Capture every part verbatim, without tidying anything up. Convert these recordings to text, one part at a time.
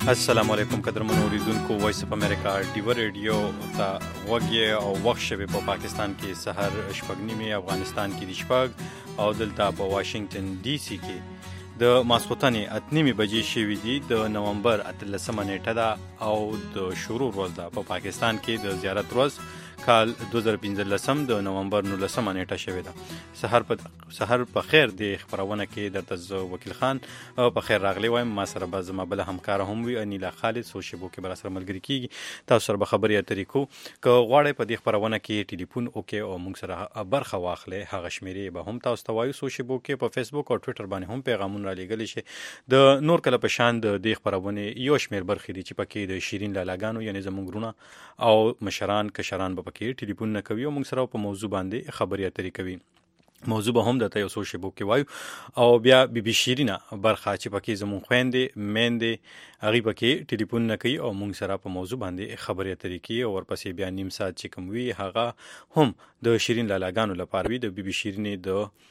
السلام علیکم قدرمنو اوریدونکو وایس اف امریکا ډیو ریډیو ته وګړي او وخت شوی په پاکستان کې سحر شپږ نیمه، افغانستان کې د شپږ او دلته په واشنگټن ډي سي کې د ماسخوتنې اته نیمه بجې شوې دي. د نومبر اتلسمه نیټه ده او د شروع ورځ ده په پاکستان کې د زیارت ورځ کال دوه زره پنځلسم د نومبر نولسمه نیټه شوې ده. سحر په سحر په خیر د خبرونه کې درته ز وکیل خان په خیر راغلی وایم. ما سره به زما بل همکار هم وي انیلا خالد سوشبو کې بر سره ملګری کیږي. تاسو سره به خبرې اترې کو که غواړئ په دې خبرونه کې ټلیفون وکړئ او موږ سره برخه واخلئ. هغه شمیرې به هم تاسو ته وایو. سوشبو کې په فیسبوک او ټویټر باندې هم پیغامونه را لېږلی شي. د نور کله په شان د دې خبرونې یو شمیر برخې دي چې پکې د شیرین لالاګانو یعنی زموږ ورونه او مشران کشران به پکې ټلیفون نه کوي او موږ سره په موضوع باندې خبرې اترې کوي. موضوع به هم درته یو څو شیبو کې وایو او بیا بی بی شیرینه برخه چې پکې زموږ خویندې میندې هغې پکې ټلیفون نه کوي او موږ سره په موضوع باندې خبرې اترې کوي او ورپسې بیا نیم ساعت چې کوم وي هغه هم د شیرین لالاګانو لپاره وي د بی بی شیرینې د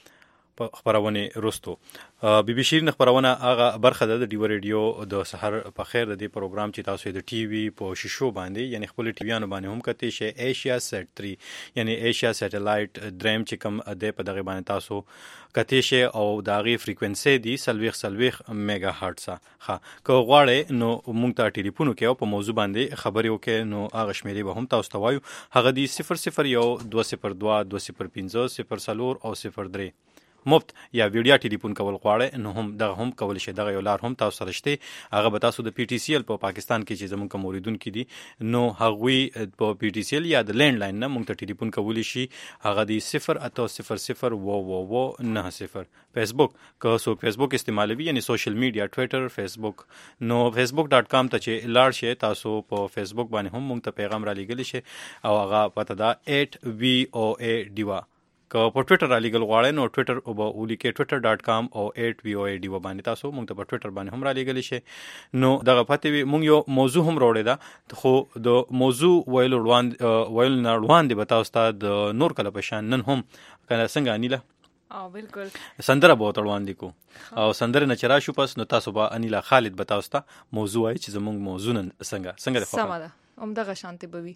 خبرونه رستو. بی بی شیرین خبرونه هغه برخه ده د ډیو ریډیو د سحر په خیر د دې پروګرام چې تاسو د ټي وي په شیشو باندې یعنی خپل ټي ویانو باندې هم کته شي ایشیا سیټ تھری یعنی ایشیا سټلایټ دریم چې کوم د په دغه باندې تاسو کته شي او داغي فریکوئنسي دی سلويخ سلويخ میگا هرتز. ها که غواړئ نو مونږ ته ټلیفون وکړئ او په موضوع باندې خبرې وکړئ نو هغه شمیرې به هم تاسو ته وایو. هغه دی صفر صفر یو دوه صفر دوه دوه صفر پنځه صفر څلور او صفر درې مفت یا ویډیو ټلیفون کول غواړئ نو هم دغه هم کول شي. دغه یو لار هم تاسو سره شته. هغه به تاسو د پی ټی سی ال په پاکستان کې چې زموږ کوم اوریدونکو دي نو هغوی په پی ټی سی ال یا د لینډ لاین نه موږ ته ټلیفون کولی شي. هغه دی صفر اته صفر صفر و و و نه صفر. فیسبوک که څوک فیسبوک استعمالوي یعنی سوشل میډیا ټویټر فیسبوک نو فیسبوک ډاٹ کام ته چې لاړ شئ تاسو په فیسبوک باندې هم موږ ته پیغام را لېږلی شي او هغه پته ده ایټ وی او ای ډیوا. که په ټویټر را لېږل غواړئ نو ټویټر به ولیکئ ټویټر ډاٹ کام او ایټ وی او ای ډیوا باندې تاسو موږ ته په ټویټر باندې هم را لېږلی شي. نو دغه پته وي موږ یو موضوع هم راوړې ده خو د موضوع ویلو وړاندې ویلو نه وړاندې به تاسو ته د نور کله په شان نن هم کنه څنګه انیلا او بالکل سندره به ورته وړاندې کو او سندره نه چې راشو پس نو تاسو به انیلا خالد به تاسو ته موضوع وایي چې زموږ موضوع نن څنګه څنګه ده سمه ده همدغه شانتې به وي.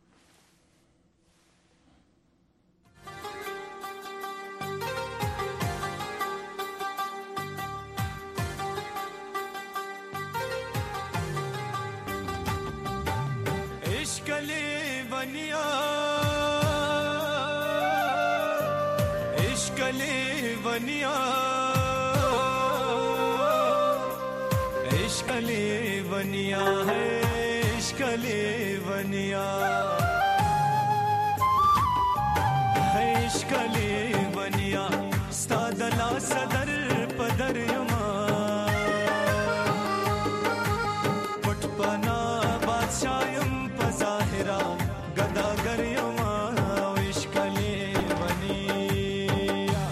इश्कले बनिया इश्कले बनिया इश्कले बनिया है इश्कले बनिया है इश्कले बनिया स्तादला सदर पदर यमा पटपना बादशाहम ظاهرا गदागर यमा इश्कले बनिया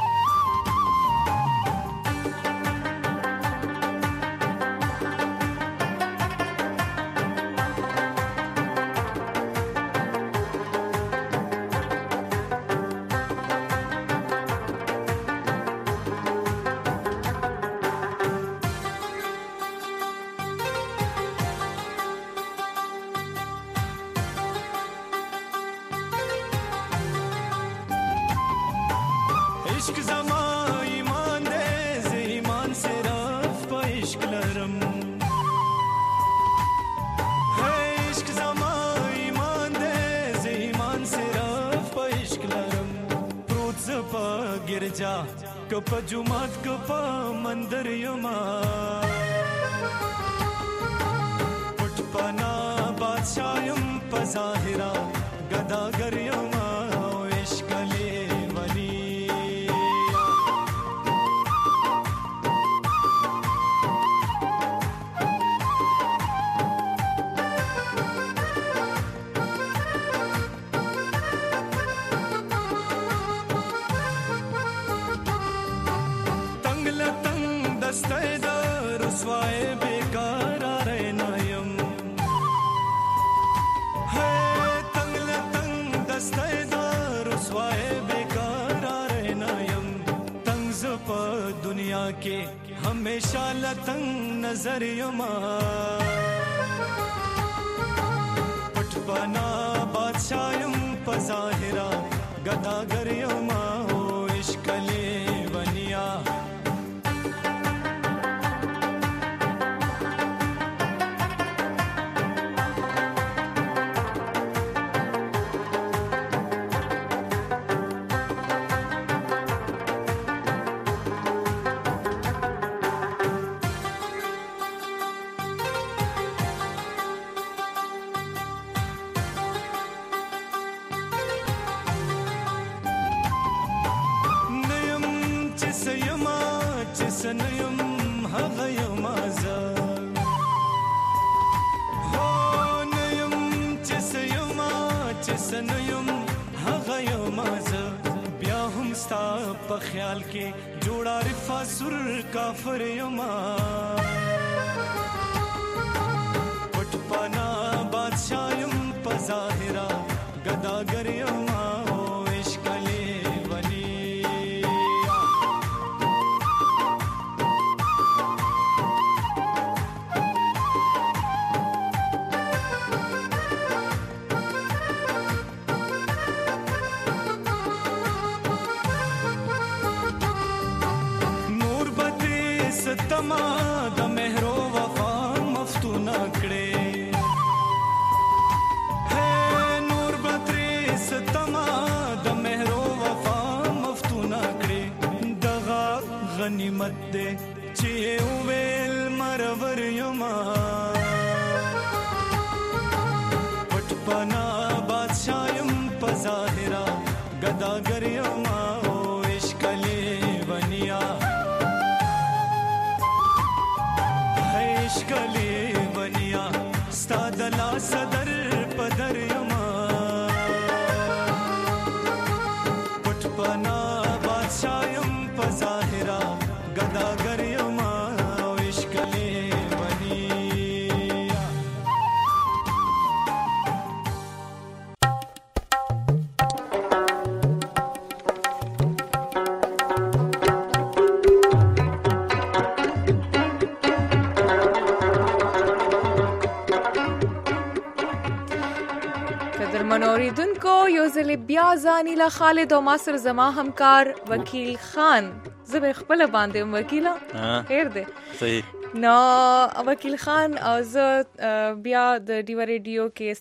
इश्क जमा ईमान दे जे ईमान से रफ पा इश्क लरम है इश्क जमा ईमान दे जे ईमान से रफ पा इश्क लरम प्रोत जपा गिरजा कप जुमात कप मंदर यमा पटपना बादशाहम पा ज़ाहिरा गदागर यमा इश्कले रसवाए बेकार रहनायम है तंगल तंग दस्तेदार रसवाए बेकार रहनायम तंग ज़प दुनिया के हमेशा लतंग नजर यमा پټپنا بادشاہم پظاهرا گداګر یما او عشق لیونیا سنیم هغه یما زه هو نیم چې سیما چې سنیم هغه یما زه بیا هم ستا په خیال کې جوړا رفا سر کافر یما پټپنا بادشاہم په ظاهرا گداګر یما ستما د مهرو وفا مفتون کړي ہے نور بتري ستما د مهرو وفا مفتون کړي دغه غنیمت دې چې ویل مرور یما پټپنا بادشاہم په ظاهرا گداګر یما او عشق لیونیا عشقلی ونیا ستا دلا صدر پدر یما پټپنا بادشاہم په ظاهرا گداګر یما او عشقلی ونیا منوریدونکو یو ځل بیا ځانی له خالد او ماسر زما همکار وکیل خان زه خپل باندې وکیلا خیر دی صحیح نو وکیل خان زه بیا د ډیو ریډیو کې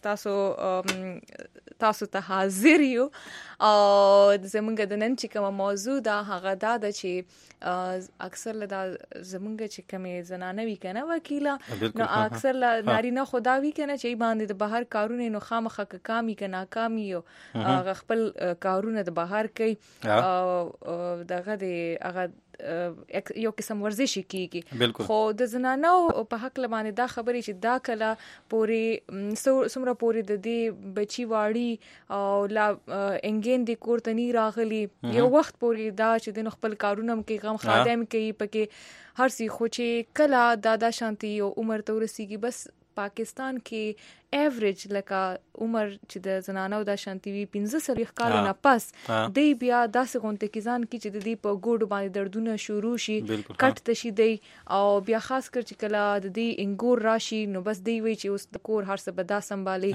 تاسو تاسو ته حاضر یو او زمونږ د نن چې کوم موضوع دا هغه دا ده چې اکثر لدا زمونږ چې کومې زنانه وی کنه وکیلا نو اکثر نارینه خداوی کنه چې باندې د بهر کارونه نو خامخه کامی کنه کامی او خپل کارونه د بهر کوي او دغه د هغه یو قسم ورزش کیږي خو د زنانو په حق لبانه دا خبرې چې دا کله پوری سمره پوری د دې بچی واړی او لا انګین د کورتنی راغلی یو وخت پوری دا چې د خپل کارونه کې غم خادم کوي پکې هر سی خو چې کله دادا شانتی او عمر تورسیږي بس پاکستان کې ایوریج لکه عمر چې د زنانو د شانتی وی پنځه سره کال نه پس دی بیا داسې غونټه کې ځان کې چې د دې په ګوډ باندې دردونه شروع شي کټ تشي دی او بیا خاص کر چې کله د دې انګور راشي نو بس دی وی چې اوس د کور هر څه بدا سنبالي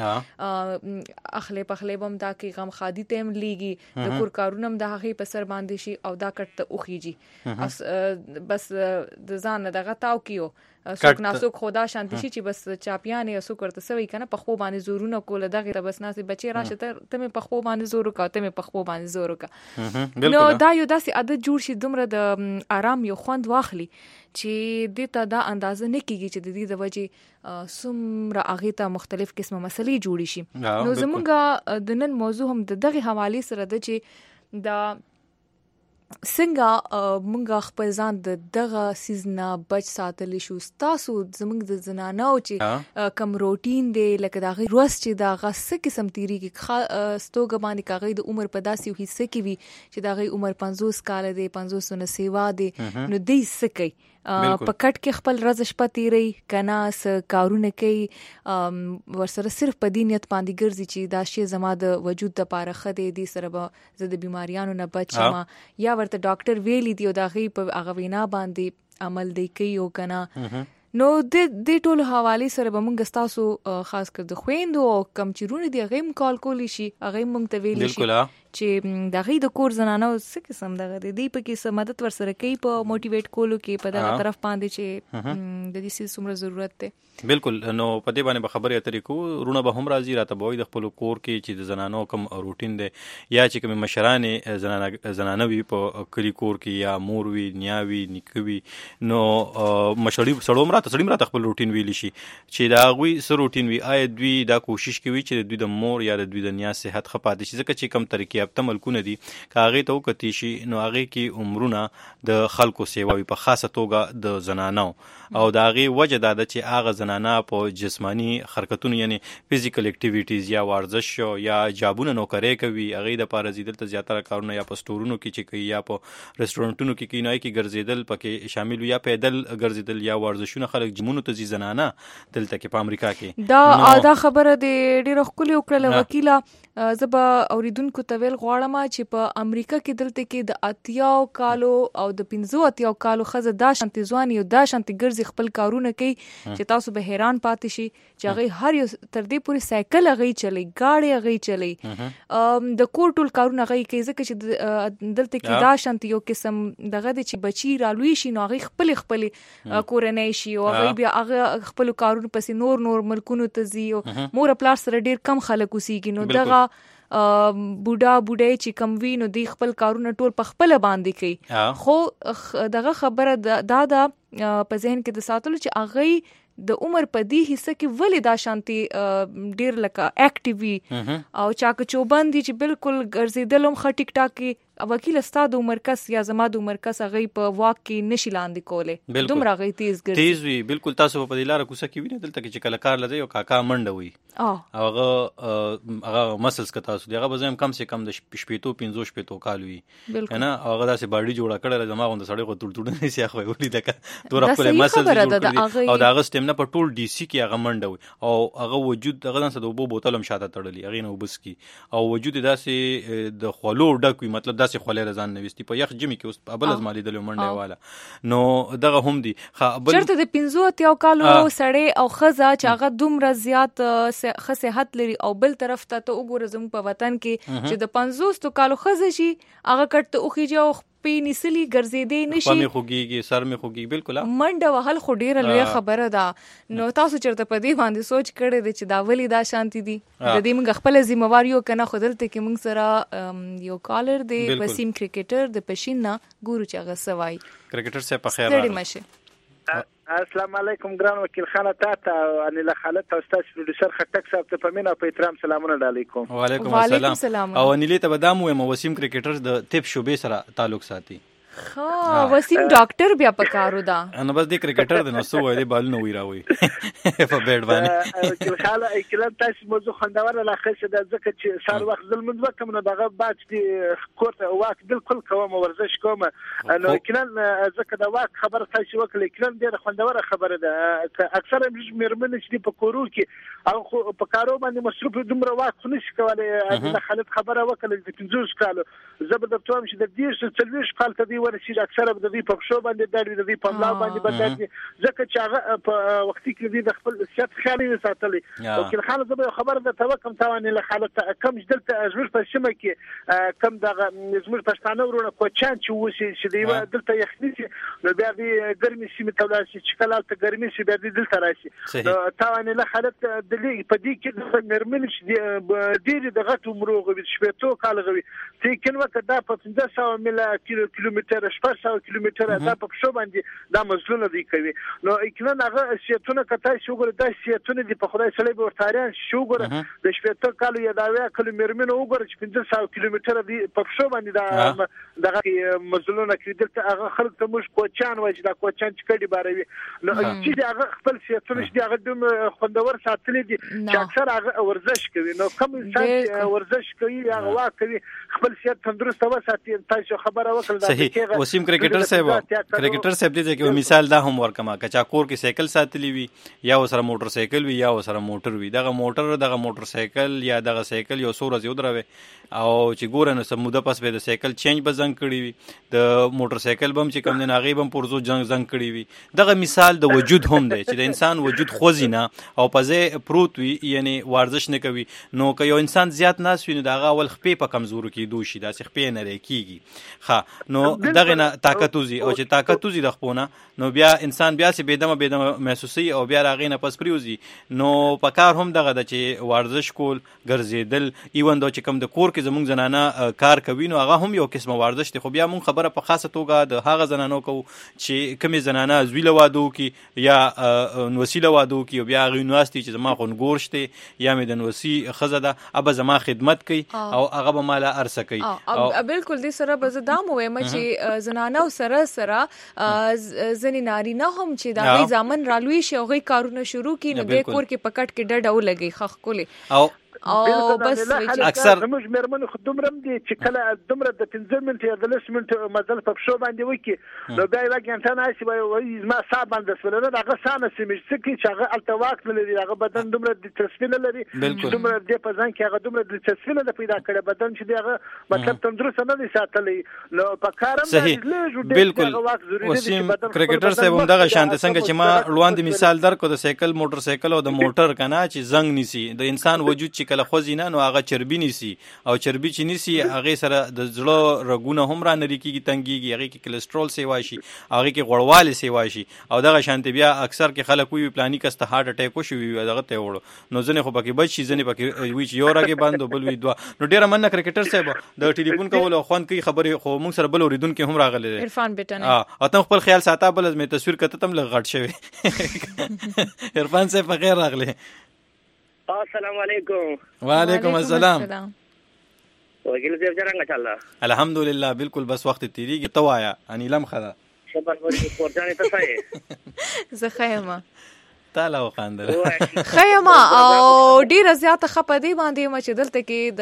اخلي پخلي بم دا کې غم خادي تم لیږي د کور کارونم د هغه په سر باندې شي او دا کټ ته اوخیږي بس د ځان دغه تاو کیو څوک ناسوک خدا شانتی شي چې بس چاپیانې اسو کرته سوي کنه په خو باندې زورونه کول دغه ته بس ناسي بچي راشه ته مې په خو باندې زور وکاو ته مې په خو باندې زور وکا نو دا یو داسې عادت جوړ شي دومره د آرام یو خوند واخلي چې د تا دا اندازه نه کیږي چې د دې د وجې سمره اغه ته مختلف قسمه مسلې جوړي شي نو زمونږ د نن موضوع هم د دغه حواله سره د چې دا څنګه مونږ خپل ځان د دغه سیزنا بچ ساتل شو تاسو زمونږ د زنانو چې کم روټین دی لکه دا غي روز چې دا غس قسم تیری کې ستوګ باندې کاغې د عمر په داسې حصے کې وي چې دا غي عمر پنځوس کال دی پنځوس نه سیوا دی نو دې سکی په کټ کې خپل رز شپه تیری کنا س کارونه کوي ورسره صرف په دینیت باندې ګرځي چې دا شی زما د وجود د پاره خدي دي سره به زه د بیماریانو نه بچم یا ورته ډاکټر ویلی دی او دا غي په هغه وینا باندې عمل دی کوي او کنا نو د دې ټولو حوالې سره به مونږ ستاسو خاص کر د خویندو او کم چیرونه دی هغه هم کال کولی شي هغه مونږ ته ویلی شي چې د هغې د کور زنانو څه قسم دغه دی دی په کې څه مدد ورسره کوي په موټیویټ کولو کې په دغه طرف باندې چې د دې څه څومره ضرورت دی. بالکل نو په دې باندې به خبرې اترې کوو. رونه به هم راځي راته به وایي د خپلو کور کې چې د زنانو کوم روټین دی یا چې کومې مشرانې زنانه وي په کلي کور کې یا مور وي نیا وي نیکه وي نو مشري سړو هم راته سړي هم راته خپل روټین ویلی شي چې د هغوی څه روټین وي آیا دوی دا کوشش کوي چې د دوی د مور یا د دوی د نیا صحت ښه پاتې شي ځکه چې کم ترقي یافته ملکونه دي که هغې ته وکتې شي نو هغې کې عمرونه د خلکو سیوا وي په خاصه توګه د زنانو او د هغې وجه دا ده چې هغه زنانه په جسمانی حرکتونو یعنی فزیکل اکټیویټیز یا ورزش یا جابونه نوکرۍ کوي هغې دپاره ځي دلته زیاتره کارونه یا په سټورونو کې چې کوي یا په رسټورنټونو کې کوي نو هغې کې ګرځېدل پکې شامل وي یا پیدل ګرځېدل یا ورزشونه خلک جمونو ته ځي زنانه دلته کې په امریکا کې دا دا خبره د ډېره ښکلې وکړله وکیله. زه به اورېدونکو ته ویل غواړم چې په امریکا کې دلته کې د اتیاو کالو او د پنځو اتیاو کالو ښځه دا شانتې ځوانې او دا شانتې ګرځي خپل کارونه کوي چې تاسو به حیران پاتې شي چې هغې هر یو تر دې پورې سایکل هغې چلی ګاډې هغې چلی د کور ټول کارونه هغې کوي ځکه چې دلته کې دا شانتې یو قسم دغه دی چې بچي رالوی شي نو هغې خپلې خپلې کورنۍ شي او هغې بیا هغه خپلو کارونو پسې نور نور ملکونو ته ځي او مور پلار سره ډېر کم خلک اوسېږي نو دغه بوډا بوډۍ چې کم وي نو دوی خپل کارونه ټول په خپله باندې کوي خو دغه خبره دا ده په ذهن کې د ساتلو چې هغې د عمر په دې حصه کې ولې دا شانتي ډېر لکه اکټیو وي او چاکه چوبند دي چې بالکل ګرځېدل هم ښه ټیک ټاک کې وکیل ستا د عمر کس یا زما د عمر کس هغې په واک کې نشي لاندې کولی دومره هغې تیز ګرځي تیز وي. بالکل تاسو په دې لاره کوڅه کې وینئ دلته کې چې کله کار لځئ او کاکا منډه وي او هغه هغه مسلس که تاسو دی هغه به زه هم کم سې کم د شپېتو پنځو شپېتو کال وي که نه او هغه داسې باډي جوړه کړې ده زما غونده سړی خو توړ توړ نشي اخوی ولي دکه دوره ښکلی مسلس جوړ کړي او د هغه سټیمنا په ټول ډي سي کې هغه منډه وي او هغه وجود هغه داسې د اوبو بوتل هم شاته تړلي هغې نه اوبه څکي او وجود یې داسې د خولو ډک وي مطلب داسې خولۍ له ځان نه ویستي په یخ جمي کې اوس بله زما لیدلې منډه واله نو دغه هم دي چېرته د پنځو اتیاو کالو سړی او ښځه چې هغه دومره زیات ښه صحت لري او بل طرف ته ته وګوره زموږ په وطن کې چې د پنځوستو کالو ښځه شي هغه کټ ته وخیږي او پې نیسلي ګرځېدی نشي خوا مې خوږېږي سر مې خوږېږي بالکل منډه وهل خو ډېره لویه خبره ده نو تاسو چېرته په دې باندې سوچ کړی دی چې دا ولې دا شانتي دي د دې موږ خپله ذمهوار یو که نه خو دلته کې موږ سره یو کالر دی وسیم کرکټر د پشین نه ګورو چې هغه څه وایي. کرکټر صاحب په خیر ستړي مشه. السلام علیکم ګران وکیل خانه تا ته انیله خالد او ستاسو پروډوسر خټک صاحب ته په مینه او په احترام سلامونه علیکم. وعلیکم السلام. او انیله ته به دا مو وسیم کرکټر د طب شعبې سره تعلق ساتي. ها وسیم ډاکټر بیا پکارو دا نو بس دې کرکټر د نو سو وای دی بالونه وی راوي په بیډ باندې وکیل خاله کله تاسو موضوع خوندوره لا خاصه د ځکه چې سار وخت ظلم وکم نو دغه بعد چې کوته واک بالکل کوم ورزش کوم نو کله ځکه د واک خبر تاسو وکړه کله ډیره خوندوره خبره ده اکثره مېرمنې چې په کورو کې او په کارو باندې مصروف دومره واک نشي کولای د خالد خبره وکړه د پنځوس کالو زبر د توام چې د دې څلويش کال ته ورسید اکثره د دې په شو باندې د دې په ملا باندې باندې ځکه چې هغه په وخت کې د خپل صحت خیال نه ساتلی او کله خالد زه خبر ده توکم توانې له حالت کم دلته ازمر په سیمه کې کم د ازمر پښتانه ورونه کوچان چې وسی چې دی دلته یخني نو بیا دې ګرمي سیمه تولای شي چې کله ته ګرمي شي بیا دې دلته راشي توانې له حالت د دې په دې کې د مرمن چې ډېر د غټ عمره غوي شپېتو کال غوي چې کله وکړه دا په پنځه سوه میله کیلومتر شپږ سوه کیلومتره دا په پښو باندې دا مزلونه دی کوي نو اکلن هغه سیتونه کته شوګر د سیتونه دی په خدای سره به ورتاریان شوګر د شپږ کالو یا دا ویا کلو مرمنه وګور چې پنځه سوه کیلومتره دی په پښو باندې دا دغه مزلونه کوي دلته هغه خلک ته موږ کوچان وایي دا کوچان چې کډي باروي نو چې هغه خپل سیتونه چې هغه دوم خوندور ساتلي دي چې اکثر هغه ورزش کوي نو کوم انسان ورزش کوي هغه وا کوي خپل صحت تندرست وساتي تاسو خبره وکړه وسیم کرکټر صاحب کرکټر صاحب دې کې مثال دا هم ورکما کچا کور کې سایکل ساتلی وي یا وسره موټر سایکل وي یا وسره موټر وي دغه موټر دغه موټر سایکل یا دغه سایکل یو سور یو دروي او چې ګور نو سموده پس به د سایکل چینج به زنګ کړی وي د موټر سایکل بم چې کوم نه هغه بم پرزو جنگ زنګ کړی وي دغه مثال د وجود هم دی چې د انسان وجود خوځینه او پځه پروت وي یعنی ورزش نه کوي نو که یو انسان زیات ناس وي نو دغه اول خپې په کمزورو کې دوشي دا خپې نه کیږي ښه نو دغه نه طاقت وزي او چې طاقت وزي د خپونه نو بیا انسان بیا سي بيدمه بيدمه محسوسي او بیا راغې نه پس پریوزي نو په کار هم دغه د چې ورزش کول ګرځیدل ایوان د چې کوم د کور کې زمونږ زنانه کار کوي نو هغه هم یو قسمه ورزش دی خو بیا مون خبره په خاصه توګه د هغه زنانو کو چې کومې زنانه زویله وادو کې یا نوسیله وادو کې بیا غي نواستی چې زما خون ګورشته یا مې د نوسی خزه ده ابا زما خدمت کوي او هغه به مالا ارسه کوي او بالکل دې سره به زدام وې م چې زنانه سره سره ځنې نارینه هم چې دا غي ځامن رالوي شي او غي کارونه شروع کړي نو د کور کې پکټ کې ډډ او لګي خخ کولې او او بس اکثر زموږ مېرمنو خو دومره دي چې کله دومره د پنځه منټه یا د لس منټه مزل په شو باندې وکي نو بیا یو غنټه نه شي وایي ما صاحب باندې سولنه هغه سانه سیمه چې هغه التواک نه لري هغه بدن دومره د تصفیه لري دومره د پزان کې هغه دومره د تصفیه نه پیدا کړي بدن چې هغه مطلب تندرست نه دي ساتلې نو په کارم صحیح بالکل وسیم کرکټر صاحب هم دغه شانته څنګه چې ما لوند مثال درکو د سایکل موټر سایکل او د موټر کنا چې زنګ نیسی د انسان وجود چې کله خوځینا نو هغه چربي نیسی او چربي چې نیسی هغه سره د زړه رګونه هم را نری کیږي تنګيږي هغه کې کولېسترول سیوا شي هغه کې غوړواله سیوا شي او دغه شانته بیا اکثر کې خلک وی پلاني کسته هارت اٹیک وشي دغه ته وړو نو ځنه خو پکې بچ شي ځنه پکې وی چې یو راګه بند بل وی دوا نو ډیره مننه کرکټر صاحب د ټلیفون کول او خوان کوي خبرې خو موږ سره بل اوریدونکو هم راغلي عرفان بیٹنه اه ته خپل خیال ساته بل مې تصویر کته تم لغړ شوی عرفان صاحب بغیر راغله السلام علیکم وعلیکم السلام وګیل دې څنګه چل الحمدلله بالکل بس وخت تیریږي تو آیا اني لم خدا شپه ورته پورځانه ته څه زه خیمه تعالی وخاندل خیمه او ډیره زیاته خپه دی باندې چې دلته کې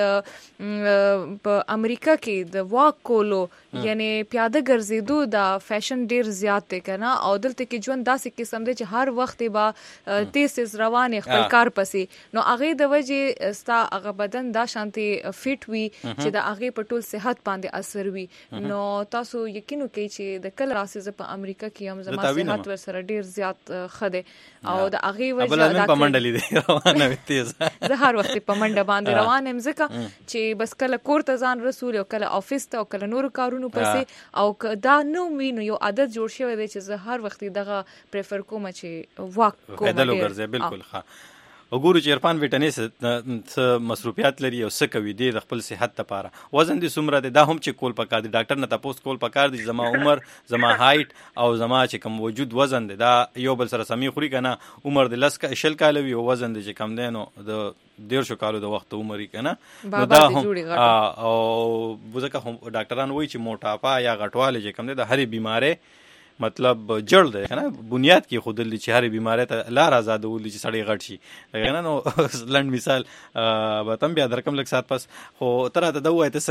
د په امریکا کې د واک کولو یعنی پیاده ګرځېدو د فیشن ډیر زیات دی کنه او دلته کې ژوند داسې قسم دی چې هر وخت به تیز تیز روان خپل کار پسې نو هغه د وجه ستا هغه بدن دا شانتي فټ وي چې د هغه په ټول صحت باندې اثر وي نو تاسو یقینو کې چې د کل راسه په امریکا کې هم زما صحت ور سره ډیر زیات خده او د هغه وجه دا په منډلې دی روانه وي تیز زه هر وخت په منډه باندې روان یم ځکه چې بس کله کور ته ځان رسول او کله افیس ته او کله نور کارونو پسې او دا نو مين یو عادت جوړ شوی دی چې زه هر وخت دغه پریفر کوم چې واک کوم پیدل وګرځي بالکل ښه وګورو چې عرفان ویټنس څه مصروفیات لري او څه کوي د خپل صحت لپاره وزن دې څومره دی دا هم چې کول پکار دي ډاکټر نه تاسو کول پکار دي زما عمر زما هایټ او زما چې کوم وجود وزن دی دا یو بل سره سمي خوري کنه عمر د لس کا شل کال وي او وزن دې چې کم دی نو د ډیر شو کالو د وخت عمر کنه نو دا هم او بوزکه هم ډاکټران وایي چې موټاپا یا غټواله چې کم دی د هرې بیماری مطلب جړ دی کنه بنیاد کې خود لې چې هرې بیماری ته لار آزاد ول چې سړی غټ شي کنه نو لند مثال به تم بیا درکم لک سات پس خو تر ته دا وایته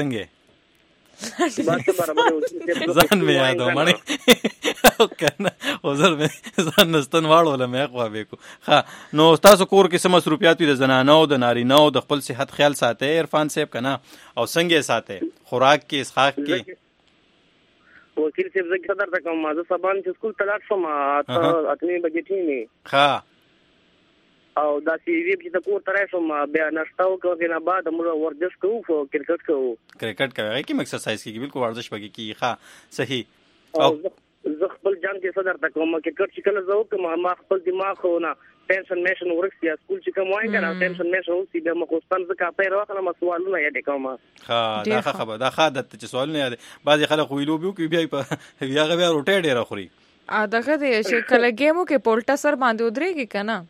څنګه ځان مې یادو مړی کنه وزر مې ځان نستن واړو لمه خو به کو ها نو تاسو کور کې سم مصروفیات د زنانو د نارینو د خپل صحت خیال ساتي عرفان صاحب کنه او څنګه ساتي خوراک کې اسخاق کې وکیل صاحب زه صدر ته کوم زه سبان چې سکول ته لاړ شم اته اتنی بجې ټینې ها او دا سی وی چې د کور ته راشم بیا ناشته وکړو نه بعد موږ ورزش کوو کرکټ کوو کرکټ کوي کوم ایکسرسایز کوي بالکل ورزش بګي کی ښه صحیح او زه خپل جان کې صدر ته کوم کرکټ چې کله زه وکم ما خپل دماغ خو نه ټینشن میشن ورکسي سکول چې کوم وای کنه ټینشن میشن اوسې به مخستان زکه په راخله مسوالونه یاد کوم ها دا خبره دا خاطر چې سوالونه یاد بعضی خلک ویلو بيو کې بیا په بیا غویا روټه ډیره خوري ا دغه دې چې کله گیمو کې پولټا سر باندې ودرېږي کنه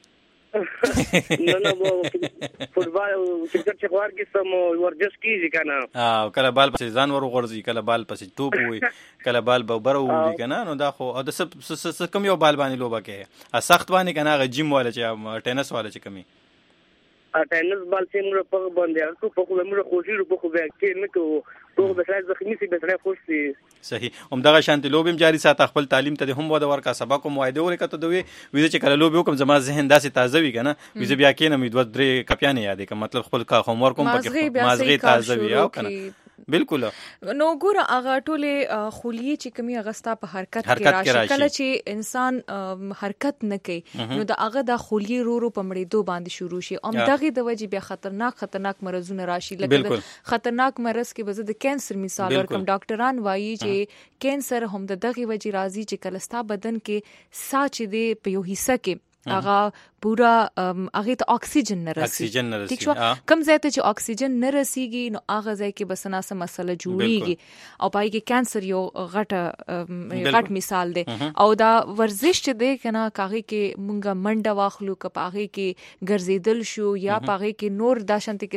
نه نه وو فوټبال کرکټ چې خوار کې سم ورزش کیږي کنه اه کله بال پسې ځان ور غورځي کله بال پسې توپ وي کله بال به برو وي کنه نو دا خو د څه کم یو بال باندې لوبه کوي ا سخت باندې کنه غ جیم والا چې ټینس والا چې کمی ا ټینس بال چې موږ په باندې کو په کومه موږ خوشي رو په خو به کې نه کو په د ځای زخمی سي به سره خوشي صحیح همدغه شانتي لوبم جاری ساته خپل تعلیم ته هم وده ورکا سبق او موعده ورکته دوی ویزه چې کله لوب وکم زما ذهن داسې تازه وي کنه ویزه بیا کینم دوه درې کپیانې یادې کوم مطلب خپل کا هوم ورک هم پکې مازغه تازه وي او کنه بالکل نو ګوره هغه ټولې خلیې چې کومي هغه په حرکت کې راشي کله چې انسان حرکت نه کوي نو د هغه د خلیې رو رو په مړېدو باندې شروع شي او دغه د وجې بیا خطرناک خطرناک مرزونه راشي لکه خطرناک مرز کې به د کینسر مثال ورکم ډاکټران وایي چې کینسر هم د دغه وجې راځي چې کله ستا بدن کې ساه چې دی په یو حصہ کې هغه پورا هغه ته اکسیجن نه رسي ٹھیک شو کم ځای ته چې اکسیجن نه رسیږي نو هغه ځای کې بس ناسه مسله جوړیږي او پای کې کانسر یو غټه غټ مثال دی او دا ورزش چې دی کنه کاغه کې مونږه منډه واخلو ک پاغه کې ګرځیدل شو یا پاغه کې نور د شانتي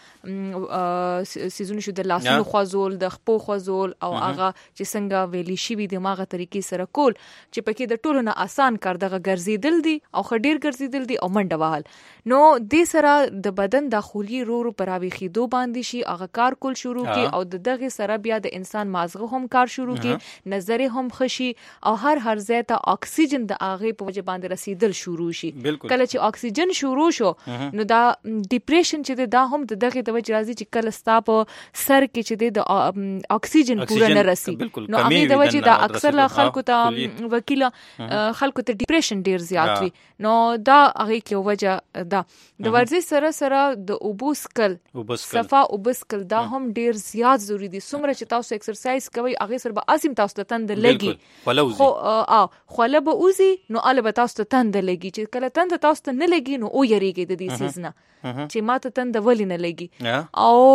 قسمه سيزون شو د لاسونو خوازول د خپو خوازول او هغه چې څنګه ویلی شي وي دماغه طریقې سره کول چې پکې د ټولو نه آسان کار دغه ګرځیدل دي او خډیر ګرځیدل دي او منډه وهل نو دې سره د بدن د خولي رو رو پراوي خېدو باندې شي هغه کار کول شروع کی او د دغه سره بیا د انسان مازغه هم کار شروع کی نظر هم خشي او هر هر ځای ته اکسیجن د اغه په وجه باندې رسیدل شروع شي کله چې اکسیجن شروع شو نو دا ډیپریشن چې دا هم د دغه د وجه راځي چې کله ستا په سر کې چې د اکسیجن پورا نه رسي نو هغه د وجه دا اکثر خلکو ته وکیل خلکو ته ډیپریشن ډیر زیات وي نو دا هغه کې وجه دا د ورزش سره سره د اوبوسکل صفا اوبوسکل دا هم ډیر زیات ضروری دي څومره چې تاسو ایکسرسایز کوئ هغه سره به اسیم تاسو ته تند لګي خو او خله به اوزي نو اله به تاسو ته تند لګي چې کله تند تاسو ته نه لګي نو او یریږي د دې سیزنه چې ماته تند ولې نه لګي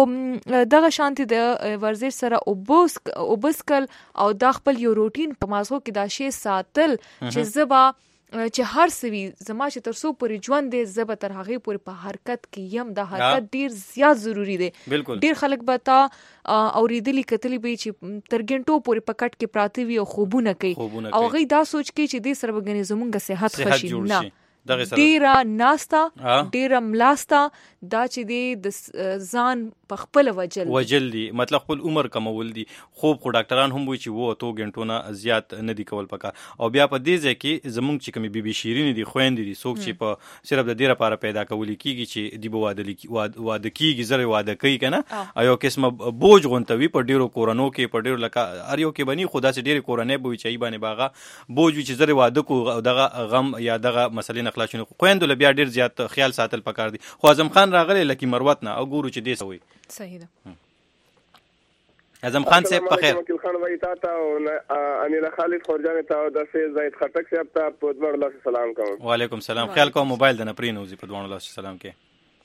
او دغه شانتي د ورزش سره اوبوسک اوبوسکل او د خپل یو روټین په مازغو کې دا شی ساتل چې زبا چې هر سوي زما چې تر څو پورې ژوند دی زه به تر هغې پورې په حرکت کې یم دا حرکت ډیر زیات ضروری دی ډیر خلک به تا اوریدلی کتلی به چې تر ګنټو پورې په کټ کې پراته وي او خوبونه کوي او هغې دا سوچ کوي چې دې سره به ګنې زمونږ صحت ښه شي نه ډیره ناستا ډیره ملاستا دا چې دی د ځان په خپل وجل وجل دي مطلب خپل عمر کمول دي خوب خو ډاکټران هم وایي چې وو تو غنټو نه زیات نه دی کول پکار او بیا په دې ځای کې زمونږ چې کومي بیبي شیرین دي خويندې دي څوک چې په صرف د ډیره لپاره پیدا کول کیږي چې دی به واده لیکي واده کیږي زره واده کوي کنه ایو قسمه بوج غونټوي په ډیرو کورونو کې په ډیرو لکه ار یو کې بني خدا سي ډیره کورونه بوي چې باندې باغه بوج چې زره واده کو دغه غم یا دغه مسلې نخلا شنو خويندو بیا ډیر زیات خیال ساتل پکار دي خو اعظم خان راغلی لکه مروت نه او ګورو چې دې سوي صحیح ده اعظم خان صاحب په خیر وکیل خان وای تا ته او انیل خالد خورجان ته او د سه زید خټک صاحب ته په دوه الله سلام کوم وعلیکم السلام خیال کوم موبایل د نپرینوزي په دوه الله سلام کې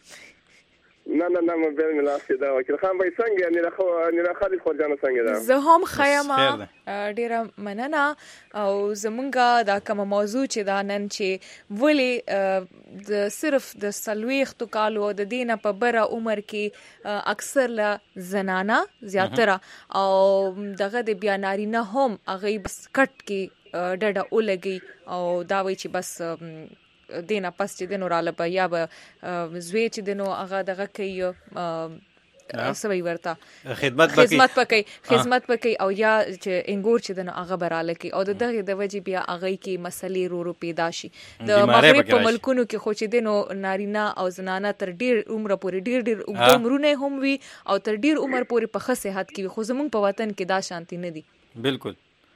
نه نه نه موبایل مې لاس دا وکیل خان وای څنګه انیل خو انیل خالد خورجان څنګه ده زه هم خیمه ډیره مننه او زمونږه دا کوم موضوع چې دا نن چې ولی د صرف د سلويختو کالو د دینه په بره عمر کې اکثر له زنانه زیاتره او دغه د بیا نارینه هم هغه بس کټ کې ډډه ولګي او دا وایي چې بس دینه پس چې دینو رااله په یا به زوی چې دینو هغه دغه کوي سوي ورته خدمت پکې خدمت پکې خدمت پکې او یا چې انګور چې دنه هغه براله کې او دغه د وجې بیا هغه کې مسلې رو رو پیدا شي د مغرب په ملکونو کې خو چې دینو نارینه او زنانه تر ډیر عمر پورې ډیر ډیر عمرونه هم وي او تر ډیر عمر پورې په ښه صحت کې خو زمونږ په وطن کې دا شانتي نه دي بالکل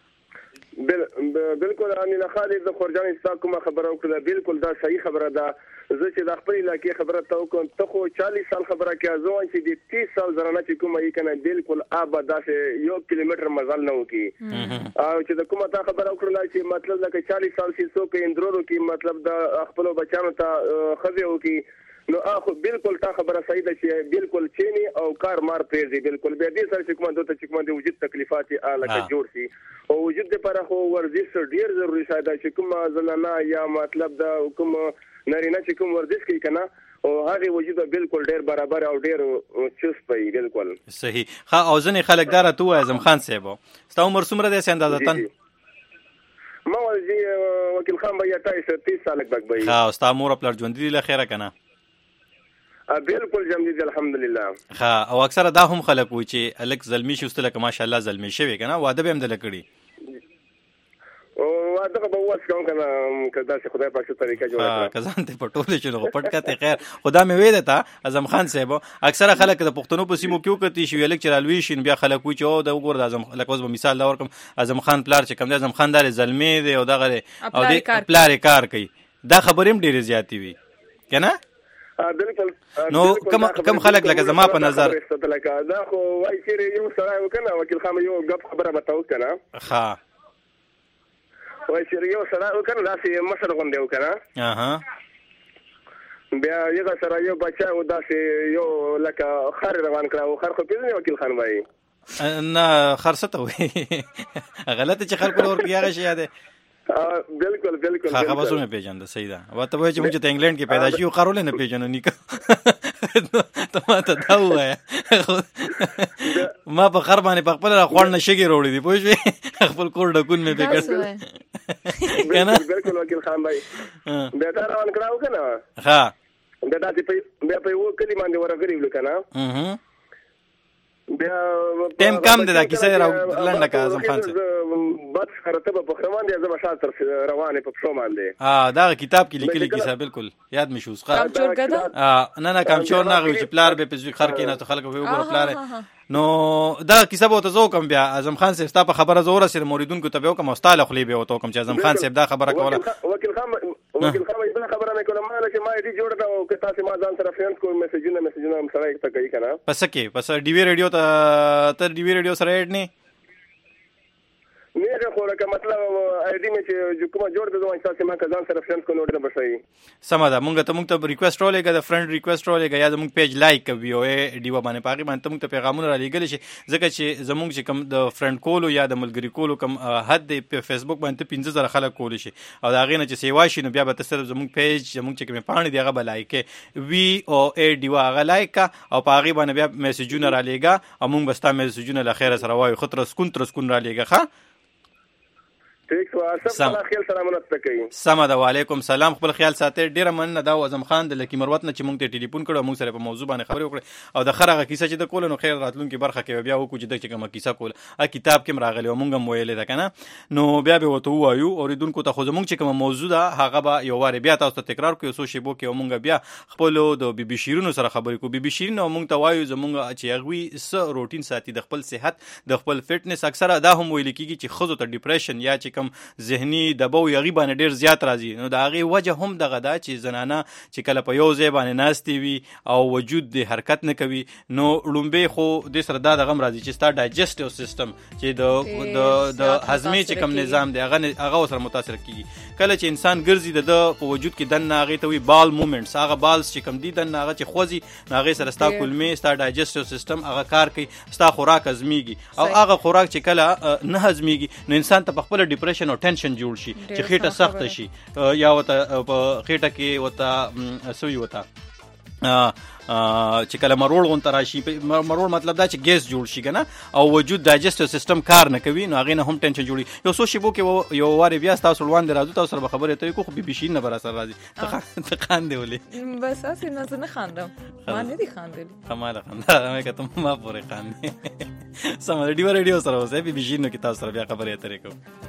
بالکل انیل خالد خورجان استا کومه خبره وکړه بالکل دا صحیح خبره ده زه چې د خپل علاقې خبره ته وکم ته خو چالیس سال خبره کې ازوان چې د تیس سال زرانه چې کومه یې کنه بالکل آباد ده یو کیلومتر مزل نه وکي او چې د کومه تا خبره وکړه چې مطلب دا چې چالیس سال چې څوک اندرورو کې مطلب د خپل بچانو ته خزه وکي نو اخو بالکل تا خبره صحیح ده چې بالکل چینی او کار مار پریزي بالکل به دې سره چې کومه دوته چې کومه د وجود تکلیفات الکه جوړ شي او وجود لپاره خو ورزش ډیر ضروری ده چې کومه زنانه یا مطلب دا کوم نارینه چې کوم ورزش کوي کنه او هغه وجود بالکل ډیر برابر او ډیر چست پي بالکل صحیح ها او ځنې خلک دار ته اعظم خان صاحب ستا عمر څومره ده اندازه ما ولجی وکیل خان بیا تاسو تیس سال بک بای ها ستا مور خپل ژوند دی له خیره کنه بالکل جام دي الحمدلله. ها او اکثره دا هم خلک وي چې الک زلمی شوستله که ماشاءالله زلمی شوی کنه واده به هم دل کړي او واده به وس کوم کنه کدا چې خدای پاک څه طریقه جوړه کړه کزان ته پټولې چې نو پټ کته خیر خدا مې وې دتا اعظم خان صاحب اکثره خلک د پښتنو په سیمو کې وکړي شي الک چرالوي شین بیا خلک وي چې او د وګور د اعظم لکه اوس مثال دا ورکم اعظم خان پلار چې کوم د اعظم خان دار زلمی دی او دغه او د پلار کار کوي دا خبرې هم ډېرې زیاتې وي کنه بالکل. نو کم کم خلک لکه زما په نظر دا خو وای چې یو سره وکنه وکیل خان یو غب خبره بتاو کنه ها وای چې یو سره وکنه داسې مشر غونډه وکنه اها بیا یو سره یو بچا و داسې یو لکه خر روان کړه او خر خو پیژنې وکیل خان وای نه خرڅته وي غلطه چې خلکو ور پیغه شي یاده بالکل بالکل هغه بسونه پیژند صحیح ده وته وای چې موږ ته انګلند کې پیدا شو قارول نه پیژنو نیکه ته ما ته دا وای ما په خر باندې په خپل خوړ نه شګي وروړي دی پوه شو خپل کور ډکون مې پکړ کنه بالکل وکیل خان بھائی بیا دا روان کراو کنه ها بیا دا چې بیا په یو کلی باندې ورغلی وکړه اها بیا ټیم کم دی دا کیسه راو لنډه کا اعظم خان څه بس خرته په خروان دی زما شاطر روانه په پښو باندې اه دا کتاب کې لیکلي کیسه بالکل یاد مې شوز کام چور کده اه نه نه کام چور نه غوي چې پلار به په خر کې نه تو خلک به وګور پلار نو دا کیسه به تاسو کوم بیا اعظم خان صاحب تاسو خبره زوره سره موریدونکو ته به کوم استاله خلی به وته کوم چې اعظم خان صاحب دا خبره کوله وکیل خان وکیل خان دا خبره مې کوله ما چې ما دې جوړ دا او که تاسو ما ځان سره فرند کوم میسجونه میسجونه هم سره ته کوي کنه پس کې پس ډي وی رادیو ته تر ډي وی رادیو سره اډ نه نه خو لکه مطلب اې ډي مې چې کومه جوړ د دوه تاسو ما ځان سره فرند کو نو ډېر بشي سم ده مونږ ته مونږ ته ریکوست رولېګا د فرند ریکوست رولېګا یا زموږ پیج لایک کوي او ډي و باندې پاګې باندې مونږ ته پیغامونه را لېګل شي ځکه چې زموږ چې کوم د فرند کولو یا د ملګری کولو کوم حد په فیسبوک باندې پنځه زره خلک کول شي او دا غینه چې سیوا شي نو بیا به تاسو زموږ پیج زموږ چې کوم پاڼې دی هغه به لایک وی او ا ډي و هغه لایک او پاګې باندې بیا میسجونه را لېګا او مونږ بستا میسجونه له خیره سره وایو خطر سکون تر سکون را لېګا ښه ټیک واسه خپل خیال سلامونه تکي سم ده وعلیکم سلام خپل خیال ساتي ډیره مننه دا اعظم خان د لکی مروت نه چې مونږ ته ټلیفون کړو مونږ سره په موضوع باندې خبرې وکړې او د خرغه کیسه چې د کول نو خیر راتلونکي برخه کې بیا وکړو چې د کومه کیسه کول ا کتاب کې راغلی او مونږ هم ویلې ده کنه نو بیا به وته وایو اوریدونکو ته خو زمونږ چې کومه موضوع ده هغه به یو واره بیا تاسو ته تکرار کوو سو شی بو کې مونږ بیا خپل د بي بي شیرونو سره خبرې کوو بي بي شیرین او مونږ ته وایو زمونږ چې هغه س روټین ساتي د خپل صحت د خپل فټنس اکثره دا هم ویل کیږي چې خزو ته ډیپریشن یا چې کوم ذهني دبو یغي باندې ډیر زیات راځي نو دا غي وجه هم دغه دا چې زنانه چې کله په یو ځای باندې ناشتي وي او وجود د حرکت نه کوي نو لومبه خو د سره دا د غم راځي چې ستا ډایجسټیو سیستم چې د د د هضمي چې کوم نظام دی هغه هغه سره متاثر کیږي کله چې انسان ګرځي د په وجود کې دن ناغي ته وي بال موومېنټس هغه بالز چې کوم دي دن ناغه چې خوځي ناغي سره ستا کولمې ستا ډایجسټیو سیستم هغه کار کوي ستا خوراک هضميږي او هغه خوراک چې کله نه هضميږي نو انسان ته په خپل ډیپریشن او ټینشن جوړ شي چې خېټه سخت شي یا وته په خېټه کې وته سوي وته چې کله مرول غون تراشي مرول مطلب دا چې ګیس جوړ شي کنه او وجود ډایجسټیو سیستم کار نه کوي نو هغه نه هم ټینشن جوړي یو څو شی بو کې یو واره بیا تاسو روان دي راځو تاسو سره خبرې ته کو بي بي شي نه بر سره راځي ته خاندې ولې بس اسې نه نه خاندم ما نه دي خاندل کمال خندا مې کته ما پورې خاندې سم دی ډیو سره اوسه بي بي شي نو کې تاسو سره بیا خبرې اترې کوم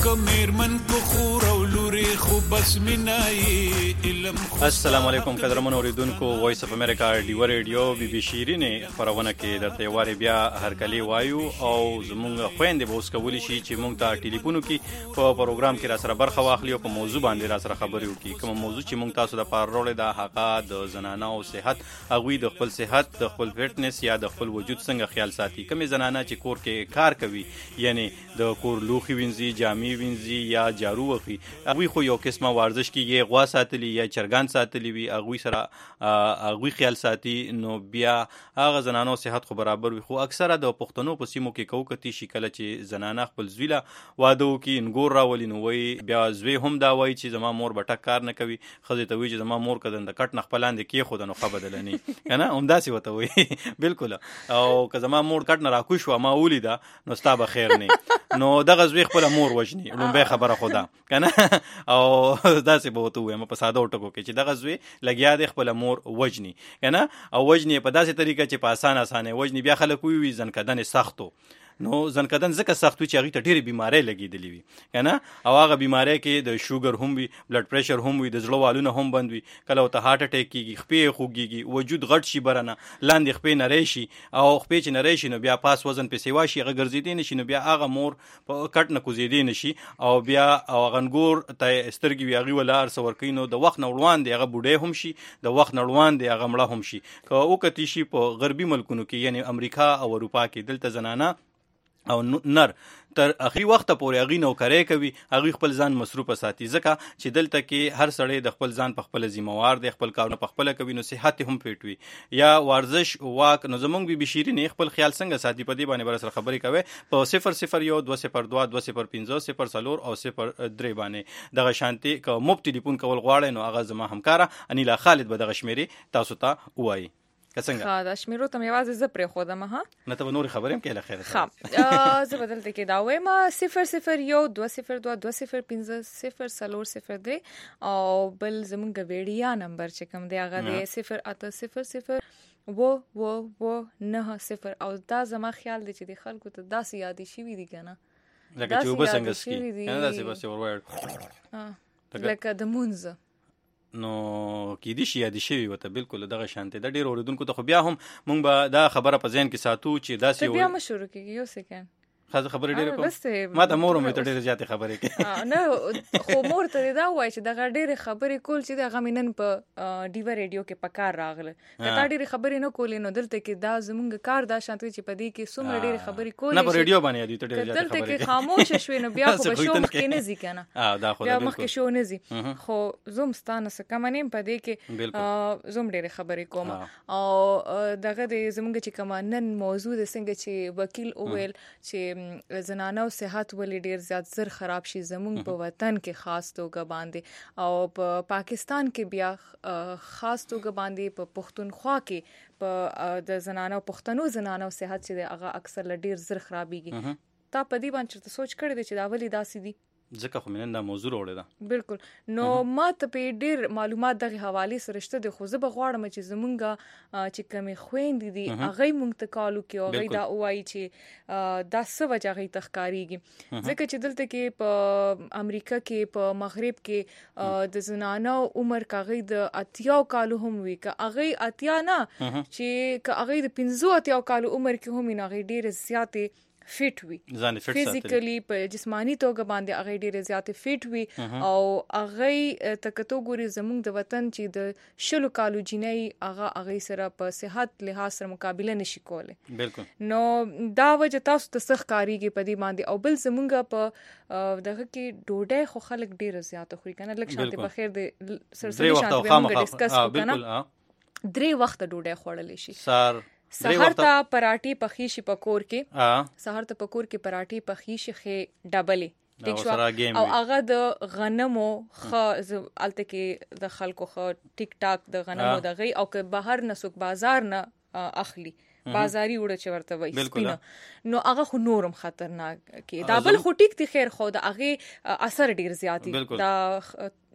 کمرمن کو خور او لوري خو بس مینای علم. السلام علیکم قدرمن اوریدونکو وایس اف امریکا ډیو ریډیو بي بي شیرینه خبرونه کې درته واره بیا هرکلی وایو او زمونږ خويندې به اوس کولی شي چې مونږ ته ټلیفون وکړي په پروګرام کې را سره برخه واخلي او په موضوع باندې را سره خبرې وکړي. کوم موضوع چې مونږ تاسو د پاره راوړل دا حقا د زنانه او صحت هغه د خپل صحت د خپل فټنس یا د خپل وجود څنګه خیال ساتي. کوم زنانه چې کور کې کار کوي یعنی د کور لوخي وینځي جامې وینځي یا جارو وخی هغه خو یو قسمه ورزش کیږي غوا ساتلی یا چرګان ساتلی وي هغه سره هغه خیال ساتي نو بیا هغه زنانو صحت خو برابر وي. خو اکثره د پښتنو په سیمو کې کوکتی شي کله چې زنانه خپل زویله واده وکي انګور راولي نو وي بیا زوی هم دا وایي چې زما مور بټک کار نه کوي خزه ته وی چې زما مور کدن د کټ نه خپلاند کې خود نو خبر بدلني کنه همداسي وته وي بالکل او که زما مور کټ نه راکوش و ما ولیدا نو ستا به خیر نه نو دغه زوی خپل مور وجني لومبه خبره خدا کنه او داسې به وته وایم په ساده ټکو کې چې دغه زوی لګیا د خپل مور وجني کنه او وجني په داسې طریقه چې په اسانه اسانه وجني بیا خلک وي ځن کدن سختو نو ځن کدن ځکه سختو چې هغه ته ډېری بیماری لګېدلې وي کنه او هغه بیماری کې د شوګر هم وي بلډ پریشر هم وي د زړه والونه هم بند وي کله ته هارت اٹیک کیږي خپې خوږيږي وجود غټ شي برنه لاندې خپې نری شي او خپې چې نری شي نو بیا پاس وزن په سیوا شي هغه ګرځېدي نشي نو بیا هغه مور په کټ نه کوزېدي نشي او بیا او غنګور ته سترګي وي هغه ولار سور کینو د وخت نړوان دی هغه بوډه هم شي د وخت نړوان دی هغه مړه هم شي که او کتی شي په غربي ملکونو کې یعنی امریکا او اروپا کې دلته زنانه او نر تر اخري وخت پورې اغي نوکرې کوي اغي خپل ځان مصروف ساتي ځکه چې دلته کې هر سړی د خپل ځان په خپل ذمہوار دی خپل کارونه په خپل کوي نو صحت هم پیټ وي یا ورزش واک نو زمونږ بي بي شيرين خپل خیال څنګه ساتي په دې باندې بر سره خبرې کوي په صفر صفر یو دو صفر دو دو صفر پنځه صفر څلور او صفر درې باندې دغه شانتي که مفت ټلیفون کول غواړي نو هغه زما همکارا انیلا خالد به دغه شمیري تاسو ته وایي څنګه ها دا شمیرو ته میوازه ز پرې خو دمه ها نه ته نور خبرې هم کې له خیره ها زه بدلته کې دا وایم صفر صفر یو دو صفر دو دو صفر پنځه صفر څلور صفر دی او بل زمونږ ویډیا نمبر چې کوم دی هغه دی صفر اته صفر صفر و و و نه صفر او دا زما خیال دی چې د خلکو ته داسې یادې شي دي کنه لکه چې وبسنګ سکی نه داسې بس ورور ها لکه د مونځ نو کې دي شي یادي شي وته بالکل دغه شانته د ډیر اوریدونکو ته خو بیا هم مونږ به دا خبره په ذهن کې ساتو چې داسې بیا مشورو کې یو سکند خاصه خبرې ډېرې کوم ما ته مور مې ته ډېرې زیاتې خبرې کوي نه خو مور ته دا وایي چې دغه ډېرې خبرې کول چې دغه مینن په ډیو ریډیو کې پکار راغله دا ډېرې خبرې نه کولې نو دلته کې دا زمونږ کار دا شانتي چې په دې کې څومره ډېرې خبرې کولې نه په ریډیو باندې دي ته ډېرې زیاتې خبرې دلته کې خاموش شوې نو بیا خو به شو مخکې نه ځي کنه اه دا خو بیا مخکې شو نه ځي خو زوم ستانه څه کم نه په دې کې زوم ډېرې خبرې کوم او دغه د زمونږ چې کوم نن موضوع د څنګه چې وکیل اویل چې زنانه او صحت ولې ډیر زیات زر خراب شي زمونږ په وطن کې خاص توګه باندې او په پاکستان کې بیا خاص توګه باندې په پښتونخوا کې په د زنانه او پښتنو زنانه او صحت چې هغه اکثر ډیر زر خرابيږي تا په دې باندې ته سوچ کړی دی چې دا ولې داسې دي ځکه خو مینن دا موضوع وړه ده بالکل نو ما ته په ډیر معلومات دغه حواله سره شته د خو زه به غواړم چې زمونږه چې کمی خويندې دي هغه مونږ ته کالو کې او غي دا وایي چې دا څه وجه غي تخکاریږي ځکه چې دلته کې په امریکا کې په مغرب کې د زنانو عمر کاغی د اتیا کالو هم وی کا اغه اتیا نه چې کا اغه د پنځو اتیا کالو عمر کې هم نه غي ډیر زیاتې فټ وي ځان فټ ساتي فزیکلی په جسمانی توګه باندې هغه ډیره زیاتې فټ وي او هغه تکتو ګوري زموږ د وطن چې د شلو کالو جنۍ هغه هغه سره په صحت لحاظ سره مقابله نشي کوله بالکل نو دا وجه تاسو ته سخت کاریږي په دې باندې او بل زموږ په دغه کې ډوډۍ خو خلک ډیره زیاته خوري کنه لکه شانته په خیر د سرسري شانته موږ ډیسکس وکړو درې وخت ډوډۍ خوړلې شي سار سحر ته پراټي پخې شي پکور کې سحر ته پکور کې پراټي پخې شي خې ډبلې ټیک شو او هغه د غنمو خ الته کې د خلکو خ ټیک ټاک د غنمو د غي او که بهر نه سوق بازار نه اخلي بازاري وړه چې ورته وایي سپینه نو هغه خو نورم خطرناک کې دا بل خو ټیک دي خیر خو دا هغه اثر ډیر زیاتی دا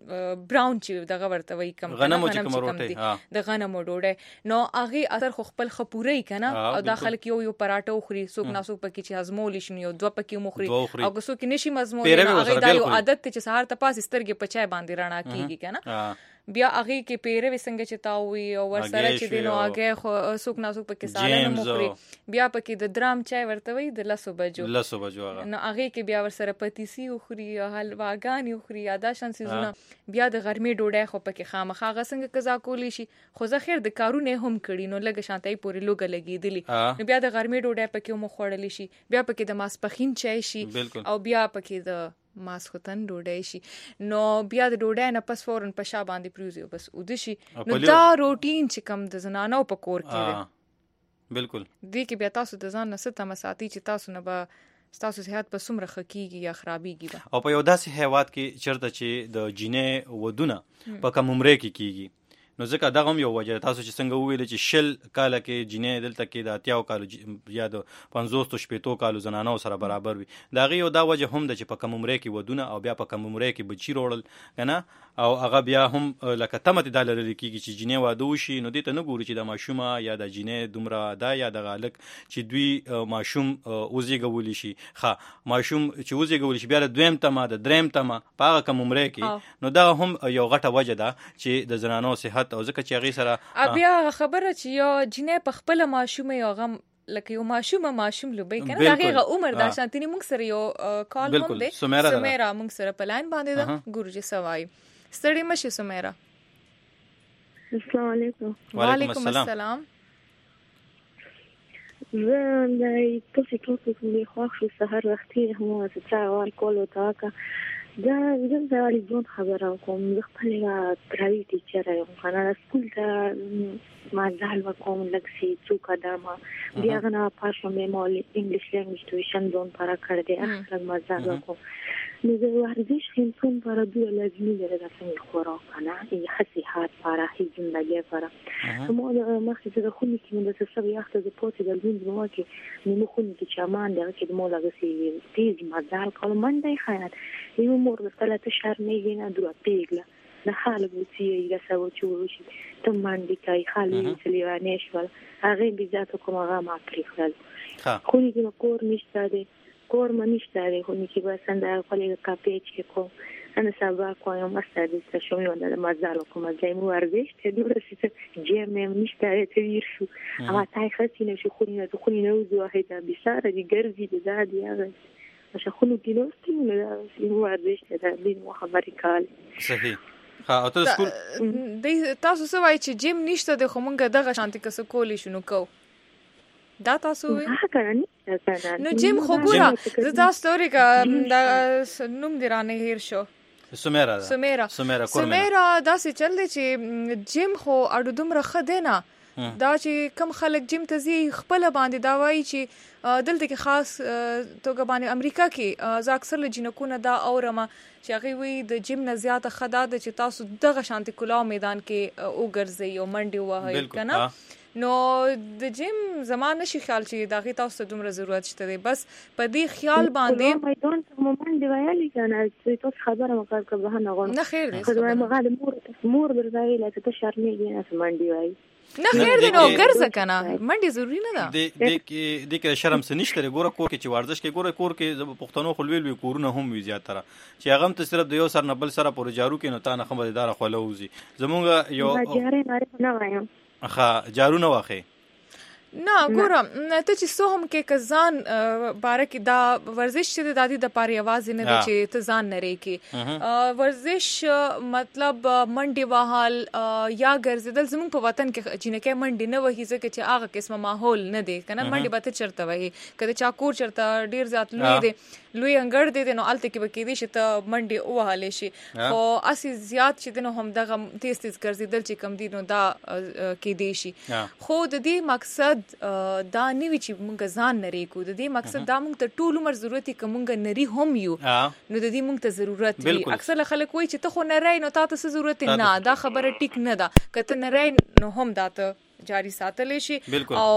براون چې دغه ورته وایي کم غنمو چې کوم روټي د غنمو ډوډۍ نو هغه اثر خو خپل خپوري کنه او داخل کې یو یو پراټو خوري څوک نه څوک پکې چې هضمول شي یو دوه پکې مخري او څوک نشي مزمول هغه دا یو عادت چې سهار ته پاس سترګې پچای باندې رڼا کیږي کنه بیا هغه کې پیره وسنګ چې تاوي او ورسره چې دینو هغه خو څوک نه څوک پکې سالن مخري بیا پکې د درام چای ورته وي د لسو بجو لسو بجو هغه نو هغه کې بیا ورسره پتیسی خوري حلواګانی خوري ادا شان سيزونه بیا د غرمې ډوډۍ خو پکې خامخا غسنګ قضا کولی شي خو زه خیر د کارونه هم کړی نو لګ شانتای پوری لوګ لګیدلی نو بیا د غرمې ډوډۍ پکې مو خوړلی شي بیا پکې د ماسپخین چای شي او بیا پکې د ماسختن ډوډۍ شي نو بیا د ډوډۍ نه پس فورن په شا باندې پروزي بس ودشي نو دا روټین چې کم د زنانو په کور کې بالکل دی کې بیا تاسو د ځان نه ست مساتی چې تاسو نه به تاسو صحت په سمره خکېږي یا خرابېږي او په یو داسې هیواد کې چرته چې د جینې ودونه په کم عمره کې کیږي نو ځکه دغه هم یو وجه تاسو چې څنګه وویل چې شل کاله کې جینې دلته کې د اتیاو کالو یا د پنځوس تو شپېتو کالو زنانو سره برابر وي د هغې یو دا وجه هم ده چې په کم عمرۍ کې ودونه او بیا په کم عمرۍ کې بچي روړل که نه او هغه بیا هم لکه تمه تې دا لرلې کېږي چې جینې واده وشي نو دې ته نه ګوري چې د ماشومه یا د جینې دومره ده یا دغه هلک چې دوی ماشوم وزېږولی شي ښه ماشوم چې وزېږولی شي بیا د دویم تمه د دریم تمه په هغه کم عمرۍ کې نو دغه هم یو غټه وجه ده چې د زنانو صحت او ځکه چې هغې سره بیا خبره چې یو جینۍ په خپله ماشومه یو غم لکه یو ماشومه ماشوم لوبی کنه د هغې عمر دا شانتینی موږ سره یو کال هم دی سمیرا موږ سره په لاین باندې ده ګورجي سوای ستړي مشي سمیرا السلام علیکم وعلیکم السلام زه د تاسو ټول کوم خوښ شو سحر وختي هم زه څاوال کولو تاکه دا زه د اړیدون خبره کوم زه خپل پرایوي ټیچر یم کنه سکول ته ما ځل وکوم لکه څو قدمه بیا غنا پښه مې مول انګلیش لنګویج ټیوشن زون پر کړ دې اخر ما ځل وکوم نو زه ورزش خیمتون پر دوه لازمی داره دفعه خوراک کنه این خصیحات پاره هی زندگی پاره ما مخصوص در خونی که من دست سبی اخت از پاتی در دون دنوا که نمو خونی که چمان داره که ما لگسی تیز مزال کالو من دای خیانت این مورد ثلاث شهر میگینه دو پیگله نه حال بودی ایگه سوال چوروشی تو من دیکای خالی سلیوانیش ولی اغیم بیزات کم آقا ما پریخل خونی که ما کور میشتاده کور ما نیشتاره خونی که باسن در خالی کپیچ که کن انا سابا کویم استادی استشومی و دل مزالو کم از جای موردش تدور رسیت جیم نیشتاره تویر شو اما تای خاصی نشو خونی نتو خونی نوزو آخیتا بیساره دی گرزی دی دادی آغاز مشه خونو گیلوستی نو موردش تدار دین مخبری کالی صحیح ها او ته سکول د تاسو څه وایي چې جیم نشته د خو مونږ دغه شانتي کس کولی شنو کو دا تاسو نو جیم خو ګوره زه تاسو ستوري کا د نوم دی رانه هیر شو سمیرا سمیرا سمیرا سمیرا دا څه چل دی چې جیم خو اډو دومره خده نه دا چې کم خلک جیم ته زی خپل باندې دا وایي چې دلته کې خاص توګه باندې امریکا کې ز اکثر له جنکونه دا اورمه چې هغه وی د جیم نه زیاته خدا د چې تاسو دغه شانتي کلاو میدان کې وګرځي او منډي وهي کنه نو د جیم زمانه شي خیال چې دغه تاسو ته دومره ضرورت شته بس په دې خیال باندې میدان ته منډي ویالي کنه چې تاسو خبره وکړه که به نه غواړم نه خیر دی خو مغال مور مور درځي لکه ته شرمېږي نه منډي وایي نه خیر دی نو ګرځه کنه منډي ضروری نه ده د د د کې شرم څه نشته ګوره کور کې چې ورزش کې ګوره کور کې پښتنو خپلوي وي کورونه هم وي زیاتره چې هغه ته صرف د یو سر نه بل سره پور جارو کې نو تا نه خبردار خلوزي زمونږ یو جاره نه وایم اخا جارو نه واخی نه ګورم ته چې سو هم کې کزان باره کې دا ورزش چې د دادی د پاره आवाज نه دی چې ته ځان نه ریکي ورزش مطلب منډي وهال یا ګرځیدل زموږ په وطن کې جنکه منډي نه وهي ځکه چې هغه قسمه ماحول نه دی کنه منډي به ته چرته وهي کله چا کور چرته ډیر زیات لوی دی لوی انګړ دی نو الته کې به کې دي چې ته منډي وهاله شي خو اسی زیات چې نو هم دغه تیز تیز ګرځیدل چې کم دي نو دا کې دی شي خو د دې مقصد دا نیوی چې مونږ ځان نری کو د دې مقصد دا مونږ ته ټول عمر ضرورت کې مونږ نری هم یو نو د دې مونږ ته ضرورت وي اکثر خلک وایي چې ته خو نری نو تاسو څه ضرورت نه دا خبره ټیک نه ده کته نری نو هم داته جاری ساتل شي او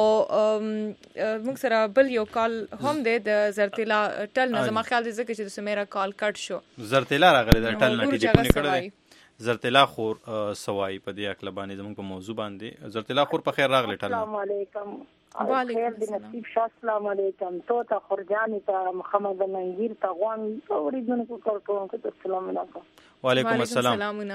موږ سره بل یو کال هم د زرتلا ټل نه زما خیال دی چې د سمیرا کال کټ شو زرتلا راغلی د ټل نه ټیلیفون کړی زرتلا خور سوای په دې اکل باندې زموږ په موضوع باندې. زرتلا خور په خیر راغلی ټاله. السلام علیکم. وعلیکم السلام. نصیب شاه السلام علیکم. تو ته خورجانی ته محمد منګیر ته غوان اوریدونکو کوم کو السلام علیکم. وعلیکم السلام. سلامونه.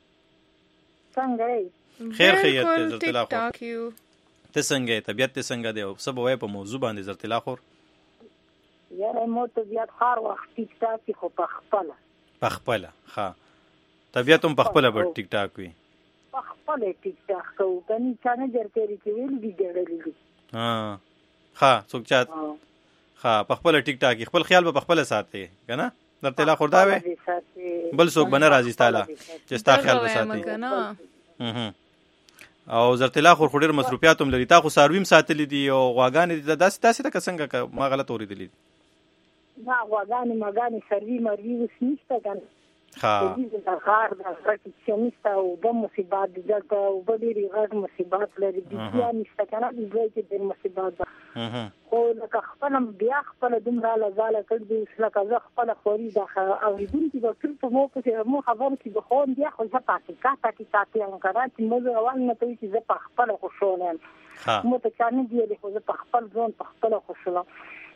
څنګه خیر خیریت ته زرتلا خور. ته څنګه طبیعت ته څنګه دی او سبا وای په موضوع باندې زرتلا خور؟ یاره مو ته زیات خار وخت ټیک ټاک خو په خپل په خپل ها طبیعت هم په خپل به ټیک ټاک وي په خپل ټیک ټاک کو کني چانه درته کې ویل دي ډېرې دي ها ها څوک چات ها په خپل ټیک ټاک خپل خیال په خپل ساتي کنه درته لا خوردا وي بل څوک بنه راځي تعالی چې ستا خیال وساتي او زرتلا خور خوري مصروفیات هم لري تا خو سارویم ساتلې دي او غواګانې د داسې تاسې ته څنګه ما غلط اوریدلې نه غواګانې مګانې سروي مري وس نشته کنه ها د غار د پرکټیشنستا او د مصیبات د او د ډېری غاټ مصیبات لري د بیا نشته کنه د دوی کې د مصیبات ده خو لکه خپل بیا خپل دومره لزاله کړ دې لکه زه خپل خوري د اوریدونکو د ټول په مو کې مو خبر کې د خون بیا خو ځه پاتې کا پاتې پاتې ان کړه چې موږ اول نه ته چې زه په خپل خوشاله مو ته چانه دی له خو زه په خپل ځون په خپل خوشاله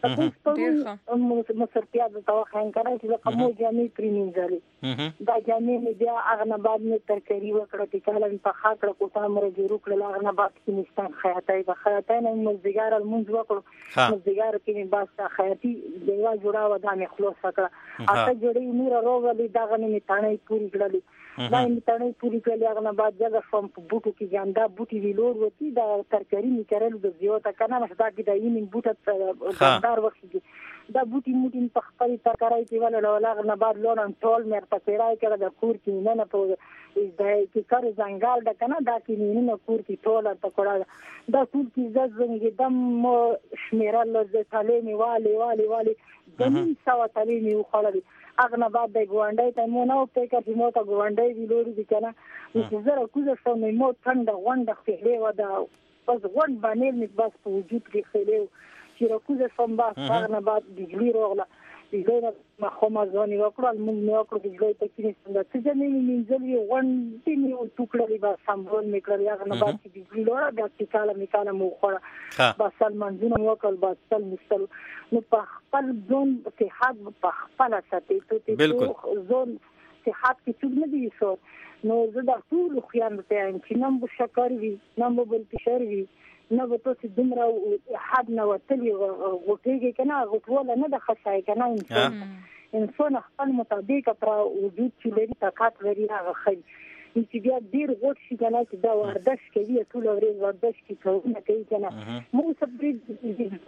مصرفیا د توخان کړه چې کومو جامې پرینځلې دا جامې مې بیا اغه بعد مې ترکری وکړه چې کله په خاطر کوټه مر جوړ کړل اغه بعد کې نستان خیاطای به خیاطای نه مزګار المنځ وکړو مزګار کې مې باسه خیاطي دیوا جوړا و دا مې خلاص کړه اته جوړې نور روغلې دا غنې مې تانه پوری کړلې دا مې تانه پوری کړلې اغه بعد ځکه فهم په بوټو کې ګاندا بوټي ویلور وتی دا ترکری مې کړل د زیوته کنه مخدا کې دا یې مې بوټه وخت دا بوټي موټي په خپل تکرای کې ولا ولا نه بعد لون ټول مې په پیرای کړه د کور کې نه نه په دې کې کار ځنګال د کنه دا کې نه نه کور کې ټول ته کړه دا ټول کې زنګ دم شمیرل د تعلیم والی والی والی دمن سوا تعلیم یو خلل اغه بعد د ګوانډای ته مو نو په کې مو ته ګوانډای دی لوري دي کنه چې زره کوزه شو مې مو څنګه غونډه خېلې و دا بس غونډ باندې مې بس په وجود کې خېلې چې راکوزه سم با څنګه بعد بجلی راغله بجلی ما خو ما ځونی وکړل موږ نو وکړو بجلی ته کې څنګه چې جنې منځلې غونډې نیو ټوکړلې با سمبول میکړل هغه نه بعد چې بجلی لوړه د ټیکاله میکاله مو خوړه با سلمانځونه وکړل با سل مستل نو په خپل ځون کې حد په خپل ساتي ته ځون چې حد کې څه نه دی شو نو زه د ټول خیان ته چې نم بو شکر وی نم بو بل پښر وی نه به تاسو دومره حد نه وتلی غوټیږي کنه غوټوله نه د خصای کنه انسان انسان خپل مطابق پر وجود چې لري طاقت لري هغه خي چې بیا ډیر غوټ شي کنه چې دا ورزش کوي ټول ورځ ورزش کوي نه کوي کنه مو صبرې دې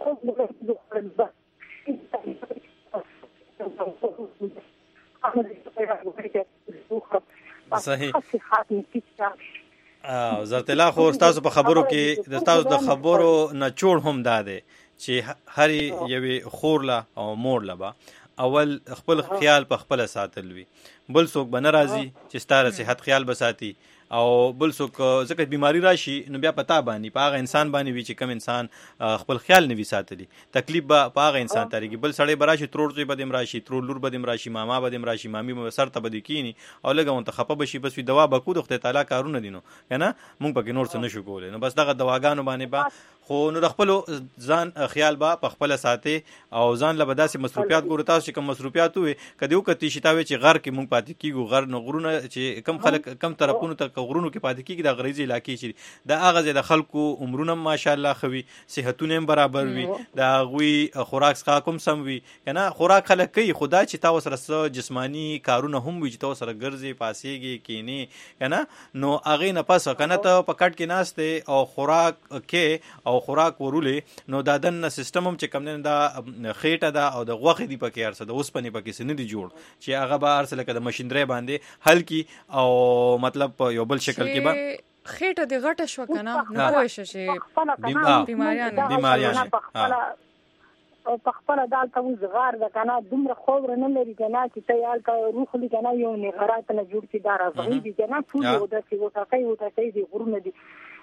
صحیح او زرتلا خو تاسو په خبرو کې د تاسو د خبرو نه چوړ هم داده چې هر یوې خورله او مورله با اول خپل خیال په خپل ساتل وي بل څوک به ناراضي چې ستاره صحت خیال بساتي او بل څوک ځکه بیماری راشي نو بیا پتا باندې په هغه انسان باندې وی چې کم انسان خپل خیال نه وی ساتلی تکلیف به په هغه انسان تاریږي بل سړی براشي ترور ځای بدیم راشي ترور لور بدیم راشي ماما بدیم راشي مامي سر ته بدی کینی او لګون ته خپه بشي بس وی دوا بکو د خدای تعالی کارونه دینو کنه مونږ پکې نور څه نشو کولای نو بس دغه دواګانو باندې با خو نو د خپل ځان خیال با په خپل ساتي او ځان له بداسي مصروفیات ګور تاسو چې کوم مصروفیات وي کدیو کتی شتاوي چې غر کې مونږ پاتې کیږو غر نه غرونه چې کم خلک کم طرفونو ته غرونو کې پاتې کیږي د غریزي علاقې چې د اغه د خلکو عمرونه ماشاءالله خوي صحتونه برابر وي د غوي خوراک څخه کوم سم وي کنه خوراک خلک کوي خدا چې تاسو سره جسمانی کارونه هم وي چې تاسو سره ګرځي پاسيږي کینی کنه نو اغه نه پس کنه ته پکټ کې ناشته او خوراک کې او خوراک ورولې نو دا دن سیستم هم چې کم نه دا خېټه دا او د غوخې دی پکې ارسه د اوس پنی پکې سن دي جوړ چې هغه به ارسه لکه د ماشينري باندې حل کی او مطلب یو بل شکل کې به خېټه دی غټه شو کنه نو پوه شې بیماریان بیماریان او په خپل دال ته وزغار د کنه دومره خور نه لري کنه چې ته یال کا روح لري کنه یو نه غرات نه جوړ کی دار راځي دي کنه ټول یو د څه وتا کوي وتا کوي دي غرونه دي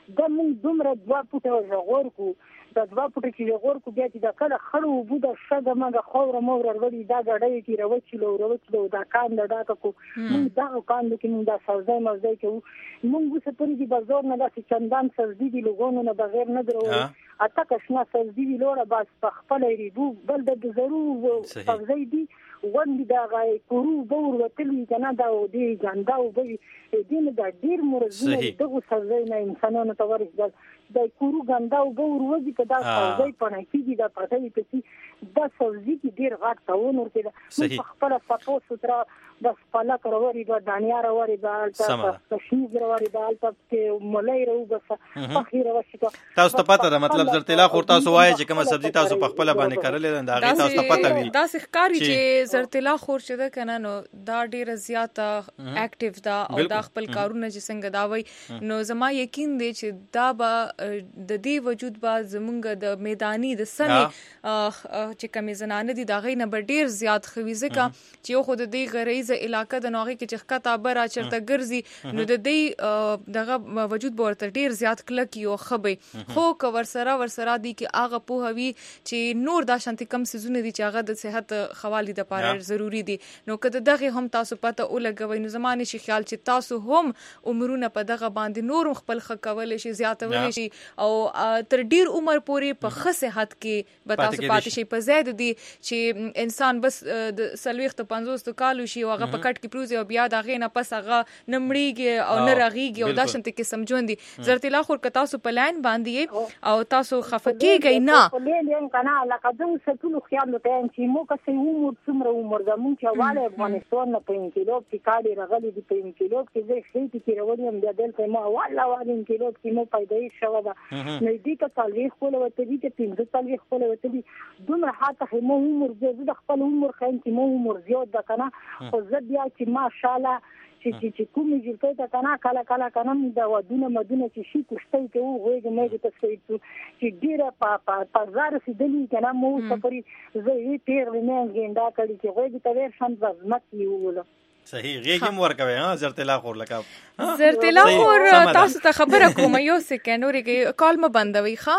د موږ دومره دوه فوټه ژغور کو د دوه فوټه چې ژغور کو بیا چې د کله خړو وبو د شګه مګه خوره مور وروړي دا غړې کې روچلو روچلو دا کان د ډاکه کو موږ دا کان کې موږ دا سوزای موزای کو موږ څه پرې د بازار نه داسې چندان سوزدي دي لګونو نه بغیر نه درو اته کښنا سوزدي وی لوړه باس په خپل ریبو بل د ضرور سوزای دي وندي دا غای کورو بور وتلی کنه دا دی ګندا او به دین دا ډیر مرزونه دغه سوزای نه انسانانو ته ورسېدل د کورو ګندا او بور وځي په دا سوزای په نه کېږي دا پټي پسې دا سوزي کې ډیر غټ تاون ورته په خپل سپو سترا د خپل کوروري د دانیار وري د تشنیز وري د البته ملای رو بس اخیره وشته تاسو ته پته ده مطلب زرتلا خور تاسو وایي چې کومه سبزی تاسو په خپل باندې کړلې دا غي تاسو ته پته وي دا ښکاری چې زرتلا خور چې ده کنه نو دا ډیر زیاته اکټیو دا او دا خپل کارونه چې څنګه دا وای نو زما یقین دی چې دا به د دې وجود با زمونږ د میدانی د سنې چې کومې زنانه دي دا غي نه به ډیر زیات خوي ځکه چې یو خود دې غریزه علاقه د نوغي کې چې ښکته بره چرته ګرځي نو د دې دغه وجود به ورته ډیر زیات کلک یو خبي خو که ورسره ورسره دي کې هغه په هوي چې نور دا شانتي کم سيزونه دي چې هغه د صحت خوالي د لپاره ضروری دي نو کله دغه هم تاسو پته ولګوي نو زمانه شي خیال چې تاسو هم عمرونه په دغه باندې نور خپل خکول شي زیاتول شي او تر ډیر عمر پورې په ښه صحت کې به تاسو پاتې شي په زیات دي چې انسان بس د سلويخت پنځوس کالو شي او هغه په کټ کې پروزي او بیا دا غې نه پس هغه نمړيږي او نه راغيږي او دا شنت کې سمجون دي زرتلا خور ک تاسو په لاین باندې او تاسو خفکیږي نه په لین کنه لکه دوی سکلو خیال ته چې مو که سې عمر څومره عمر زمون چې واله افغانستان نه په کیلو کې کالي راغلي دي په کیلو کې زه خېټي کې راوړم بیا دلته ما والله والله کیلو کې مو پیدایي شو دا نو دې ته تلوي خپل وته دي چې پنځه تلوي خپل وته دي دومره حتی مو عمر زه د خپل عمر خاين چې مو عمر زیات ده کنه خو زه بیا چې ماشاءالله چې چې کومې جلته ته کنه کله کله کنه دا ودونه مدونه چې شي کوشتي ته وګورې مې ته څه چې ډیره په په زار سي دلی کنه مو سفري زه یې تیر نه ګندا کړی چې وګورې ته ور شان زمت یو صحیح غیږم ورکوي ها زرتلا خور لکه زرتلا خور تاسو ته خبره کوم یو سکند ورګه کال م بندوي ښا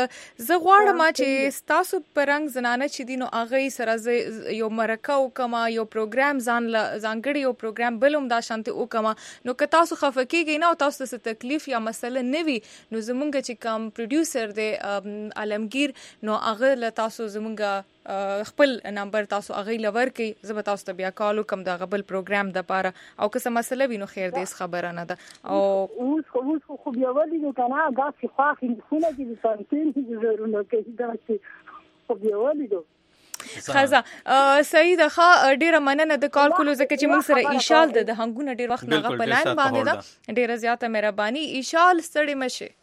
زه غواړم چې تاسو پرنګ زنانه چې دینو اغه سره یو مرکه او کما یو پروګرام ځان ځانګړي یو پروګرام بلوم دا شانته او کما نو که تاسو خفکیږئ نه او تاسو څه تکلیف یا مسله نوي نو زمونږ چې کم پروډوسر دی علمگیر نو اغه له تاسو زمونږ خپل نمبر تاسو اغه لور کې زه به تاسو ته بیا کالو کوم دا غبل پروګرام د پاره او که څه مسله وینو خیر دې خبره نه ده او اوس خو اوس خو بیا ولې نو کنه دا چې خاخ خونه کې د سانتین ضرورونه کې دا چې خو بیا ولې خزا سعید ښه ډیره مننه د کال کولو ځکه چې موږ سره ایشال د هنګونه ډیر وخت نه غپلان باندې دا ډیره زیاته مهرباني ایشال ستړي مشه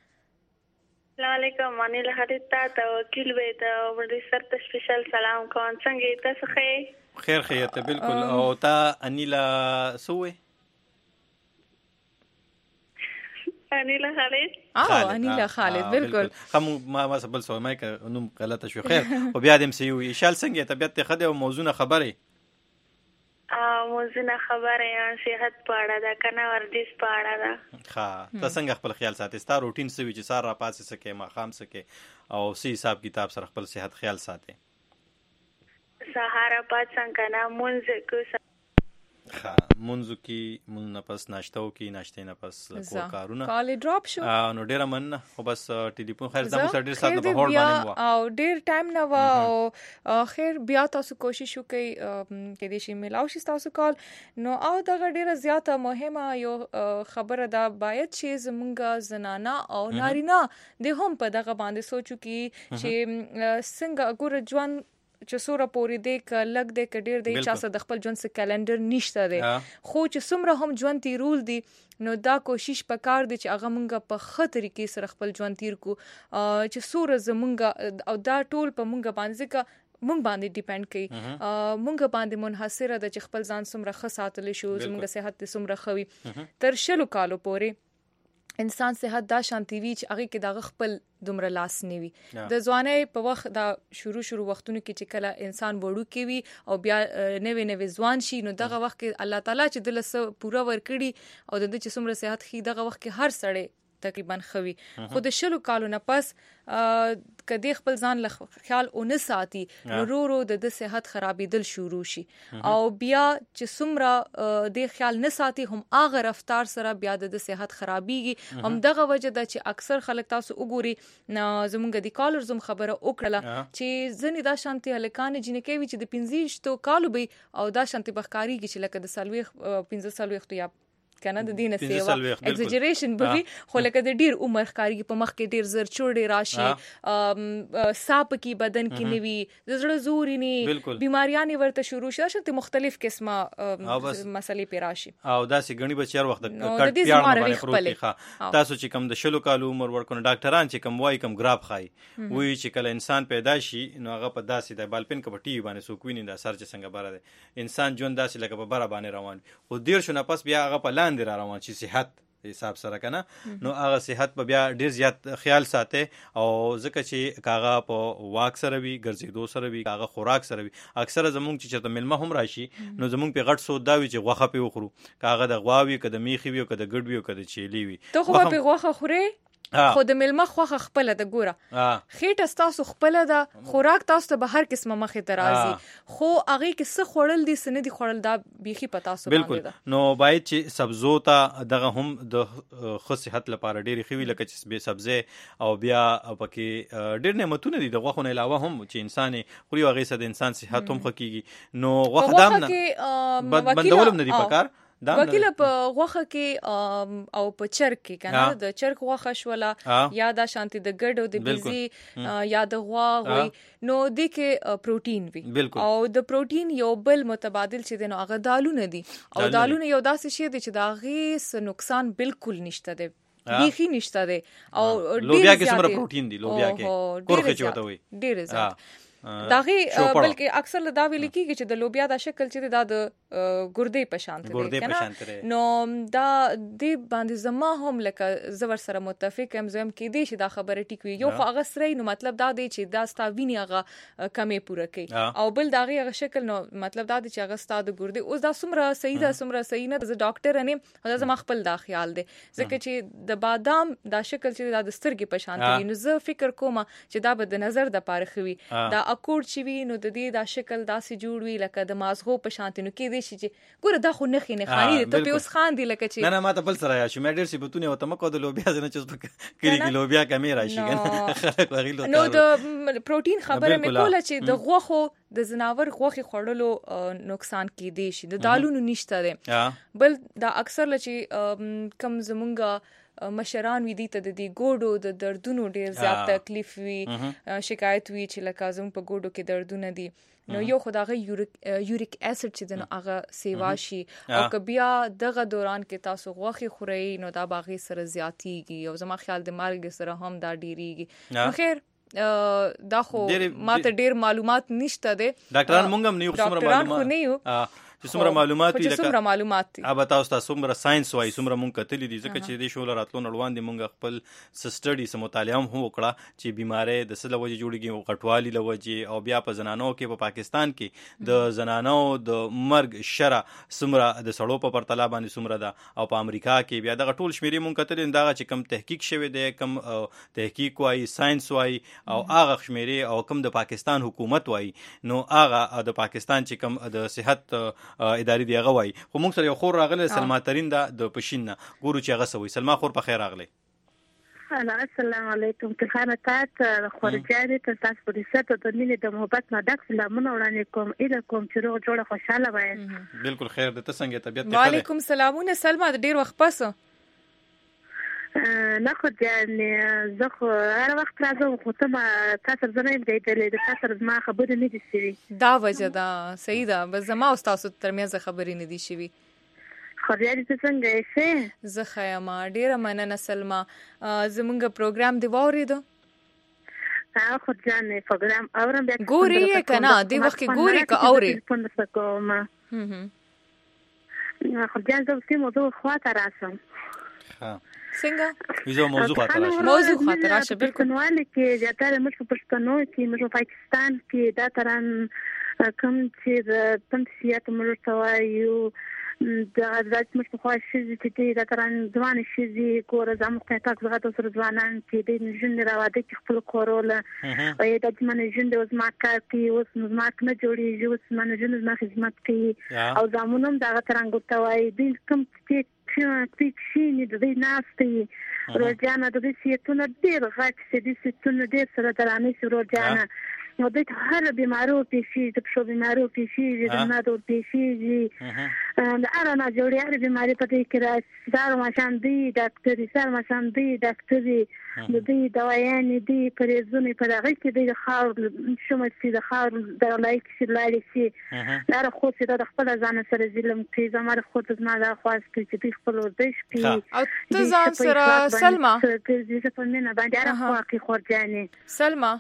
السلام علیکم مانیل حدیث تا وکیل وې ته ورې سر ته سپیشل سلام کوم څنګه تاسو ښه خیر خیر ته بالکل او تا انیلا سوې انیلا خالد اه انیلا خالد بالکل هم ما ما بل سوې ما ک نوم غلطه شو خیر او بیا دې سيو ایشال څنګه طبيعت ته خده او موضوع خبره ا موضوع خبره صحت پاړه دا کنه ورزش پاړه دا ها ته څنګه خپل خیال ساتي ستاره روټین سوي چې سار را پاسه سکے ما خام سکے او سی حساب کتاب سره خپل صحت خیال ساتي سهارا پات څنګه نه مونږ کو ها مونږ کی مون نه پس ناشتو کی ناشته نه پس کو کارونه کال ډراپ شو نو ډیر من خو بس ټلیفون خیر زمو سره ډیر سات په هول باندې و او ډیر ټایم نه و او خیر بیا تاسو کوشش وکئ کې دې شي ملاو شي تاسو کال نو او دغه ډیر زیاته مهمه یو خبره ده باید چې زمونږ زنانه او نارینه د هم په دغه باندې سوچو کی چې څنګه ګور ژوند چې سوره پوری دې ک لګ دې ک ډیر دې چا څه د خپل ژوند څخه کلندر نشته دی خو چې څومره هم ژوند تیرول دي نو دا کوشش پکار دي چې هغه مونږه په خطرې کې سره خپل ژوند تیر کو چې سوره زمونږه او دا ټول په مونږه باندې ک مونږ باندې ډیپند کوي مونږ باندې منحصره ده چې خپل ځان څومره ښه ساتل شو زمونږ صحت څومره خوي تر شلو کالو پورې انسان صحت دا شانتی وی چې هغه کې دا خپل دومره لاس نیوي د ځواني په وخت دا شروع شروع وختونو کې چې کله انسان وړو کې وي او بیا نوې نوې ځوان شي نو دغه وخت کې الله تعالی چې دل سره پورا ورکړي او د دې چې څومره صحت خي دغه وخت کې هر سړی تقریبا خوي خو د شلو کالو نه پس کدی خپل ځان له خیال اون ساتي ورورو د صحت خرابېدل شروع شي او بیا چې څومره د خیال نه ساتي هم هغه رفتار سره بیا د صحت خرابېږي هم دغه وجه ده چې اکثر خلک تاسو وګوري زمونږ د کالرز هم خبره وکړه چې ځنې دا شانتي هلکان جنې کوي چې د پنځه کالو به او دا شانتي بخکاریږي چې لکه د سلويخ پنځه سلويخ یا کنه د دینه سیوا ایگزاجریشن بوي خو لکه د ډیر عمر ښکاری په مخ کې ډیر زر چوړې راشي ساپ کی بدن کې نیوي د زړه زوري ني بیماریاں ورته شروع شته مختلف قسمه مسلې پی راشي او داسې غني بچیر وخت د کټ پیار باندې پروتي ښه تاسو چې کم د شلو کالو عمر ورکونه ډاکټران چې کم وای کم ګراب خای وی چې کله انسان پیدا شي نو هغه په داسې د بالپن کې په ټي باندې سوکوینې د سر چې څنګه بره ده انسان جون داسې لکه په بره باندې روان خو دیر شو نه پس بیا هغه په لاندې را روان شي صحت حساب سره کنه نو هغه صحت په بیا ډیر زیات خیال ساتي او ځکه چې کاغه په واک سره وي ګرځېدو سره وي کاغه خوراک سره وي اکثره زمونږ چې چرته ملمه هم راشي نو زمونږ په غټ سود دا وي چې غوخه په وخورو کاغه د غواوي کده میخي وي کده ګډ وي کده چيلي وي ته خو په غوخه خوري خو د ملمه خوخه خپل د ګوره خېټه تاسو خپل د خوراک تاسو ته به هر قسمه مخه ترازي خو هغه کې څه خورل دي سن دي خورل دا بيخي پتا سو بالکل نو باید چې سبزو ته دغه هم د خو صحت لپاره ډېری خوي لکه چې به سبزه او بیا پکې ډېر نعمتونه دي دغه خو نه علاوه هم چې انسان خوري هغه سره د انسان صحت هم خکېږي نو وخت دام نه بندولم نه دي پکار وکیل په غوخه کې او په چرګ کې کنه د چرګ غوخه شولا یا د شانتي د ګډ او د بيزي یا د غوا وي نو د کې پروتین وي او د پروتین یو بل متبادل چې د نو هغه دالونه دي او دالونه یو داسې شی دي چې دا غي نقصان بالکل نشته دی بیخي نشته دی او لوبیا کې څومره پروتین دي لوبیا کې کورخه چوته وي ډیر زیات داغي بلکې اکثر دا ویل کیږي چې د لوبیا د شکل چې دا د ګردې په شان دی کنه نو دا د باندې زما هم لکه زور سره متفق هم زم کې دي چې دا خبره ټیک وي یو خو هغه سره نو مطلب دا دی چې دا ستا ویني هغه کمې پوره کوي او بل داغي هغه شکل نو مطلب دا دی چې هغه ستا د ګردې اوس دا سمره صحیح ده سمره صحیح نه د ډاکټر نه دا زما خپل دا خیال دی ځکه چې د بادام دا شکل چې دا د سترګې په شان دی نو زه فکر کوم چې دا به د نظر د پاره خوي دا اکوړ چې وي نو د دې دا شکل داسې جوړ وي لکه د مازغو په شانتي نو کې دي چې ګوره دا خو نخې نه خاني ته په اوس خان دي لکه چې نه نه ما ته بل سره یا چې مې ډېر سی بتونه وته مکو د لوبیا نه چې کړي کې لوبیا کمې راشي کنه خلک وغیلو نو د پروتین خبره مې کوله چې د غوخو د زناور غوخي خورلو نقصان کې دي شي د دالونو نشته ده بل دا اکثر لچې کم زمونږه مشران وی دي ته د دې ګوډو د دردونو ډیر زیات تکلیف وی شکایت وی چې لکه زم په ګوډو کې دردونه دي نو یو خدای یوریک یوریک اسید چې د هغه سیوا شي او کبیا دغه دوران کې تاسو غوخي خوري نو دا باغی سره زیاتیږي او زما خیال د مالګ سره هم دا ډیریږي نو خیر دا خو ماته ډیر معلومات نشته ده ډاکټران مونږ هم نه یو څومره معلومات نه یو چې څومره معلومات وي څومره معلومات دي اب تاسو تاسو څومره ساينس وای څومره مونږ کتلې دي ځکه چې د شول راتلو نړوان دي مونږ خپل سټډي سم مطالعه هم وکړه چې بیماری د څه لوجه جوړیږي او غټوالي لوجه او بیا په زنانو کې په پاکستان کې د زنانو د مرګ شره څومره د سړو په پرتله باندې څومره ده او په امریکا کې بیا د ټول شمیرې مونږ کتلې دا چې کم تحقیق شوی دی کم تحقیق وای ساينس وای او هغه شمیرې او کم د پاکستان حکومت وای نو هغه د پاکستان چې کم د صحت اداري دی هغه وای خو موږ سره یو خور راغله سلما ترين د پښین نه ګورو چې هغه سوي سلما خور په خیر راغله السلام علیکم که خانه تاسو خورجاري تاسو په دې ست د مینې د محبت نه ډک سلامونه وړاندې کوم اله کوم چې روغ جوړه خوشاله وای بالکل خیر د څنګه طبيعت وعلیکم سلامونه سلما ډیر وخت پس نه خو ځان زه خو هر وخت راځم خو ته ما تاسو زنه دې دې د تاسو ما خبرې نه دي شوي دا وجه دا صحیح ده بس زما او تاسو ترمنځ خبرې نه دي شوي خو یاري څنګه یې زه خیمه ډیره مننه سلما زمونږ پروګرام دی وریدو تا خو ځان پروګرام اورم بیا ګوري کنه دی وخت ګوري که اوري پوند کوم هم هم خو ځان زه سیمو دوه خواته راسم ها څنګه ویزو موضوع خاطر راشه موضوع خاطر راشه بالکل نو کې زیاتره موږ په پښتنو کې موږ پاکستان کې دا تران کوم چې د پنځیات موږ توایو دا د مش په خوا شي چې دا تران ځوان شي کور زمو ته تاسو غاټو سره ځوانان چې د ژوند راوړي چې خپل کوروله او دا چې من ژوند اوس ما کوي اوس ما نه جوړیږي اوس من ژوند ما خدمت کوي او زمونږ دا تران ګوتوي د کوم چې چې شي نه د ناستي روزانه د دې ستونه ډیر غاټ چې د ستونه ډیر سره درانه شي روزانه نو د هر بیمارو پیشي د شو بیمارو پیشي د نادو پیشي د ارانا جوړي هر بیماری پته کې را دار ماشان دی ډاکټر سره ماشان دی ډاکټر د دې دوايان دي پرېزونه پر هغه کې د خاور شومه چې د خاور د لایک شي لاري شي لاره خو چې د خپل ځان سره ظلم کوي زموږ خو د ما د خواست چې د خپل ورزش کوي او ته ځان سره سلمى چې په مننه باندې راخوا کې خورجاني سلمى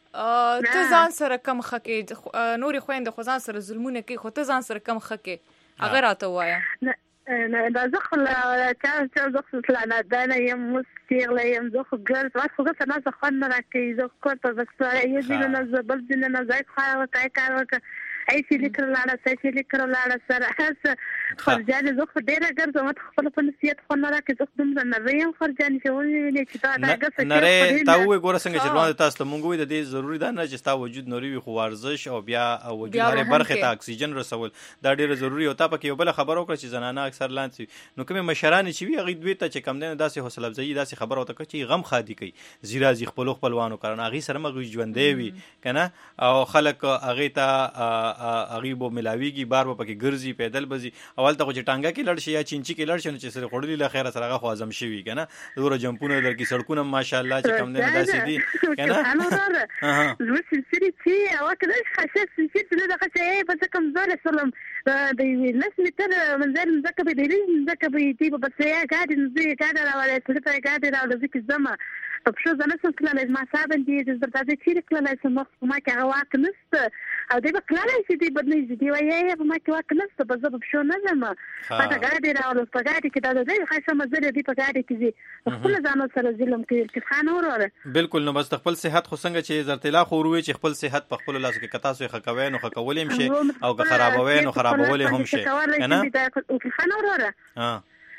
ته ځان سره کم خکې نوري خويند خو ځان سره ظلمونه کوي خو ته ځان سره کم خکې هغه راته وایا نه دا زخل چا چا زخل لا دا یم مستغله یم زخل ګل تاسو خو نه ځخ نه راکې زخ کوته زخ یې دې نه زبل دې نه ځای خا وکای کار وکای اي چې لیکل لاړه چې لیکل لاړه سره هڅه خرجانه زخ ډیره ګرځم ته خپل په نصیحت خو نه راکې زخ دومره نه ویم خرجانه چې ولې نه چې دا دغه څه نه نه تا وې ګوره څنګه چې روان تاسو ته مونږ وې د دې ضروری ده نه چې تاسو وجود نوري وي خو ورزش او بیا وجود هره برخه ته اکسیجن رسول دا ډیره ضروری او تا پکې یو بل خبر وکړه چې زنانه اکثر لاندې نو کومه مشران چې وی غي دوی ته چې کم نه داسې حوصله افزایی داسې خبر او ته چې غم خادي کوي زیرا زی خپل خپلوانو کارن اغي سره مغ ژوندې وي کنه او خلک اغي ته اغي بو ملاویږي بار په کې ګرځي پیدل بزي اول ته چې ټانګه کې لړ شي یا چینچی کې لړ شي چې سره خړلې له خیره سره غو اعظم شي وي کنه دغه جمپونه درکې سړکونه ماشاءالله چې کم نه داسې دي کنه ها زه سړي چې او کله خاصه چې دغه چې په کوم ځای سلام د نس متر منځل زکه به دی زکه به دی په بسیا قاعد نزي قاعد راولې څه ته قاعد راولې ځکه زما په شو زنه څه کله ما صاحب دي د زړه چې کله سم ما کې واک نست او دی په کله چې دی بدني دی وایي په ما کې واک نست په زب شو نه زما پته قاعد راولې په قاعد کې دا دی خاصه مزل دی په قاعد کې خپل ځان سره ظلم کوي چې خان اوره بالکل نو بس خپل صحت خو څنګه چې زرتلا خو وروي چې خپل صحت په خپل لاس کې کتا سو خکوي نو خکولې هم شي او که خرابوي نو خرابولې هم شي کنه خان اوره ها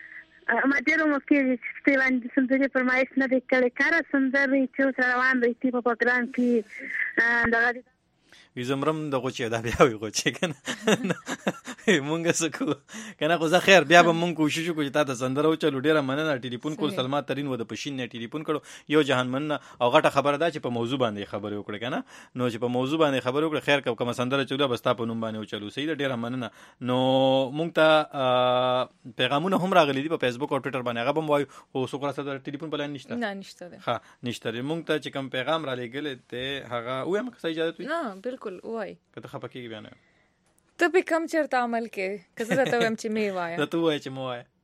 ما ډیرو مکه چې باندې سندري فرمایش نه د کله کار سندري چې روان دی په پروګرام کې دا وی زمرم د غوچې دا بیا وی غوچې کنه مونږ سکو کنه خو زه خیر بیا به مونږ کوشش وکړو چې تاسو سندره وچلو ډیره مننه ټلیفون کول سلمات ترين و د پښین نه ټلیفون کړو یو جهان مننه او غټه خبره ده چې په موضوع باندې خبرې وکړه کنه نو چې په موضوع باندې خبرې وکړه خیر کوم سندره چوله بس تاسو په نوم باندې وچلو صحیح ده ډیره مننه نو مونږ ته پیغامونه هم راغلي دي په فیسبوک او ټوئیټر باندې هغه هم وایو او څو کړه سره ټلیفون بلان نشته نه نشته ده ها نشته مونږ ته چې کوم پیغام را لګل ته هغه وایم که اجازه وي نه بالکل وای کته خپکی بیان ته به کم چرته عمل کې کزه ته ویم چې می وای ته وای چې مو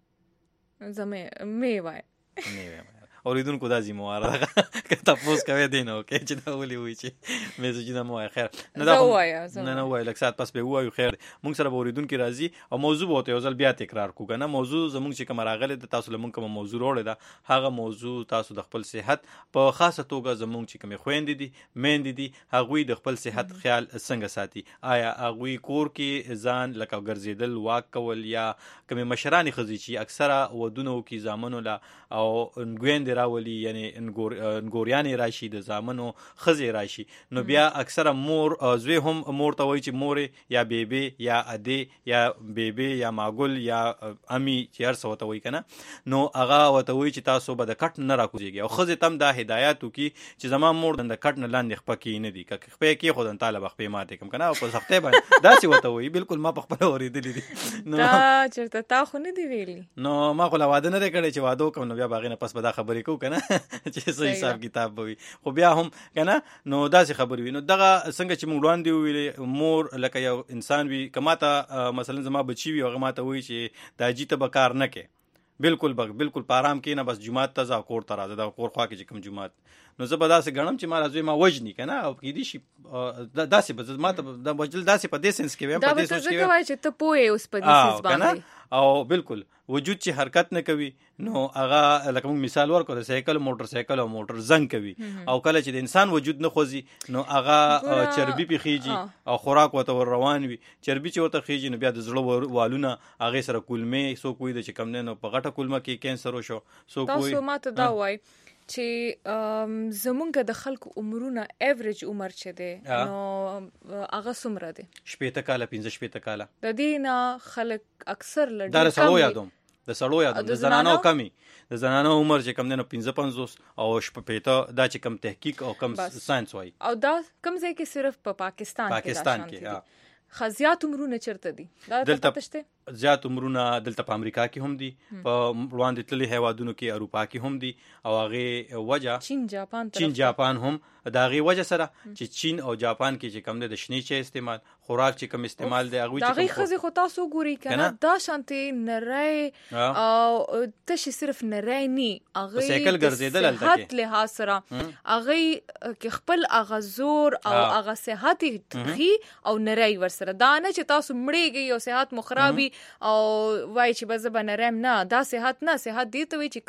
وای زمه می وای می وای اوریدونکو دا زمو واره کته پوس کوي دینو کې چې دا ولي وای چې میسج نه مو خیر نه دا وای نه نه وای لکه سات پس به وای خیر مونږ سره اوریدونکو راځي او موضوع به یو ځل بیا تکرار کو کنه موضوع زمونږ چې کوم راغله د تاسو لمون کوم موضوع وروړه دا هغه موضوع تاسو د خپل صحت په خاصه توګه زمونږ چې کوم خويند دي میند دي هغه د خپل صحت خیال څنګه ساتي آیا هغه کور کې ځان لکه ګرځیدل واک کول یا کوم مشرانی خزي چې اکثره ودونو کې زامنو لا او ګوند راولي یعنی انګور انګوریانی راشي د زامنو خزي راشي نو بیا اکثره مور زوی هم مور ته وای چې مور یا بیبي یا ادي یا بیبي یا ماګل یا امي چې هر څه وته وای کنه نو هغه وته وای چې تاسو به د کټ نه راکوځيږي او خزي تم دا هدایتو کی چې زما مور د کټ نه لاندې خپکی نه دي که خپې کې خودن طالب خپې ماته کم کنه او په سختې باندې دا څه وته وای بالکل ما په خپل اوریدلې دي نو دا چرته تا خو نه دی ویلي نو ما خو لا واده نه کړی چې واده کوم نو بیا باغینه پس به دا خبرې کو کنه چې صحیح حساب کتاب وي خو بیا هم کنه نو داسې خبرې وي نو دغه څنګه چې موږ وړاندې ویلې مور لکه یو انسان وي کماته مثلا زما بچی وي هغه ماته وایي چې دا جی ته به کار نه کې بالکل بګ بالکل پارام کې نه بس جمعه ته ځه کور ته راځه دا کور خوا کې چې کوم جمعه نو زه به داسې ګڼم چې ما راځي ما وجني کنه او کې دي شي داسې به ما ته د وجل داسې په دې سنس کې ویم په دې سنس کې وای چې ته پوهې اوس په دې سنس باندې او بالکل وجود چې حرکت نه کوي نو هغه لکه موږ مثال ورکړو د سایکل موټر سایکل او موټر زنګ کوي او کله چې د انسان وجود نه خوځي نو هغه چربي پیخیږي او خوراک ورته ور روان وي چربي چې ورته خیږي نو بیا د زړه والونه هغه سره کولمې سو کوی د چې کم نه نو په غټه کولمه کې کینسر وشو سو کوی تاسو ماته دا وای چې زمونږ د خلکو عمرونه ایوریج عمر چه ده نو هغه څومره ده شپېته کاله پنځه شپېته کاله د دې نه خلک اکثر لږ دا سړو یادوم د سړو یادوم د زنانو کمی د زنانو عمر چې کم نه پنځه پنځوس او شپېته دا چې کم تحقیق او کم ساينس وای او دا کم ځای کې صرف په پاکستان کې پاکستان کې خزيات عمرونه چرته دي دا پتهشته زیات عمرونه دلته په امریکا کې هم دي په وړاندې تللي هیوادونو کې اروپا کې هم دي او هغه وجه چین جاپان چین جاپان هم دا غي وجه سره چې چین او جاپان کې چې کم نه د شنی چي استعمال خوراک چې کم استعمال دی هغه چې دا غي خزي خو تاسو ګوري کنه دا شانتي نری او تش صرف نری ني هغه سایکل ګرځیدل هلته کې حت له سره هغه کې خپل اغزور او هغه صحت خي او نری ورسره دا نه چې تاسو مړیږي او صحت مخربي او وای چې بز بنرم نه دا صحت نه صحت دی ته وی چې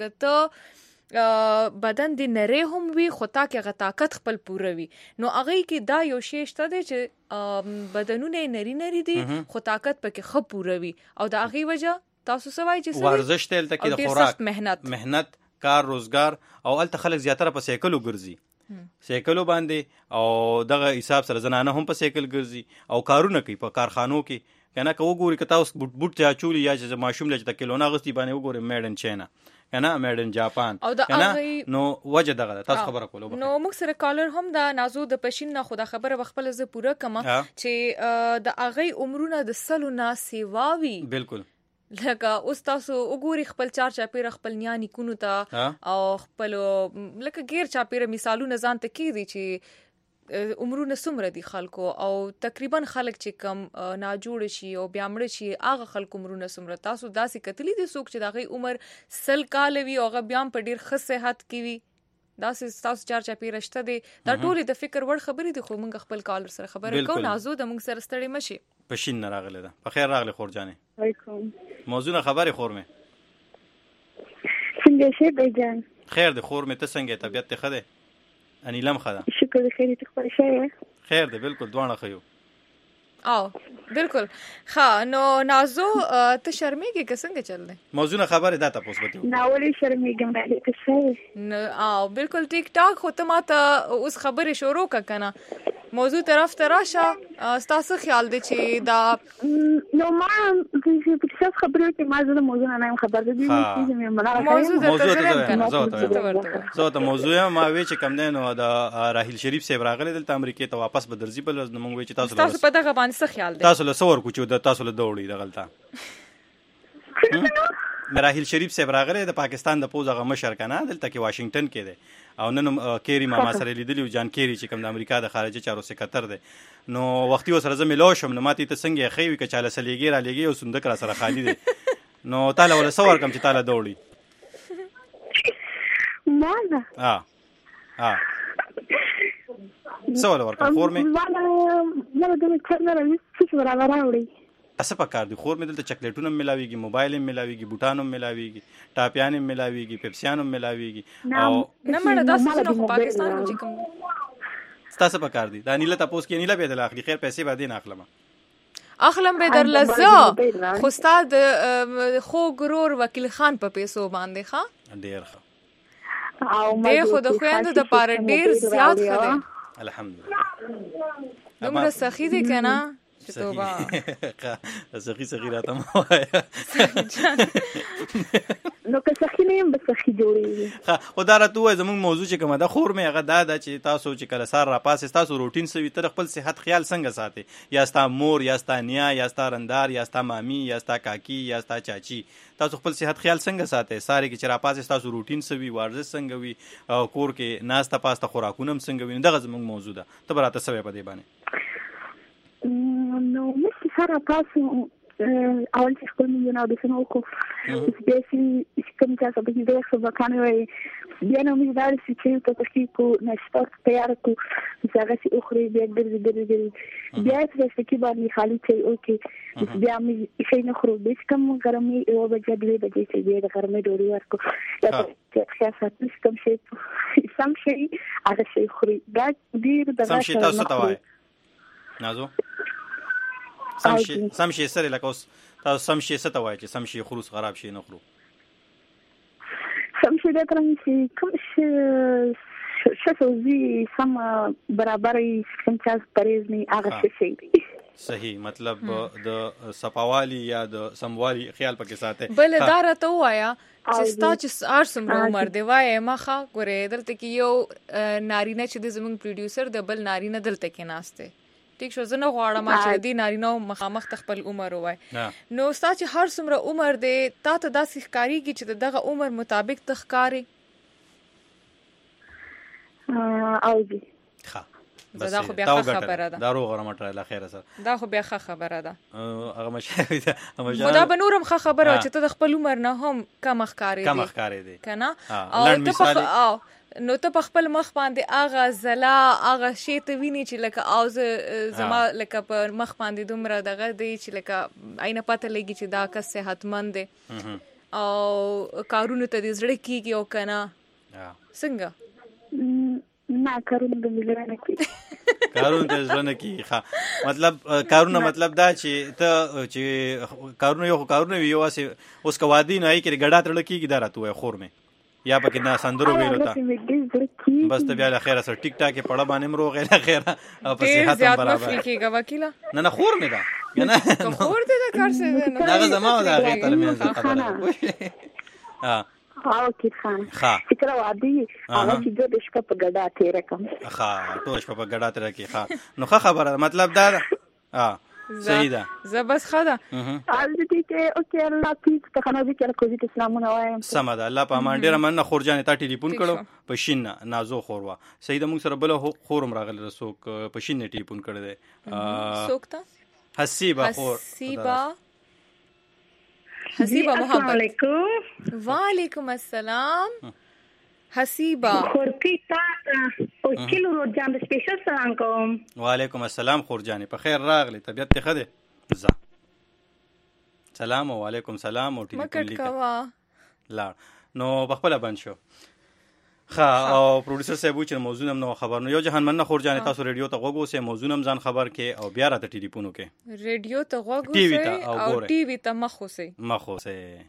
کته بدن دی نری هم وی خو تا کې غ طاقت خپل پوره وی نو هغه کې دا یو شی شته دی چې بدنونه نری نری دي خو طاقت پکې خ پوره وی او دا هغه وجه تاسو سوای چې ورزش تل تکي د خوراک مهنت مهنت کار روزګار او الته خلک زیاتره په سایکلو ګرځي سایکلو باندې او دغه حساب سره زنانه هم په سایکل ګرځي او کارونه کوي په کارخانو کې کنه کو وګوري کته اوس بوت بوت ته چولي یا چې ماشوم لږ د کیلونه غستی باندې وګوري میډن چاینا کنه میډن جاپان کنه نو وجه دغه تاسو خبره کولو نو موږ سره کالر هم دا نازو د پښین نه خدا خبره وخپل ز پوره کما چې د اغه عمرونه د سلو نه سیواوي بالکل لکه اوس تاسو وګوري خپل چار چاپیر خپل نیانی کونو ته او خپل لکه غیر چاپیر مثالونه ځان ته کی دي چې عمرونه څومره دي خلکو او تقریبا خلک چې کم نا جوړ شي او بیا مړ شي هغه خلکو عمرونه څومره تاسو داسې کتلی دي څوک چې دغه عمر سل کال وي او هغه بیا په ډیر ښه صحت کې وي داسې تاسو چار چاپی رشته دي دا ټولې د فکر وړ خبرې دي خو موږ خپل کال سره خبرې کوو نازو د موږ سره ستړي مشي پښین نه راغله ده په خیر راغله خورجانې وعلیکم موضوع خبرې خور مې څنګه شي بیجان خیر ده خور مې ته څنګه طبيعت ته خده انیلم خدا شکر خیر ته خو شه خیر ده بالکل دوانه خيو او بالکل ها نو نازو ته شرمېږي که څنګه چل دی موضوع خبره ده تاسو پته نه ولې شرمېږم راځي که څه نو او بالکل ټیک ټاک خو ته ماته اوس خبره شروع کا کنه موضوع طرف ته راشه تاسو خیال دی چې دا نو ما چې په څه خبره کې ما زه موضوع نه خبر دي چې مې مله موضوع ته زه ته موضوع ما وی چې کم نه نو دا راحیل شریف صاحب راغله دلته امریکا ته واپس به درځي بل نو موږ وی چې تاسو تاسو په دغه باندې څه خیال دی تاسو له څور کو چې د تاسو له دوړي د غلطه راحیل شریف صاحب راغله د پاکستان د پوز هغه مشر کنه دلته کې واشنگټن کې دی او نن کیری ماما سره لیدلی جان کیری چې کوم د امریکا د خارجي چارو سکرټر دی نو وختي وسره زمي لو شم نو ماتي ته څنګه خېوي ک چاله سلیګي را لګي او صندوق را سره خالی دی نو تعالی ولا سوار کم چې تعالی دوړي ماذا اه اه سوال ورکړ خور مې والا زه د څنګه راځي چې ورا راوړي اسه پکار دي خور مې دلته چاکلیټونه ملاويږي موبایل هم ملاويږي بوټان هم ملاويږي ټاپيان هم ملاويږي پیپسيان هم ملاويږي او نه مړه داسې نو پاکستان کې کوم تاسو پکار دي دا نیله تاسو کې نیله به د اخري خیر پیسې باندې نه اخلم اخلم به در لزه خو استاد خو ګرور وکیل خان په پیسو باندې ښا ډیر ښه او ما خو د خويند د پاره ډیر زیات خدای الحمدلله دومره سخی دي کنه توبه سخی سخی راته ما وایا نو که سخی نه هم به سخی جوړیږي ها خدا راته وای زموږ موضوع چې کومه د خور مې هغه دا د چې تاسو چې کله سار را پاسې تاسو روټین سوي تر خپل صحت خیال څنګه ساتي یا ستا مور یا ستا نیا یا ستا رندار یا ستا مامي یا ستا کاکی یا ستا چاچی تاسو خپل صحت خیال څنګه ساتي ساري کې چې را پاسې تاسو روټین سوي ورزش څنګه وي او کور کې ناسته پاسته خوراکونه څنګه وي دغه زموږ موضوع ده ته براته سوي په دې باندې نو مې سره تاسو اول چې خپل مونږ نه اودیشن وکړو بیا چې کوم چا څه به دې څه وکانه وي بیا نو موږ دا چې ته تاسو کو نشته تیار کو چې هغه چې اخري بیا ګرځي ګرځي بیا چې څه کې باندې خالی چې اوکې بیا موږ شي نه خرو به کوم ګرمي او بجې دې بجې چې دې ګرمي ډوري ورکو چې خاصه تاسو کوم شي سم شي هغه شي خوري دا ډیر د سم شي تاسو ته وای نازو سم شي سم شي سره لکه اوس تاسو سم شي څه ته وای چې سم شي خروس خراب شي نه خرو سم شي دا ترنګ چې کوم شي شته زی سم برابرې کوم چا پرېز نه هغه شي صحیح مطلب د صفاوالي یا د سموالي خیال پکې ساته بل اداره ته وایا چې ستا چې ار سم عمر دی وای مخه ګورې دلته کې یو نارینه چې د زمونږ پروډوسر د بل نارینه دلته کې ناشته ټیک شو زه نه غواړم چې دی نارینه مخامخ خپل عمر وای نو ستا چې هر څومره عمر دی تا ته داسې ښکاریږي چې دغه عمر مطابق تخکاری او دی ښه دا خو بیا خبره ده دا روغ رمټره له خیره سره دا خو بیا خبره ده هغه مشه خو دا به نورم ښه خبره چې ته د خپل عمر نه هم کم ښکاری کم ښکاری دی کنه او ته نو ته په خپل مخ باندې اغه زلا اغه شی ته ویني چې لکه اوز زما لکه په مخ باندې دومره دغه دی چې لکه عینه پته لګي چې دا کس صحتمند دی او کارونه ته دې زړه کیږي او کنه څنګه نه کارونه د مليانه کی کارونه د ځنه کی ښه مطلب کارونه مطلب دا چې ته چې کارونه یو کارونه وي واسه اوس کوادي نه ای کې ګډا تړل کیږي دا راته وای خور مې یا پکې نه سندرو ویلو تا بس ته بیا له خیره سره ټیک ټاک په اړه باندې مرو غیر خیره او په صحت هم برابر کیږي وکیلا نه نه خور مې دا کنه خور دې دا کار څه نه هغه زما دا غیر ترمنځ خبره ها او کې خان چې کله وادي هغه چې د شپه په ګډا تیر کوم ښه ټول شپه په ګډا تیر کې ښه نو ښه خبره مطلب دا ها صحیح ده زه بس خدا از دې ته او کې الله پیټ ته خنو دې کله کوزي اسلامونه وایم سم ده الله په امان ډیر مننه خورجان ته ټلیفون کړو په شین نازو خوروا صحیح ده موږ سره بل خورم راغل رسوک په شین ټلیفون کړی دی سوکتا حسیبه خور حسیبه حسیبه محمد علیکم وعلیکم السلام حسیبه خورکی تا او کیلو رو جان د سپیشل سلام کوم وعلیکم السلام خورجانی په خیر راغلی طبیعت ته خده ز سلام او علیکم سلام او ټلیفون لیکه لا نو بخپل بند شو ښه او پروډوسر صاحب چې موضوع هم نو خبر نو یو جهان من خورجانی تاسو ریډیو ته غوګو سه موضوع هم ځان خبر کې او بیا راته ټلیفون وکې ریډیو ته غوګو سه او ټي وي ته مخ اوسه مخ اوسه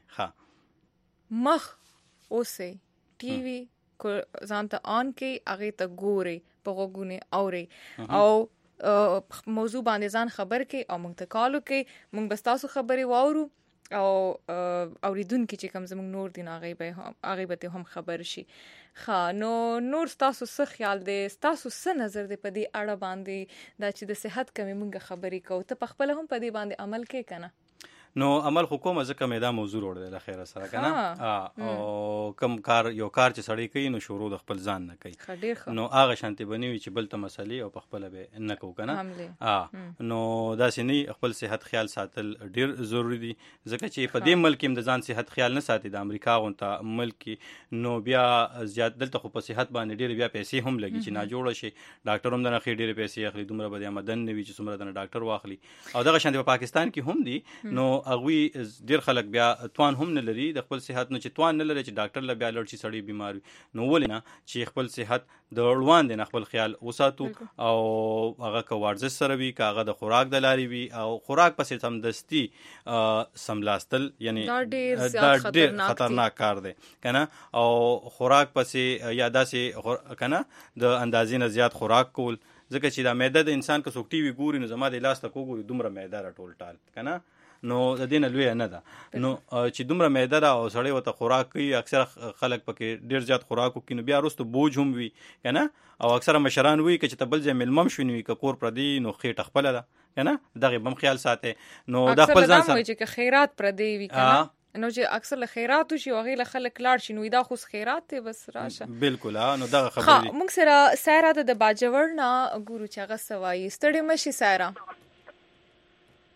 ښه مخ اوسه ټي وي ځان ته آن کې هغه ته ګوري په غوګونه اوري او موضوع باندې ځان خبر کې او موږ ته کالو کې موږ بس تاسو خبري واورو او اوریدونکو چې کوم زموږ نور دین هغه به هغه به هم خبر شي ښه نو نور تاسو څه خیال دی تاسو څه نظر دی په دې اړه باندې دا چې د صحت کمی موږ خبري کوو ته په خپل هم په دې باندې عمل کې کنه نو عمل حکومت ځکه مې دا موضوع وروړل د خیره سره کنه او کم کار یو کار چې سړی کوي نو شروع د خپل ځان نه کوي نو هغه شانتي بنوي چې بل ته مسلې او په خپل به نه کو کنه نو دا سني خپل صحت خیال ساتل ډیر ضروری دي ځکه چې په دې ملک کې د ځان صحت خیال نه ساتي د امریکا غونته ملک نو بیا زیات دلته خو په صحت باندې ډیر بیا پیسې هم لګي چې نه جوړ شي ډاکټر هم نه خې ډیر پیسې اخلي دومره به آمدن نه وي چې څومره د ډاکټر واخلي او دغه شانتي په پاکستان کې هم دي نو اغوی ډیر خلک بیا توان هم نه لري د خپل صحت نه چې توان نه لري چې ډاکټر له بیا لړ شي سړی بیمار وي نو ولې نه چې خپل صحت د روان دي نه خپل خیال وساتو او هغه کو ورزش سره وي کاغه د خوراک د لاري وي او خوراک پسې سمدستي سملاستل یعنی دا ډیر خطرناک کار دی کنه او خوراک پسې یا داسې کنه د اندازې نه زیات خوراک کول ځکه چې دا معده د انسان که څوک ټي وي ګوري نو زما د لاس ته کوګوري دومره معده راټول ټال کنه نو د دې نه لوی نه ده نو چې دومره معده را او سړی وته خوراک کوي اکثر خلک پکې ډیر زیات خوراک کوي نو بیا وروسته بوج هم وي کنه او اکثر مشران وي چې ته بل ځای ملمم شونی ک کور پردي نو خېټه خپل ده کنه دغه بم خیال ساتي نو د خپل ځان سره چې خیرات پردي وي کنه نو چې اکثر له خیرات شي او غیله خلک لاړ شي نو دا خو خیرات ته بس راشه بالکل نو دغه خبرې موږ سره سایره د باجوړ نه ګورو چې هغه سوای ستړي مشي سایره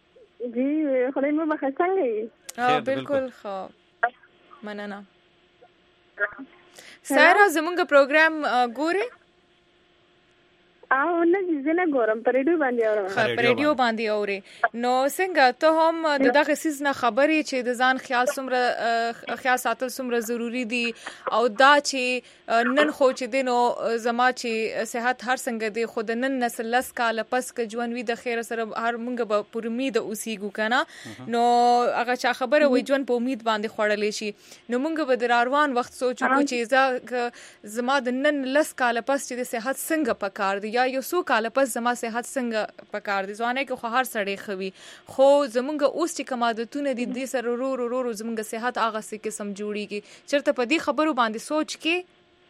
جی خدای مو بخښه څنګه یې؟ اه بالکل ښه مننه. سایرا زمونږ پروګرام ګوري؟ او نه زه نه ګورم، په ریډیو باندې اورم. ښه په ریډیو باندې اوري. نو څنګه ته هم د دغه سیز نه خبرې چې د ځان خیال څومره خیال ساتل څومره ضروری دي او دا چې نن خو چې دی نو زما چې صحت هر څنګه دی خو د نن نسل لس کاله پس که ژوند وي د خیر سره هر مونږ به پر امید اوسېږو که نه. نو هغه چا خبره وایي ژوند په امید باندې خوړلی شي. نو مونږ به د راروان وخت سوچ وکړو چې زه زما د نن لس کاله پس چې د صحت څنګه پکار دی یا یو څو کاله پس زما صحت څنګه پکار دی. ځوانۍ کې خو هر سړی ښه وي خو زمونږ اوس چې کوم عادتونه دي دې سره ورو ورو ورو زمونږ صحت هغسې قسم جوړېږي. چېرته په دې خبرو باندې سوچ کې؟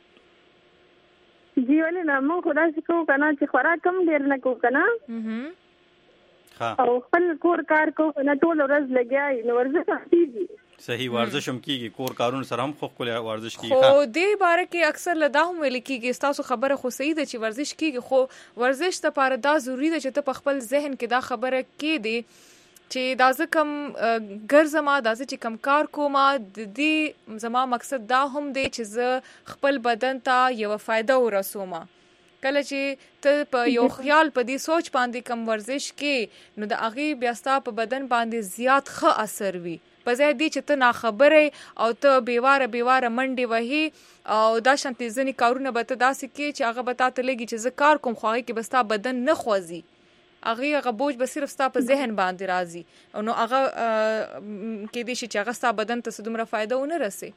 جی ولې نه، موږ خو داسې کوو که نه چې خوراک هم ډېر نه کوو که نه او خپل کور کار کوو که نه ټوله ورځ لګیا یي نو ورزش هم کېږي. صحیح ورزش هم کیږي، کور کارونو سره هم خو ښکلی ورزش کیږي. خو دې باره کې اکثر له دا هم ویل کېږي ستاسو خبره خو صحیح ده چې ورزش کیږي خو ورزش دپاره دا ضروري ده چې ته په خپل ذهن کې دا خبره کېږدې چې دا زه کم ګرځم دا زه چې کم کار کوم د دې زما مقصد دا هم دی چې زه خپل بدن ته یوه فایده ورسوم. کله چې ته په یو خیال په دې سوچ باندې کم ورزش کې نو د هغې بیا ستا په بدن باندې زیات ښه اثر وي په ځای دی چې ته ناخبره او ته بیواره بیواره منډې وهې او دا شانتې ځینې کارونه به ته داسې کې چې هغه به تا ته لګي چې زه کار کوم خو هغې کې به ستا بدن نه خوځي، هغې هغه بوج به صرف ستا په ذهن باندې راځي نو هغه کېدای شي چې هغه ستا بدن ته څه دومره فایده ونه رسي.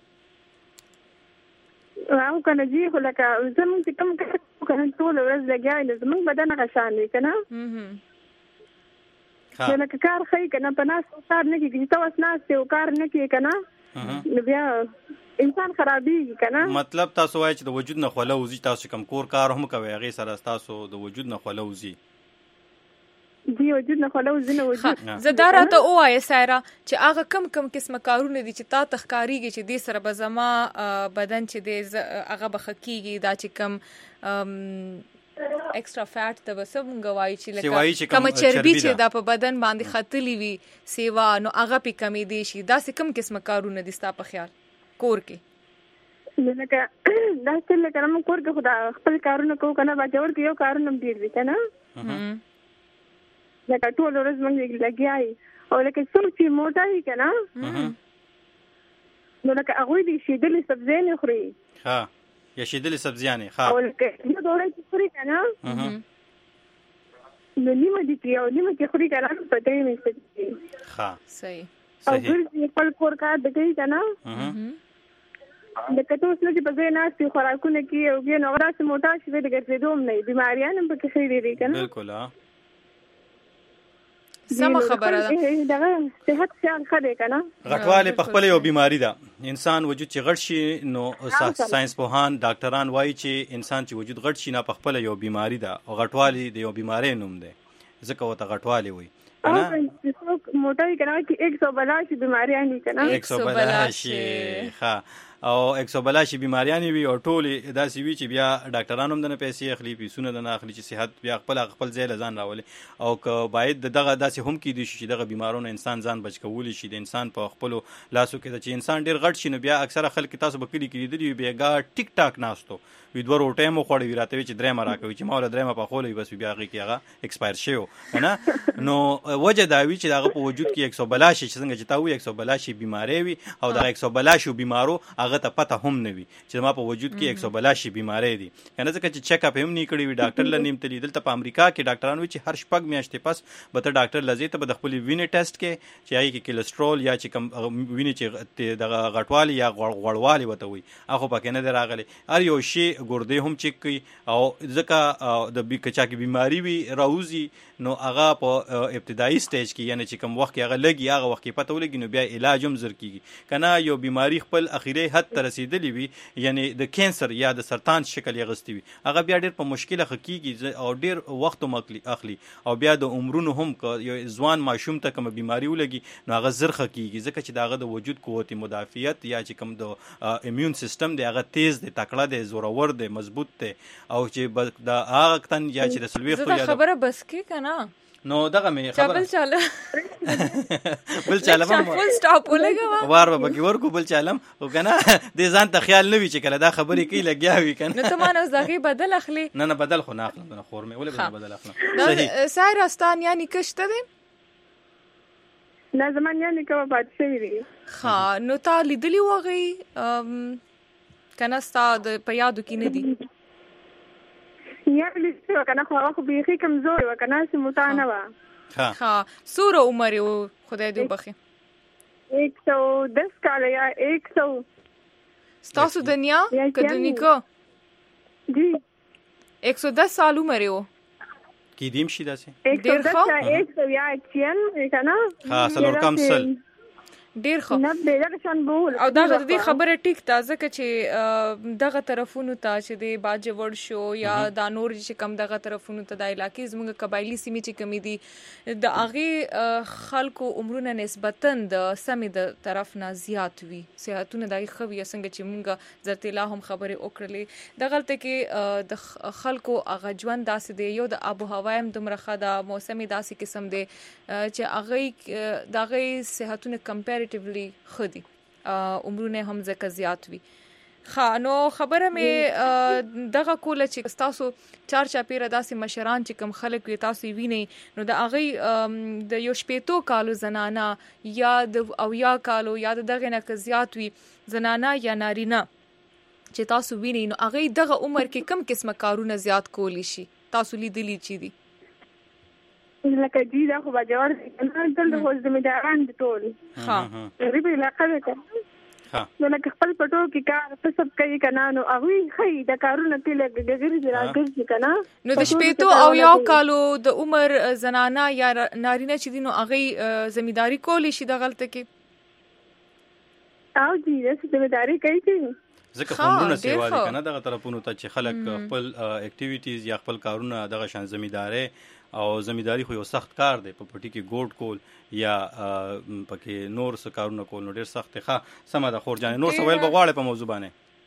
او که نه جي خو لکه زمونږ چې کوم کار کوو که نه ټوله ورځ لګیا یو نو زمونږ بدن هغه شان دی که نه نو لکه کار ښایي که نه په ناستو کار نه کېږي چې ته اوس ناست یې او کار نه کوې که نه نو بیا انسان خرابېږي که نه. مطلب تاسو وایئ چې د وجود نه خوله وځي، تاسو کوم کور کار هم کوئ هغې سره ستاسو د وجود نه خوله وځي؟ جی وجود نه خوله وځي نه وجود. زه دا راته ووایه سایرا چې هغه کم کم قسمه کارونه دي چې تا ته ښکارېږي چې دې سره به زما بدن چې دی هغه به ښه کېږي، دا چې کم ایکسترا فیٹ ته به څه مونږ وایو چې لکه کومه چربي چې دا په بدن باندې ختلې وي سیوا نو هغه پې کمېدی شي. داسې کوم قسمه کارونه دي ستا په خیال کور کې؟ لکه داسې لکه موږ کور کې خو دا خپل کارونه کوو که نه باچور کې یو کارونه هم ډېر دي که نه لکه ټول ورځ موږ لګیا یي او لکه څوک چې موټا وي که نه نو لکه هغوی د شیدلې سبزۍ نه خوري یا شیدلې سبزیانې او لکه یو ډوډۍ چې خوري که نه نو نیمه دي چې یو نیمه چې خوري که نه په درې میاشتې کې ښه صحیح او ګرځي خپل کور کار د کوي که نه لکه ته اوس نه چې په ځای ناست یو خوراکونه کوي او بیا نو هغه داسې موټا شوې د ګرځېدو هم نه وي، بیماریان هم پکې ښې ډېرې که نه. بلکل سمه خبره ده. دغه صحت خیال ښه دی که نه. غټوالی په خپله یو بیماري ده. انسان وجود چې غټ شي نو ساینس پوهان ډاکټران وایي چې انسان چې وجود غټ شي نه په خپله یو بیماري ده او غټوالی د یو بیمارۍ نوم دی ځکه ورته غټوالی وایي. موټا وي که نه چې ایک سو بلاشي بیماریان دي که نه ایک سو بلاشي ښه او ایک سو بلاشي بیماریانې وي او ټولې داسې وي چې بیا ډاکټران هم دنه پیسې اخلي پیسونه دنه اخلي چې صحت بیا خپل خپل ځای له ځان راولي او که باید د دغه داسې هم کیدی شي چې دغه بیمارونو انسان ځان بچ کولی شي د انسان په خپلو لاسو کې ده چې انسان ډېر غټ شي نو بیا اکثره خلک تاسو به کلي کې لیدلي وي بېګا ټیک ټاک ناستو وي دوه روټۍ مو خوړې وي راته وي چې درېیمه راکوي چې ما وله درېیمه پخولی وي بس بیا هغې کې هغه ایکسپایر شوی و که نه نو وجه دا وي چې د هغه په وجود کې ایک سو بلاشي چې څنګه چې تا ووایي ایک سو بلاشي بیمارۍ وي او دغه ایک سو بلاشو بیمارو هغه ته پته هم نه وي چې زما په وجود کې ایک سو بلاشي بیمارۍ دي که نه ځکه چې چیک اپ هم نه کړی وي ډاکټر له نیم تلي دلته په امریکا کې ډاکټران وایي چې هر شپږ میاشتې پس به ته ډاکټر له ځې ته به د خپلې وینې ټیسټ کې چې هغې کې کلسټرول یا چې کوم وینې چې دغه غټوالي یا غوړوالي ورته وایي هغه پکې نه دی راغلی هر یو شی ګردې هم چیک کوي او ځکه د که چا کې بیماري وي راوځي نو هغه په ابتدایي سټیج کې یعنې چې کوم وخت کې هغه لګي هغه وخت کې پته ولګي نو بیا علاج هم زر کېږي که نه یو بیماري خپل اخري حد ته رسېدلې وي یعنې د کینسر یا د سرطان شکل یې اخیستی وي هغه بیا ډېر په مشکله ښه کېږي او ډېر وخت هم اخلي او بیا د عمرونو هم که یو ځوان ماشوم ته کومه بیماري ولګي نو هغه زر ښه کېږي ځکه چې د هغه د وجود قوت مدافعت یا چې کوم د امیون سیستم دی هغه تیز دی تکړه دی زورور دی مضبوط دی او چې د هغه تن یا چې د څلوېښتو زه دا خبره بس کې که نه نو دغه مې خبره بل چاله بل چاله فول سټاپ ولګه وار به بګي ورکو بل چالم او کنه دې ځان ته خیال نه وی چې کله دا خبرې کوي لګیا وي کنه نو ته ما نو زغی بدل اخلي نه نه بدل خو نه اخلم نه خور مې ولې بدل اخلم صحیح سایر استان یعنی کشته دي نه زمان یعنی کومه پات شوی دی ها نو تا لیدلی وغی کنه ستا د په یادو کې نه دي یا لیدلی کنه خو هغه بیخي کمزور و کنه سموتا نه و ها ها سوره عمر یو خدای دې بخي एक सौ दस کال یا एक सौ ستاسو دنیا کدنی کو جی एक सौ दस سال عمر یو کې دیم شي داسې एक सौ दस یا एक सौ یا چین کنه ها سلور کم سل ډیر خو نه به شان بول او دا د دې خبره ټیک تا ځکه چې دغه طرفونو ته چې د باج ور شو یا دا نور چې کم دغه طرفونو ته د علاقې زموږ قبایلی سیمې چې کمی دي د اغه خلکو عمرونه نسبتا د سمې د طرف نه زیات وي صحتونه دای خوي څنګه چې مونږ زرتلا هم خبره وکړلې د غلطه کې د خلکو اغه ژوند داسې دی یو د ابو هوا هم د مرخه د موسمي داسې قسم دی چې اغه دغه صحتونه کمپیر خدي عمرونه هم زکه زیات وي خا نو خبره مې دغه کوله چې تاسو چار چاپیره داسې مشران چې کم خلک وي تاسو ویني نو د اغه د یو شپېتو کالو زنانا یا د او یا کالو یا دغه نه زیات وي زنانا یا نارینه چې تاسو ویني نو اغه دغه عمر کې کم قسمه کارونه زیات کولی شي تاسو لیدلی چي دي لکه جی دا خو باجوړ نه دل د زمیداران د ټول ها ریبي علاقه ده ها نو لکه خپل پټو کې کار څه سب کوي کنه نو هغه خي د کارونه تل ګګري راګرځي کنه نو د شپېتو او یو کالو د عمر زنانه یا نارینه چې دینو هغه زمیداری کولی شي د غلطه کې او جی د زمیداری کوي چې ځکه عمرونه سیوا دي کنه دغه طرفونو ته چې خلک خپل اکټیویټیز یا خپل کارونه دغه شان زمیداری او زمیداری خو یو سخت کار دی په پټي کې ګوډ کول یا پکې نور څه کارونه کول نو ډیر سخت ښه سم ده خور جان نور څه ویل بغواړي په موضوع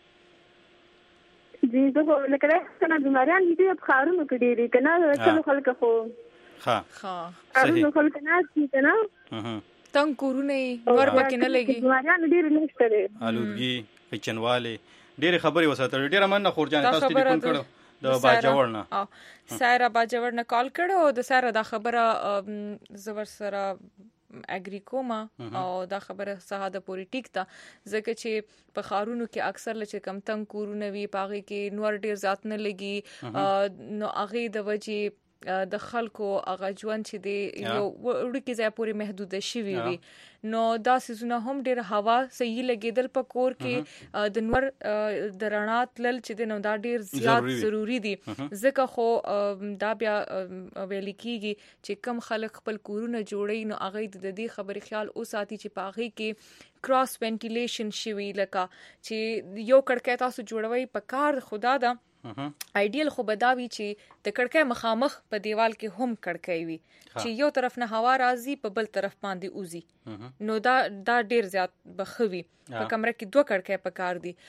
باندې جی زه لکه څنګه بیماریان دي په خارونو کې ډیری کنه څه خلک خو ها ها صحیح خلک نه دي کنه تنگ کورونه ور پکې نه لګي بیماریان ډیر نشته دي الودګي کچنواله ډیر خبري وساتل ډیر مننه خور جان تاسو ټلیفون کړو د باجوړ نه سایره باجوړ نه کال کړو د سایره دا خبره زور سره اګری کوما او دا خبره ساده پوری ټیک تا ځکه چې په خارونو کې اکثر لچ کم تنگ کورونه وی پاغي کې نور ډیر ذات نه لګي نو اغه د وجي د خلکو اغه ژوند چې دی یو وړکی ځای پوری محدود شي وي نو دا سيزونه هم ډیر هوا صحیح لګیدل په کور کې د نور د رڼات لل چې د نو دا ډیر زیات ضروری دي ځکه خو دا بیا ویل کیږي چې کم خلک خپل کورونه جوړي نو اغه د دې خبري خیال او ساتي چې پاغي کې کراس وینټیلیشن شوي لکه چې یو کړکۍ تاسو جوړوي په کار خدا دا ایډیل خو بداوی چې د کړکۍ مخامخ په دیوال کې هم کړکۍ وي چې یو طرف نه هوا راځي په بل طرف باندې اوزي نو دا دا ډیر زیات بخوي په کمره کې دوه کړکۍ په کار دي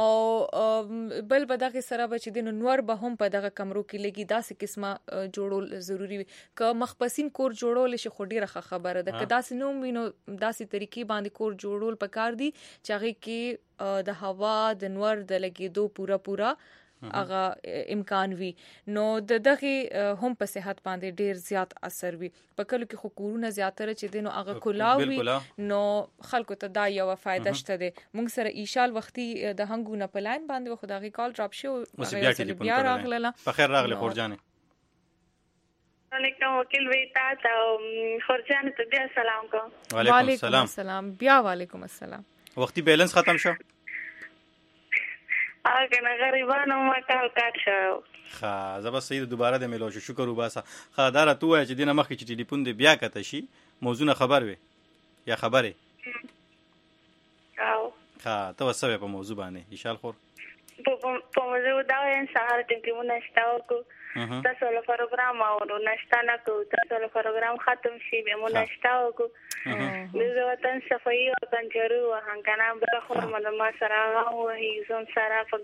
او بل بدغه سره بچ دي نو نور به هم په دغه کمرو کې لګي داسې قسمه جوړول ضروری وي که مخبسین کور جوړول شي خو ډیره خبره ده که داسې نو وینو داسې طریقې باندې کور جوړول په کار دي چې هغه کې د هوا د نور د لګیدو پورا پورا اغه امکان وي نو د دغه هم په صحت باندې ډیر زیات اثر وي په کلو کې حکومتونه زیاتره چې دینو اغه کولاوي نو خلکو ته دا یو فائدہ شته دي مونږ سره ایشال وختي د هنګو نه پلاین باندې خدای کال ډراپ شو بیا راغله په خیر راغله خورجانه علیکم وکیل ویتا تا خورجانه ته بیا سلام کوم وعلیکم السلام بیا وعلیکم السلام وختي بیلنس ختم شو اګه نه غریبانو ما کال کاټ شو خا زبر سید دوباره د ملو شو شکر وباسه خا دار تو چې دینه مخ چې ټلیفون دی بیا کته شي موضوع خبر وي یا خبره او خا ته وسوي په موضوع باندې انشاء خور په په موضوع دا ان سهار ټیم کې مونږ نشتاو کو تاسو له پروګرام او نشتا نه کو تاسو له پروګرام ختم شي به مونږ نشتاو کو د وطن صفائی او کنجرو هنګنا به خو مله ما سره او هیزون سره په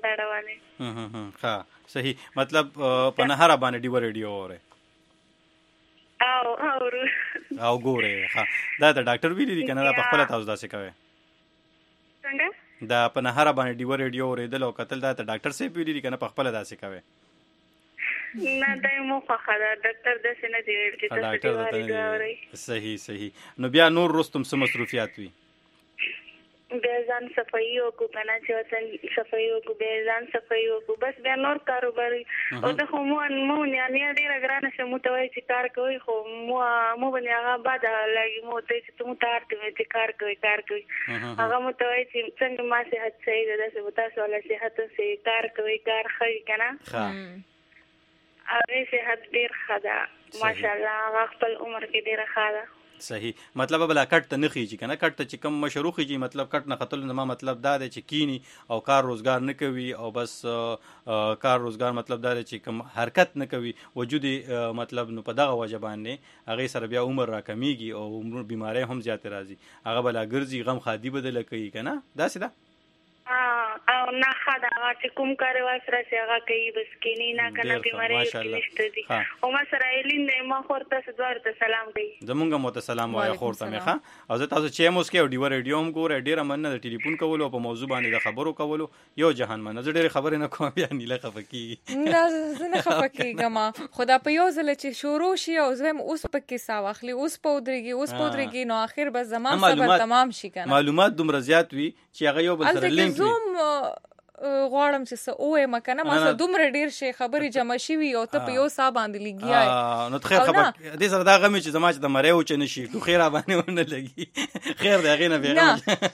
ډاډوانه ها صحیح مطلب په نهر باندې ډیو ریډیو اوره او اورو او ګوره ها دا د ډاکټر ویلي دي کنه دا په خپل تاسو داسې کوي څنګه دا په نهر باندې ډیو ریډیو اوریدل او قتل دا د ډاکټر سي ویلي دي کنه په خپل داسې کوي نه دای مو خاله ډاکټر د سینې دی چې تاسو دی صحیح صحیح نو بیا نور رستم سم مصروفیات وي بیا ځان صفایي او کو کنه چې وسن صفایي او کو بیا ځان صفایي او کو بس بیا نور کاروبار او ته خو مو مو نه نه ډیر ګرانه شمو ته وای چې کار کوي خو مو مو باندې هغه بعد لګي مو ته چې ته مو ته چې کار کوي کار کوي هغه مو ته وای چې څنګه ما صحت صحیح ده چې تاسو له صحت صحیح کار کوي کار خي کنه ها اوی صحت ډیر خدا ماشاءالله هغه خپل عمر کې ډیر خدا صحیح مطلب بلا کټ ته نه خيږي کنه کټ ته چې کم مشروخي جی مطلب کټ نه خطل نه مطلب دا دی چې کینی او کار روزګار نه کوي او بس کار روزګار مطلب دا دی چې کم حرکت نه کوي وجود مطلب نو په دغه وجه باندې هغه سره بیا عمر را کمیږي او عمر بیماری هم زیات راځي هغه بلا ګرځي غم خادي بدل کوي کنه دا سیده او نه خدا چې کوم کار واسره چې هغه کوي بس کینی نه کنه بیماری نشته دي او ما سره ایلین نه ما خورته سوار ته سلام کوي زمونږ مو ته سلام وای خورته مې ښه او زه تاسو چې موس کې او ډیو ریډیو هم ګوره ډیر مننه د ټلیفون کولو په موضوع باندې د خبرو کولو یو جهان مننه زه ډیر خبرې نه کوم بیا نه لخفکی نه زه نه خفکیږم خدا په یو ځل چې شروع شي او زم اوس پکې ساواخلی اوس پودريږي اوس پودريږي نو اخر به زمان صبر تمام شي کنه معلومات دومره زیات وي چې هغه یو بل سره لینک زوم غواړم چې څه اوه مکنه ما سره دومره ډیر شي خبرې جمع شي او ته په یو سا باندې لګیای نو خیر خبر دې سره دا غمی چې زما چې د مریو چې نشي تو خیر باندې ونه لګي خیر دا غینه بیغه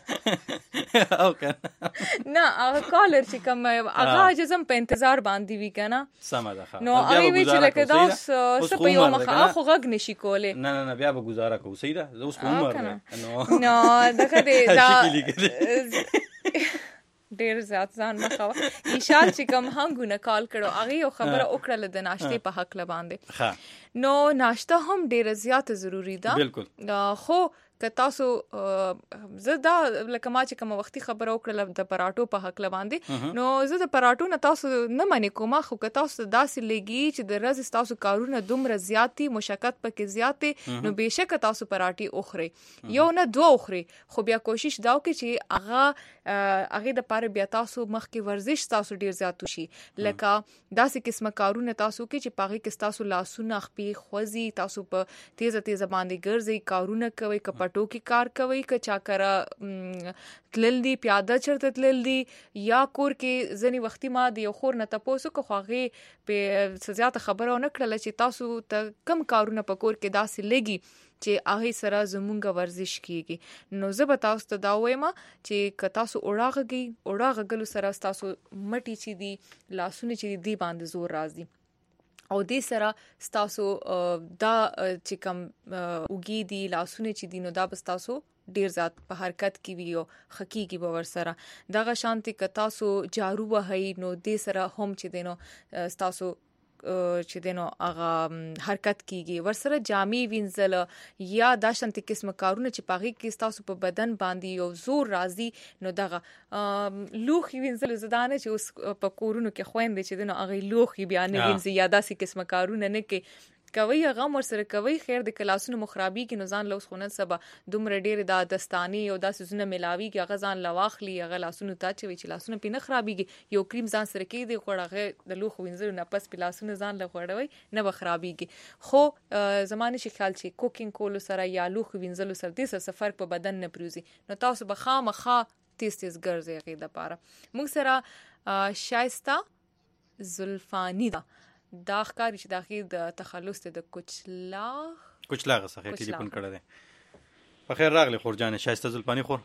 او کنه نه هغه کالر چې کوم هغه جزم په انتظار باندې وی کنه سم ده نو هغه وی چې لکه دا څه په یو مخه خو غږ نشي کوله نه نه بیا به گزاره کو سیده اوس عمر نو نو دغه دې دا ډیر زیات ځان مخاوه ایشال چې کوم هنګونه کال کړو هغه یو خبره وکړه د ناشته په حق لباندې نو ناشته هم ډیر زیات ضروری ده بالکل خو که تاسو زه دا لکه ما چې کوم وختي خبره وکړه د پراټو په حق لباندې نو زه د پراټو نه تاسو نه منې کوم خو که تاسو داسې لګي چې د ورځې تاسو کارونه دومره زیاتی مشقت پکې زیاتې نو بهشکه تاسو پراټي اخري یو نه دوه اخري خو بیا کوشش دا وکړئ چې هغه هغه د پاره بیا تاسو مخکې ورزش تاسو ډیر زیات شي لکه داسې قسمه کارونه تاسو کې چې پاغي کې تاسو لاسونه خپې خوځي تاسو په تیزه تیزه باندې ګرځي کارونه کوي کپټو کې کار کوي که چا کرا تلل دی پیاده چرته تلل دی یا کور کې ځنی وختي ما دی خور نه تاسو کو خوغه په زیات خبرو نه کړل چې تاسو ته کم کارونه په کور کې داسې لګي چې هغه سره زمونږ ورزش کیږي نو زه به تاسو ته دا وایم چې که تاسو اوړاغږي اوړاغږلو سره تاسو مټي چې دی لاسونه چې دی باندې زور راځي او دې سره تاسو دا چې کوم وګي دي لاسونه چې دینو دا بس تاسو ډیر زیات په حرکت کې وی او حقيقي باور سره دغه شانتي ک تاسو جارو وهي نو دې سره هم چې دینو تاسو چې دینو هغه حرکت کیږي ورسره جامې وینځل یا دا شانتي قسم کارونه چې پاغي کې تاسو په بدن باندې یو زور راځي نو دغه لوخي وینځل زدانه چې اوس په کورونو کې خويندې چې دینو هغه لوخي بیان وینځي یا داسې قسم کارونه نه کې کوي هغه مر سره کوي خیر د کلاسونو مخربي کې نزان لوس خونن سبا دومره ډیر د دستانی او د سونه ملاوي کې هغه ځان لواخلي هغه لاسونو ته چې لاسونو پینه خرابيږي یو کریم ځان سره کې دی خوړغه د لوخ وینځلو نه پس پلاسونو ځان لغوړوي نه بخرابيږي خو زمانه شي خیال چې کوکینګ کولو سره یا لوخ وینځلو سره د سفر په بدن نه پروزي نو تاسو به خامخا تیز تیز ګرځي غي د پاره موږ سره شایسته زلفانی دا دا ښکاری چې داخې د تخلص ته د کوچلا کوچلا غسه ټلیفون کړه ده په خیر راغلی خورجان شایسته زلفانی خور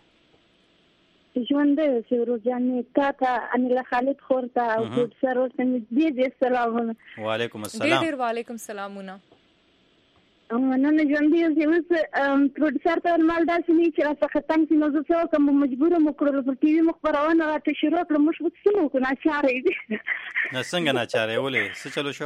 ژوند دې روزانه تا ته ان له خالد خور ته او د سره دې دې سلامونه وعلیکم السلام ډېر وعلیکم السلامونه نو نه ژوند دې اوس پروډوسر ته مال داسې نه چې راځه ختم شي نو زه څو کوم مجبور مو کړل په ټي وي مخبرونه راته شروع کړم مش وڅنو کو نه چارې دې نه څنګه نه چارې ولې څه چلو شو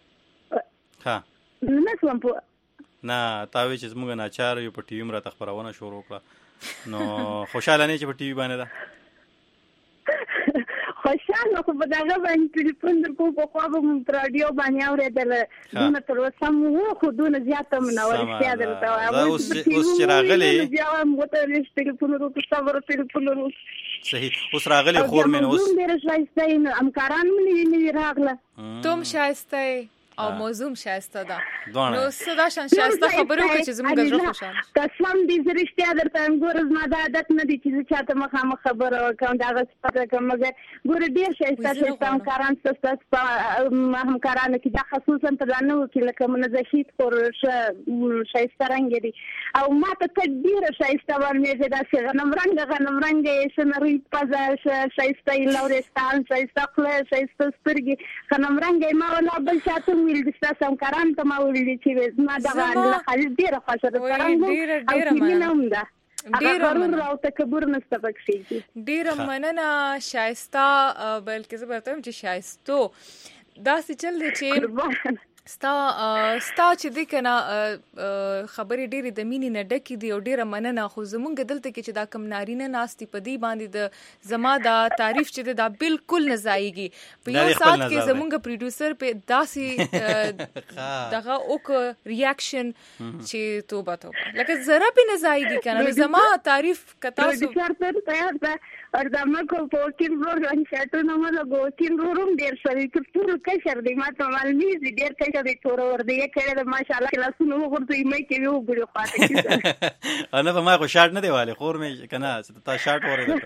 ها نه کوم په نه تاوي چې موږ نه چارې په ټي وي راته خبرونه شروع کړه نو خوشاله نه چې په ټي وي باندې دا خوشاله خو په دغه باندې ټلیفون درکو په خوا به مو په راډیو باندې اورېدله دونه تر اوسه مو و خو دونه زیاته منور رښتیا درته وایم اوس چې راغلې بیا هم ورته ټلیفون وکړو صبر ټلیفون وکړو صحیح اوس راغلې خور مې اوس ډېره ښایسته یې همکاران مې نوي نوي راغله ته هم ښایسته یې او موضوع ښایسته ده نو څه دا شان ښایسته خبرې وکړې چې زموږ زړه خوشحاله قسم دې زه رښتیا درته وایم ګوره زما دا عادت نه دی چې زه چاته مخامخ خبره وکړم د هغه صفت وکړم مګر ګوره ډېر ښایسته ښایسته همکاران سته ستاسو په همکارانو کې دا خصوصا په دا نه و کې لکه منزه شهید خور ښه ښایسته رنګ دی او ما ته ته ډېره ښایسته ورمېږې داسې غنم رنګه غنم رنګه یې ښه نرۍ پزه ښه ښایسته یې لورستان ښایسته خوله ښایسته سترګې غنم رنګه یې ما ولا بل چاته ویل دي ستاسو همکاران ته ما ویلي چې زما دغه له خالص ډېره خوښه ده څرنګه او کینه هم ده هغه غرور او تکبر نشته پکې ډېره مننه ښایسته بلکې زه به ورته وایم چې ښایستو داسې چل دی چې ستا ستا چې دی که نه خبرې ډېرې د مینې نه ډکې دي او ډېره مننه خو زمونږ دلته کې چې دا کم نارینه ناست دي په دې باندې د زما دا تعریف چې دی دا بالکل نه ځایږي په یو ساعت کې زمونږ پروډیوسر په داسې دغه وکړه ریاکشن چې توبه توبه لکه ذره پې نه ځایږي که نه زما تعریف که تاسو اور دمه کو پوکین رور ان شاتو نو لګو کین رورم ډیر سړی ټول کشر دی ما ته معلومي دي ډیر کشر دی تور ور دی کړه ماشاءالله کلاسونه وګورئ مې کې یو ګړو خاطر انا په ما خو شارټ نه دیواله خور مې کنه تا شارټ وره زه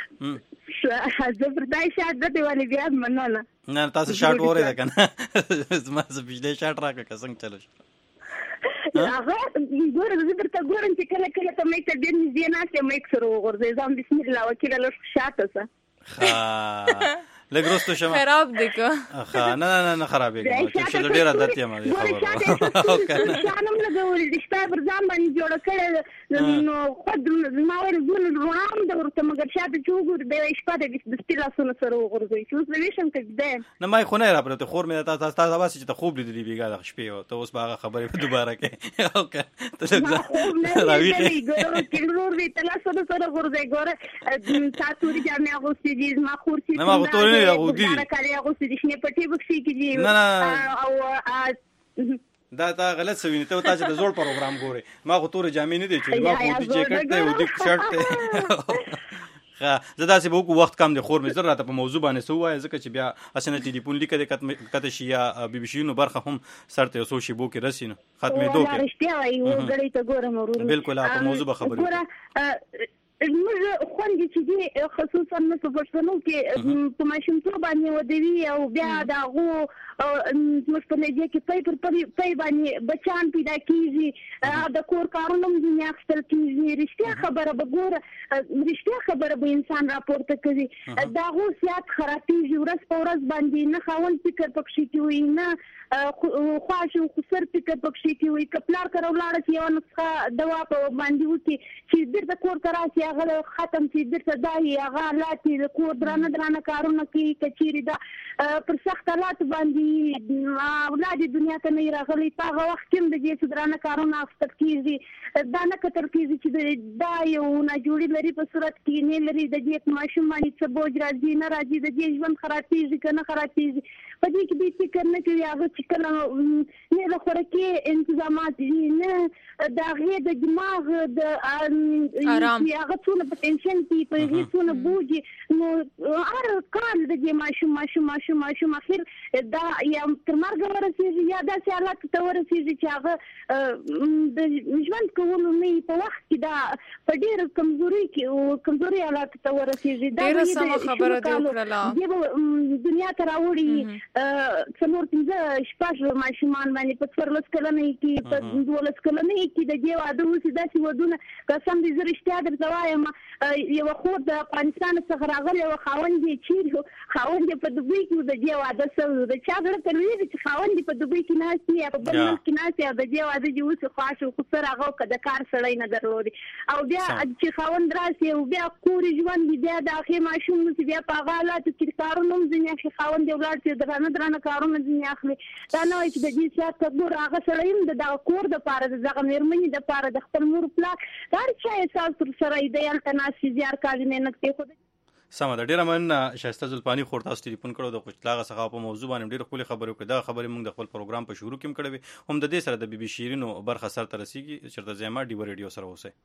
پر دای شارټ نه دیواله بیا مننه نه تاسو شارټ وره ده کنه زما زه بجلی شارټ راکړه څنګه چلو هغه ګورم زه درته ګورم چې کله کله ته مې ته ډېر نږدې ناست یم مې سره وغورځې ځم بسم الله وکیله لږ شاته شه لږ وروسته شم خراب دی که ښه نه نه نه خرابېږم چې زه ډېر عادت یم دې خبرو شانم لګولې د شپه پر ځان باندې جوړه کړې نو خود ما ویل زه رڼا هم ده ورته مګر شاته چې وګورې د یوې شپه د دستي لاسونه سره وغورځوي چې اوس به ویشم که دی نه ما یې خو نه یې راپرېوته خور مې تا تا باسې چې ته خوب لیدلي بېګا دغه شپې ته اوس به هغه خبرې په دوباره کوې ته لږ راویښې ورور دی ته لاسونه سره غورځوي ګوره تا تورې جامې اغوستې دي زما خور چې نه ما خو تورې نه دي اغوستې دي کالي اغوستې دي شنې پټې پکښې کې دي نه نه دا تا غلط څه وینې ته تا چې د زوړ پروګرام ګورې ما خو تورې جامې نه دي چې ما خو اودي جیکټ دی اودي شرټ دی ښه زه داسې به وکړو وخت کم دی خور مې زر راته په موضوع باندې څه ووایه ځکه چې بیا هسې نه ټلیفون لیکه دی کته شي یا بي بي شي نو برخه هم سر ته یو څو شیبو کې رسي نو ختمېدو کې بلکل په موضوع به خبرې موږ خوندې چې دي خصوصا نو په پښتنو کې په ماشومتوب باندې ودوي او بیا د هغو زموږ په لهجه کې پی پر پی باندې بچیان پیدا کېږي د کور کارونه هم ځینې اخیستل کېږي رښتیا خبره به ګوره رښتیا خبره به انسان راپورته کوي د هغو صحت خرابېږي ورځ په ورځ باندې نه خاوند فکر پکښې کې وي نه خواش او خسر فکر پکښې کې وي که پلار کره ولاړه شي یوه نسخه دوا په باندې وکړي چې بیرته کور ته راشي هغه ختم شي بیرته دا وي هغه حالات د کور درانه درانه کارونه کوي که چیرې دا پر سخت حالاتو باندې اولاد یې دنیا ته نه وي راغلی په هغه وخت کې هم د دې څه درانه کارونه اخیستل کېږي دا نه کتل کېږي چې دا یو ناجوړي لري په صورت کې نه لري د دې ماشوم باندې څه بوج راځي نه راځي د دې ژوند خرابېږي که نه خرابېږي په دې کې دوی فکر نه کوي هغه چې کله نه د خوراکي انتظامات وي نه د هغې د دماغ د هغه څونه په ټینشن کې په هغې څونه بوج نو هر کال د دې ماشوم ماشوم ماشوم ماشوم اخر دا یا تر مرګه ورسېږي یا داسې حالاتو ته ورسېږي چې هغه د ژوند کولو نه په وخت کې دا په ډېر کمزوري کې کمزوري حالاتو ته ورسېږي ډېره سمه خبره دې وکړله دنیا ته راوړي څلور پنځه شپږ ماشومان باندې په څوارلس کلنۍ کې په دولس کلنۍ کې د دې واده وشي داسې ودونه قسم دې زه رښتیا درته وایم یوه خور د افغانستان څخه راغلی وه خاوند یې چیرې و خاوند یې په دوبۍ کې و د دې واده شوی و د چا زړه ته لوېږي چې خاوند یې په دوبۍ کې ناست وي یا په بل ملک کې ناست وي او د دې واده دې اوسي خواښ و خو څه هغه که د کار سړی نه درلودې او بیا چې خاوند راسي او بیا کور ژوند وي بیا د هغې ماشوم اوسي بیا په هغه حالاتو کې کارونه هم ځینې اخلي خاوند یې ولاړ شي درانه درانه کارونه ځینې اخلي دا نه وایي چې د دې سیاست ته ګوره هغه سړی هم د دغه کور دپاره د دغه مېرمنې دپاره د خپل مور پلار د هر چا احساس ورسره دی هلته ناست وي زیار کالي محنت پرېښودی سمه ده. ډېره مننه ښایسته زلفاني خور، تاسو ټلیفون کړو د قچلاغه څخه په موضوع باندې ډېرې ښکلې خبرې وکړې. دغه خبرې موږ د خپل پروګرام په شروع کې هم کړې وې، هم د دې سره د بي بي شیرینو برخه سرته رسېږي. چېرته ځئ ما ډیوه ریډیو سره اوسئ.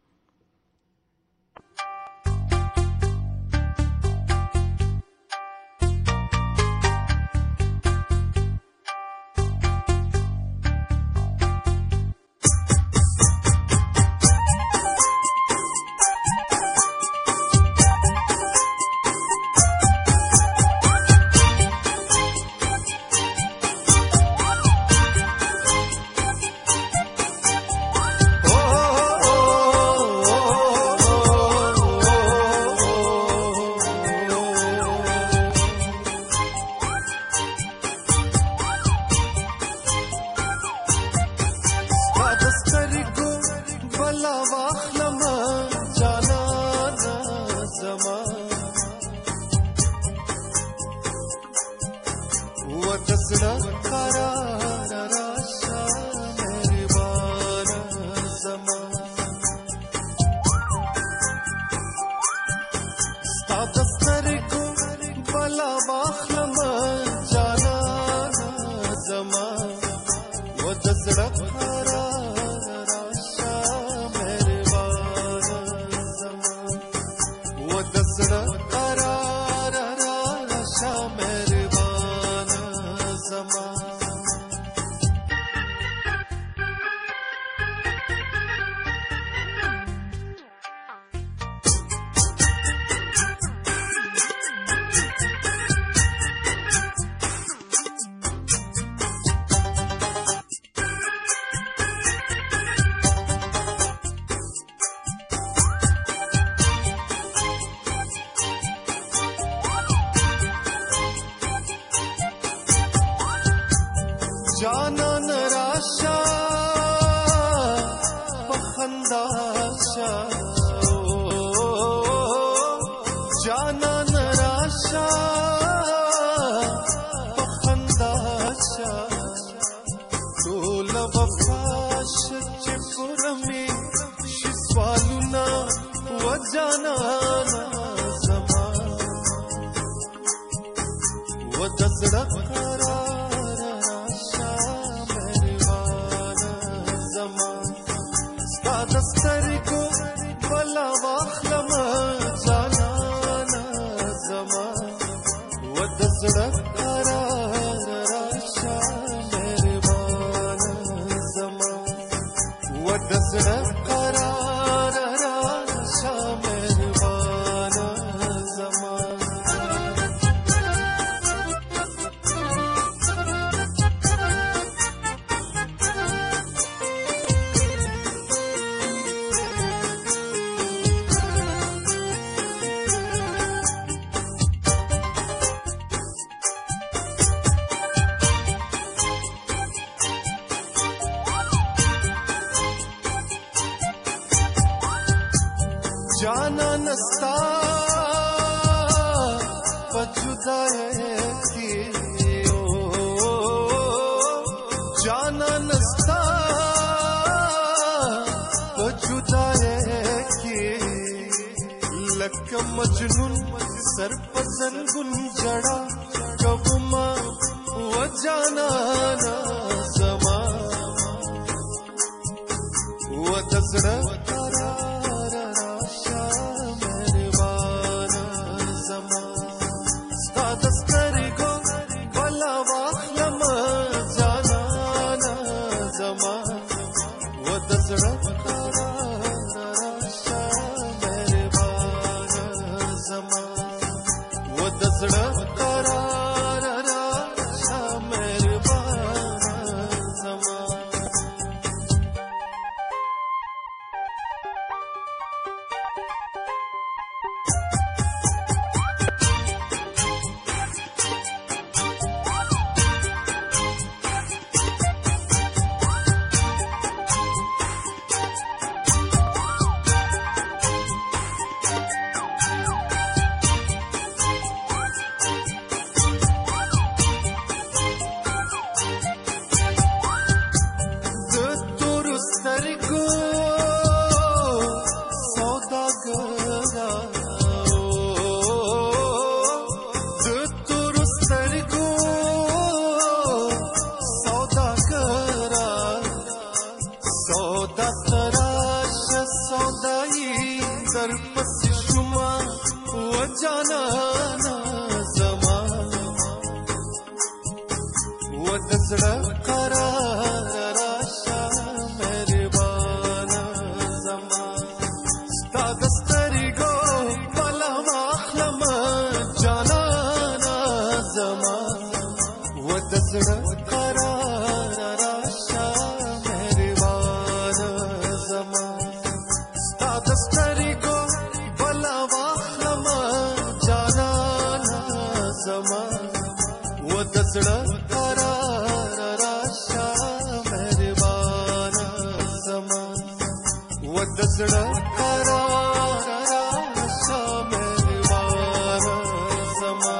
زړه قرار راشه مهربان زما ستا د سترګو بلا واخلم جانانا زما و د زړه قرار راشه مهربان زما ستا د سترګو بلا واخلم جانانا زما و د زړه قرار راشه مهربان زما و د زړه قرار راشه مهربان زما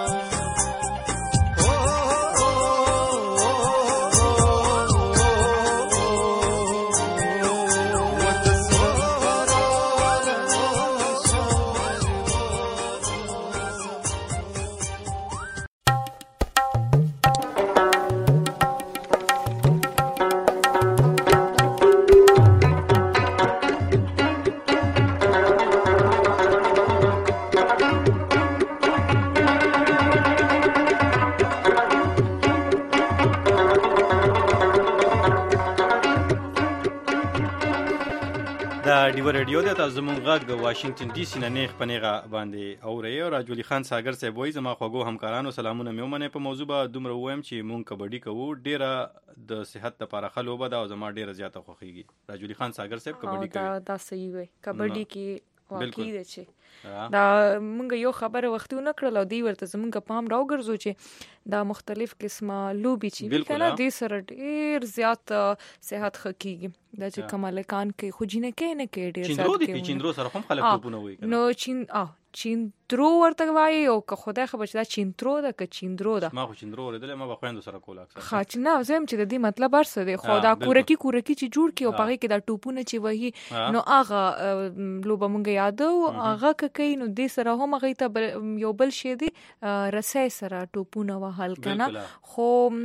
ډیو ریډیو د تاسو مونږ غږ واشنگټن ډي سي نه نیغ پنیغه باندې اوري او راجولی خان ساګر صاحب وایي زما خوږو همکارانو سلامونه مې ومنه په موضوع به دومره وایم چې مونږ کبډي کوو ډیره د صحت لپاره ښه لوبه ده او زما ډیره زیاته خوښیږي راجولی خان ساګر صاحب کبډي کوي دا دا صحیح وي کبډي کې واقعي ده چې دا مونږ یو خبره وختونه کړل او دی ورته زمونږ پام راوګرځو چې دا مختلف قسمه لوبي چې کنه دې سره ډیر زیات صحت خکېږي دا چې کمالکان کې خو جنې کې نه کې ډیر زیات کې چیندرو سره هم خلک ټوپونه وایي نو چین اه چیندرو ورته وایي او که خدای خبر چې دا چیندرو ده که چیندرو ده ما خو چیندرو ورېدل ما به خويندو سره کول اکثر خا چې نه زم چې د دې مطلب ارسه دی خو دا کورکی کورکی چې جوړ کی او پغې کې دا ټوپونه چې وایي نو هغه لوبه مونږ یادو هغه کوي نو دې سره هم هغه ته یو بل شی دی رسې سره ټوپونه وهل کنه خو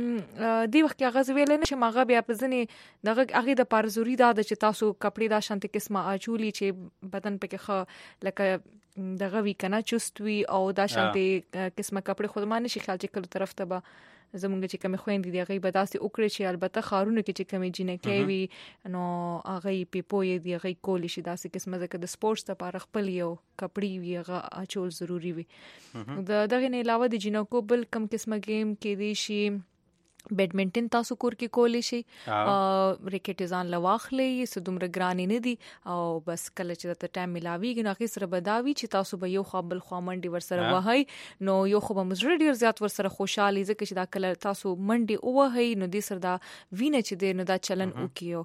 دی وخت هغه ویل نه چې هغه بیا په ځنی دغه هغه د پارزوري دا چې تاسو کپڑے دا شانتي قسمه اچولي چې بدن پکې خ لکه دغه وی کنه چستوي او دا شانتي قسمه کپڑے خود ما نشي خیال چې کله طرف ته به زمونږ چې کوم خويندې دی هغه به داسې وکړي چې البته خارونه کې چې کوم جنې کوي نو هغه پیپو یې دی هغه کولی شي داسې قسمه ځکه د سپورتس لپاره خپل یو کپڑے وی هغه اچول ضروری وي د دغه نه علاوه د جنکو بل کم قسمه گیم کې دی شي بیډمنټن تاسو کور کې کولی شي ریکټ ځان لواخلې سدومره ګرانی نه دي او بس کله چې ته ټایم ملاويږي نو هغه سره بداوي چې تاسو به یو خپل خوامنډي ورسره وهاي نو یو خو به مزړه ډیر زیات ورسره خوشاله ځکه چې دا کله تاسو منډي وهاي نو د سر دا وینه چې دی نو دا چلن وکيو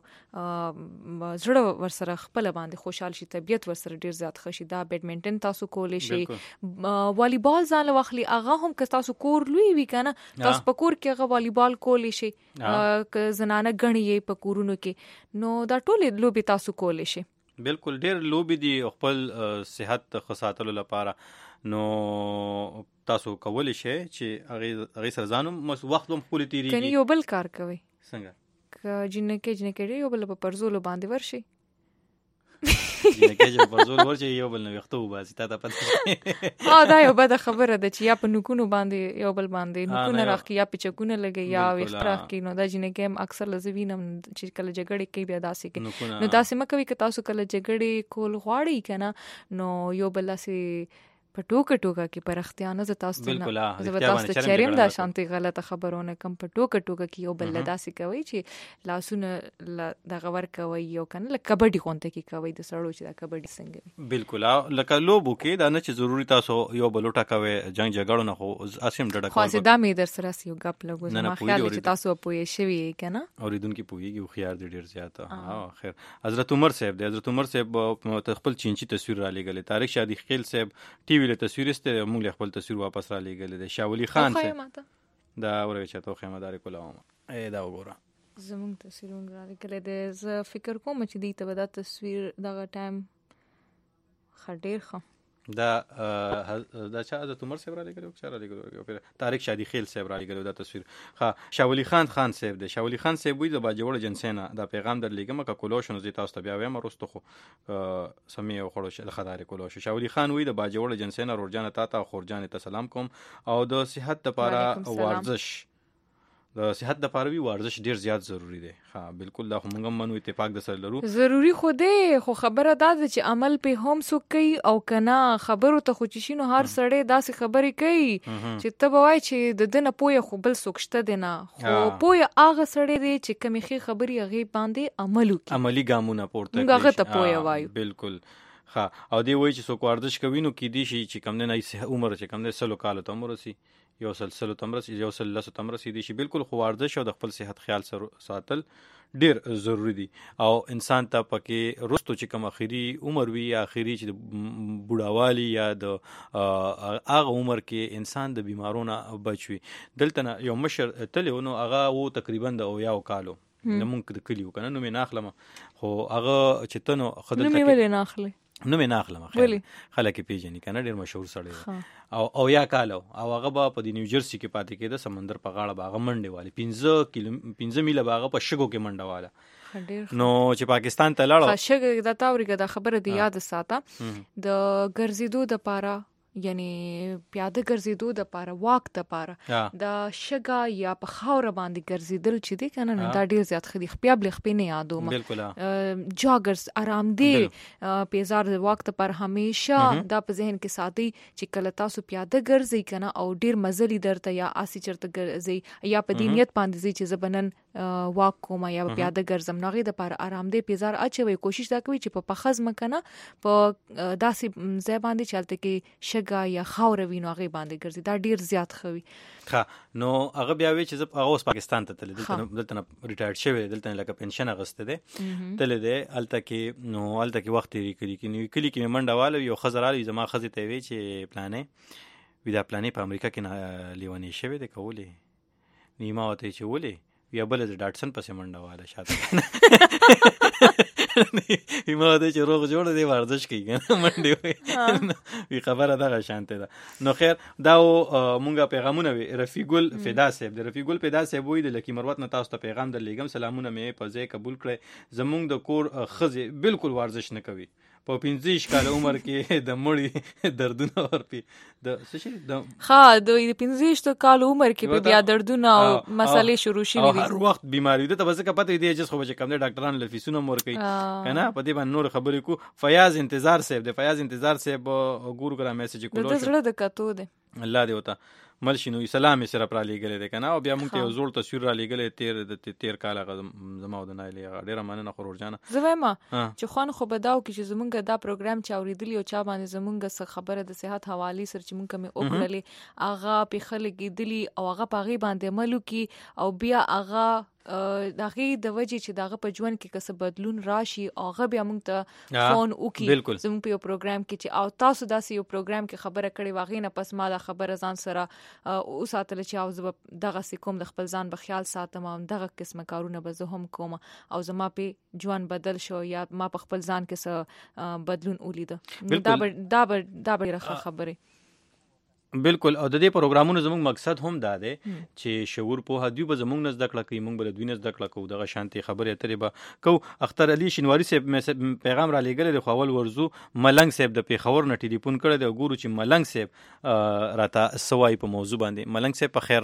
زړه ورسره خپل باندې خوشاله شي طبيعت ورسره ډیر زیات خشي دا بیډمنټن تاسو کولی شي والیبال ځان لواخلي هغه هم که تاسو کور لوی وی کنه تاسو په کور کې هغه والیبال کولی شي ک زنانه غنی یې په کورونو کې نو دا ټول لوبي تاسو کولی شي بالکل ډیر لوبي دي خپل صحت خصاتلو لپاره نو تاسو کولی شي چې هغه هغه سره ځانم وخت هم خپل تیری کني یو بل کار کوي څنګه ک جنې کې جنې کې یو بل په پرزولو باندې ورشي جنې کې چې په زول ورشي یو بل نو وختو باسي تا ته پته ها دا یو بده خبره ده چې یا په نکونو باندې یو بل باندې نکونه راخي یا په چکونه لګي یا وختراخ کې نو دا جنې کې اکثر لزوینم چې کله جګړه کې بیا داسې کې نو داسې مکوي که تاسو کله جګړه کول غواړي کنه نو یو بل لاسي په ټوکه ټوکه کې پرختیانه ز تاسو نه زه تاسو ته چریم دا شانتي غلطه خبرونه کم په ټوکه ټوکه کې یو بل داسې کوي چې لاسونه د غور کوي یو کنه لکه کبډي غونته کې کوي د سړو چې دا کبډي څنګه بالکل لکه لوبو کې دا نه چې ضروری تاسو یو بل ټکوي جنگ جګړو نه خو اسیم ډډه کوي خو دا مې در سره یو غپ لګو ما خیال چې تاسو پوهې شوي کنه اوریدونکو پوهیږي خيار دي ډیر زیاته ها خیر حضرت عمر صاحب دی حضرت عمر صاحب خپل چینچی تصویر را لګل تاریخ شادي خیل صاحب ټي وی له تصویر است موږ خپل تصویر واپس را لګل دی شاولی خان صاحب دا اورې چې ته خیمدار کولاوم اے دا وګوره زموږ تصویر موږ را لګل دی زه فکر کوم چې دې ته دا تصویر دغه ټایم خډیر خو دا دا چا حضرت عمر صاحب را لګل او چا را لګل او تاریخ شادي خیل صاحب را لګل دا تصویر ها شاولی خان خان صاحب دی شاولی خان صاحب وي د باجوړ جنسینا دا پیغام در لګم کا کولوشن زی تاسو ته بیا وایم رستو خو سمي او خړو شل خدای کولوش شاولی خان وي د باجوړ جنسینا رورجان تا تا خورجان ته سلام کوم او د صحت لپاره ورزش د صحت د لپاره وی ورزش ډیر زیات ضروری دی. ها بالکل دا موږ هم منو اتفاق د سره لرو ضروری خو دی خو خبره دا ده چې عمل په هم سو کوي او کنا خبرو ته خو چې شنو هر سړی داسې خبرې کوي چې ته به وای چې د دنه پوهه خو بل سوکشته دی نه خو پوهه هغه سړی دی چې کمی خي خبري هغه باندې عمل وکړي عملی ګامونه پورته کوي هغه ته پوهه وایو. بالکل ها او دی وای چې څوک ورزش کوي نو کې دي شي چې کم نه نه عمر چې کم نه سلو کال ته عمر سي یو سلسله تمرس یو سلسله تمرس دي شي. بالکل خو ورزش او د خپل صحت خیال ساتل ډیر ضروری دي او انسان ته پکې رستو چې کوم اخیری عمر وی یا اخیری چې بوډاوالی یا د هغه عمر کې انسان د بیمارونو بچوي. دلته یو مشر تلونو هغه وو تقریبا د او یو کالو نمونږ د کلیو کنه نو مې ناخلم خو هغه چې تنو خدای ته نو مې ناخله نو مې ناخلم خلک پیژني کنه ډیر مشهور سړی او او یا کالو او هغه به په نیوجرسي کې پاتې کېده سمندر په غاړه باغه منډه والی پنځه کیلو پنځه میله باغه په شګو کې منډه واله نو چې پاکستان ته لاړو شګ د تاوري د خبره دی یاد ساته د ګرځېدو د پاره یعنی پیاده ګرځېدو د پاره واک د پاره د شګا یا په خاور باندې ګرځېدل چې دی کنه نو دا ډیر زیات خدي خپل بل خپل نه یادوم جاګرز آرام دی پیزار د واک د پر همیشه دا په ذهن کې ساتي چې کله تاسو پیاده ګرځي کنه او ډیر مزلی درته یا اسی چرته ګرځي یا په دینیت باندې چې زبنن واک کوم یا پیاده ګرځم نغې د پر آرام دی پیزار اچوي کوشش دا کوي چې په پخز مکنه په داسې ځای باندې چلته کې شګا یا خاور وینو هغه باندې ګرځي دا ډیر زیات خوي. ها نو هغه بیا وی چې هغه اوس پاکستان ته تللی دلته دلته ریټایر شوی دلته لکه پنشن اغسته ده تل ده الته کې نو الته کې وخت لري کلی کې کلی کې منډه والو یو خزراله زما خزې ته وی چې پلانې وی دا پلانې په امریکا کې نه لیونی شوی ده کولې نیمه وته چې ولې یا بل د ډاټسن پسې منډه واله شاته ایمه ده چې روغ جوړ دی ورزش کوي کنه منډه وي خبره ده شانته ده. نو خیر دا مونږه پیغامونه وی رفیق ګل فدا صاحب د رفیق ګل فدا صاحب وی د لکی مروت نه تاسو ته پیغام در لګم سلامونه مې په ځای قبول کړئ زمونږ د کور خزه بالکل ورزش نه کوي په پنځه کال عمر کې د مړی دردونه ورپی د څه شي د ها د پنځه کال عمر کې بیا دردونه او مسالې شروع شي دي هر وخت بیماری ده ته بس کا پته دی چې خو به کوم ډاکټران لفیسونه مور کوي کنه په دې باندې نور خبرې کو. فیاض انتظار صاحب د فیاض انتظار صاحب ګورو کرا میسج کولو د زړه د کتو ده الله دې وتا ملشنو سلام سره پر لګلې ده کنه او بیا موږ ته زوړ تصویر را لګلې تیر د تیر کال زما د نه لې ډیره مننه خورور جان زما چې خان خو بداو کې چې زمونږ دا پروګرام چا اوریدلی او چا باندې زمونږ څه خبره د صحت حوالی سره چې مونږ مې وکړلې اغه په خلک دلی او هغه پاغي باندې عملو کې او بیا اغه دغه د وجه چې دغه په ژوند کې کس بدلون راشي هغه بیا موږ ته فون وکي زموږ په یو پروګرام کې چې او تاسو داسې یو پروګرام کې خبره کړې واغې نه پس ما دا خبره ځان سره او ساتل چې او زه دغه سکوم د خپل ځان په خیال ساتم او دغه قسمه کارونه به زه هم کوم او زما په ژوند بدل شو یا ما په خپل ځان کې څه بدلون ولید دا دا دا به خبره بالکل او د دې پروګرامونو زموږ مقصد هم دا دی چې شعور په هدیو به زموږ نس دکړه کوي موږ بل دوی نس دکړه کو دغه شانتي خبره اترې به کو اختر علي شینواری صاحب پیغام را لېګل د خپل ورزو ملنګ صاحب د پیښور نه ټلیفون کړی دی ګورو چې ملنګ صاحب راته سوای په موضوع باندې. ملنګ صاحب په خیر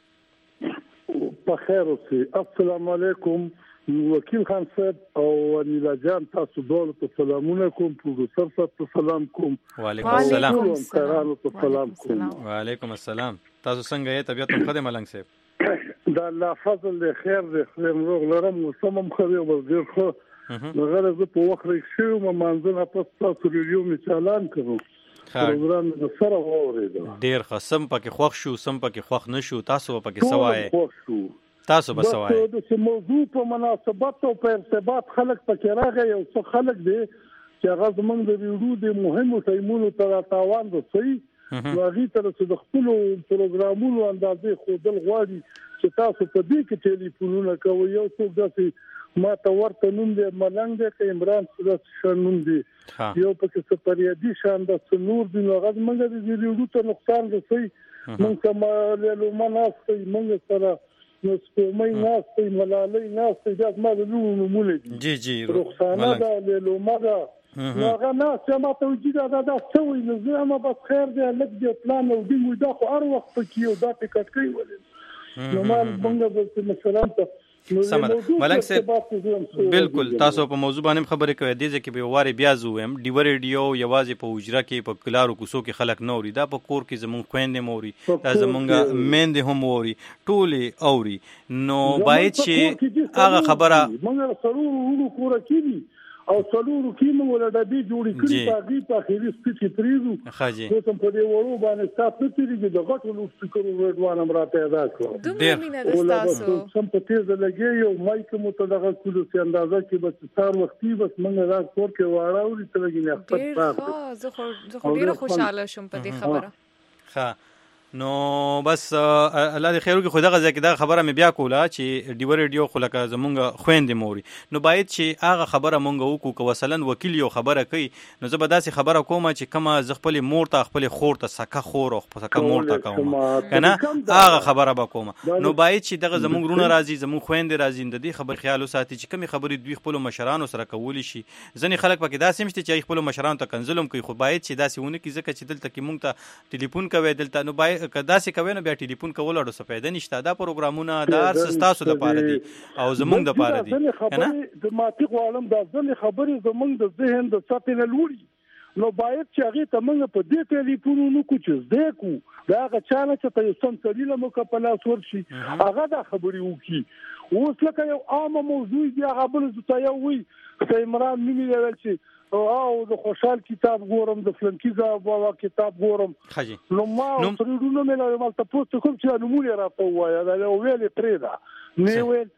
راغله. په خیر اوسئ. السلام علیکم وکیل خان صاحب او انیلا جان تاسو ډول ته سلامونه کوم پروفیسور صاحب ته سلام کوم. وعلیکم السلام. سلام کوم. وعلیکم السلام. تاسو څنګه یې طبيعت هم خدای ملنګ صاحب؟ دا الله فضل له خیر دې خیر روغ لرم وسمم خو یو ډیر خو غره زه په وخت کې شو ما منځنه په تاسو ریډیو می چالان کړو پروګرام د سره اورېدو ډیر خصم پکې خوښ شو سم پکې خوښ نشو تاسو پکې سوای تاسو به سوای د موضوع په مناسبت او په ارتباط خلک پکې راغی او څو خلک دي چې هغه زمونږ د ریډیو د مهمو ټایمونو تر تاوان رسوي واغې تر څو د خپل پروګرامونو اندازې خودل غواړي چې تاسو په دې کې ټلیفونونه کوي یو څوک داسې ما ته ورته نوم دی ملنګ دی که عمران صدات شنوم دی یو پکې سپریادي شان د نور دی نو هغه موږ د ریډیو ته نقصان رسوي موږ ته له مناسب موږ سره نو سپومې ناستې ملالۍ ناستې دا ما د نومو نومونه دي جی جی رخصانه ده لیلومه ده نو هغه ناستې ما ته وجي دا دا څه وایي نو زه ما بس خیر دی لږ دی پلان او دینګ دا خو هر وخت پکې یو دا ټکټ کوي ولې نو ما موږ مثلا سمه ملنګ صاحب بالکل تاسو په موضوع باندې خبرې کوي د دې کې به واره بیا زوم ډیو ریډیو یوازې په وجره کې په کلارو کوسو کې خلک نوري دا په کور کې زمون خويندې موري دا زمونږه مېندې هم موري ټولې اوري نو باید چې هغه خبره موږ سره ورو کور کې او څلورو کې موږ ولډبي جوړې کړې پاګي په خېری سپیڅ تریزو خو څنګه په دې وړو باندې تاسو تیریږي د غټو لوټ سپیکرو ورډوان امراته ادا کړو ډېر مینه د تاسو سم په تیز لګي یو مایک مو ته دغه کولو چې اندازه کې بس څار وختي بس موږ را کور کې واړاو چې لګي نه خپل پاک زه خو زه خو ډېر خوشاله شوم په دې خبره ښه نو بس الله دې خیر وکړي خو دغه ځکه دا خبره مې بیا کوله چې ډیو ریډیو خو لکه زمونږ خويندې موري نو باید چې هغه خبره مونږ وکړو که مثلا وکیل یو خبره کوي نو زه به داسې خبره کوم چې کومه زه خپل مور ته خپل خور ته سکه خور او سکه مور ته کوم کنه هغه خبره به کوم نو باید چې دغه زمونږ رونه راځي زمونږ خويندې راځي د دې خبر خیال وساتي چې کومي خبرې دوی خپل مشرانو سره کولی شي ځنې خلک پکې داسې مشته چې خپل مشرانو ته کنزلم کوي خو باید چې داسې ونه کې ځکه چې دلته کې مونږ ته ټلیفون کوي دلته نو باید داسې کوي بیا ټلیفون کول اړو څه پیدا نشته دا پروګرامونه د ارسستاسو د پاره دي او زمونږ د پاره دي کنه د ماتیق عالم د ځل خبرې زمونږ د ذهن د سطح نه لوري نو باید چې هغه ته موږ په دې ټلیفونونو کې چې زده کو دا هغه چانه چې په سم تړي له په لاس ورشي هغه دا خبرې وکي اوس لکه یو عام موضوع دی هغه بل څه یو وي چې عمران مینی ویل چې او د خوشحال کتاب ګورم د فلنکیزه بابا کتاب ګورم نو ما ترېدونه مې له مالته پوسټ کوم چې نمونه راته وایا دا ویلې پرېدا نه ویل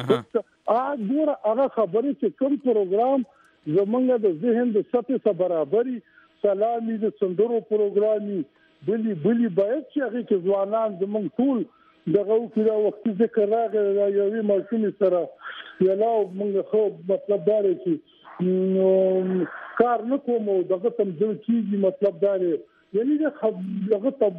ا ګور هغه خبرې چې کوم پروګرام زمونږ د ذهن د سطح سره برابرۍ سلامي د سندرو پروګرامي بلی بلی باید چې هغه کې ځوانان زمونږ ټول دغه وکړه وخت ذکر راغی دا یوې ماشومې سره یلاو موږ خو مطلب دا دی نو کار نه کوم دغه تم ځل کیږي مطلب دا دی یعنی دغه ته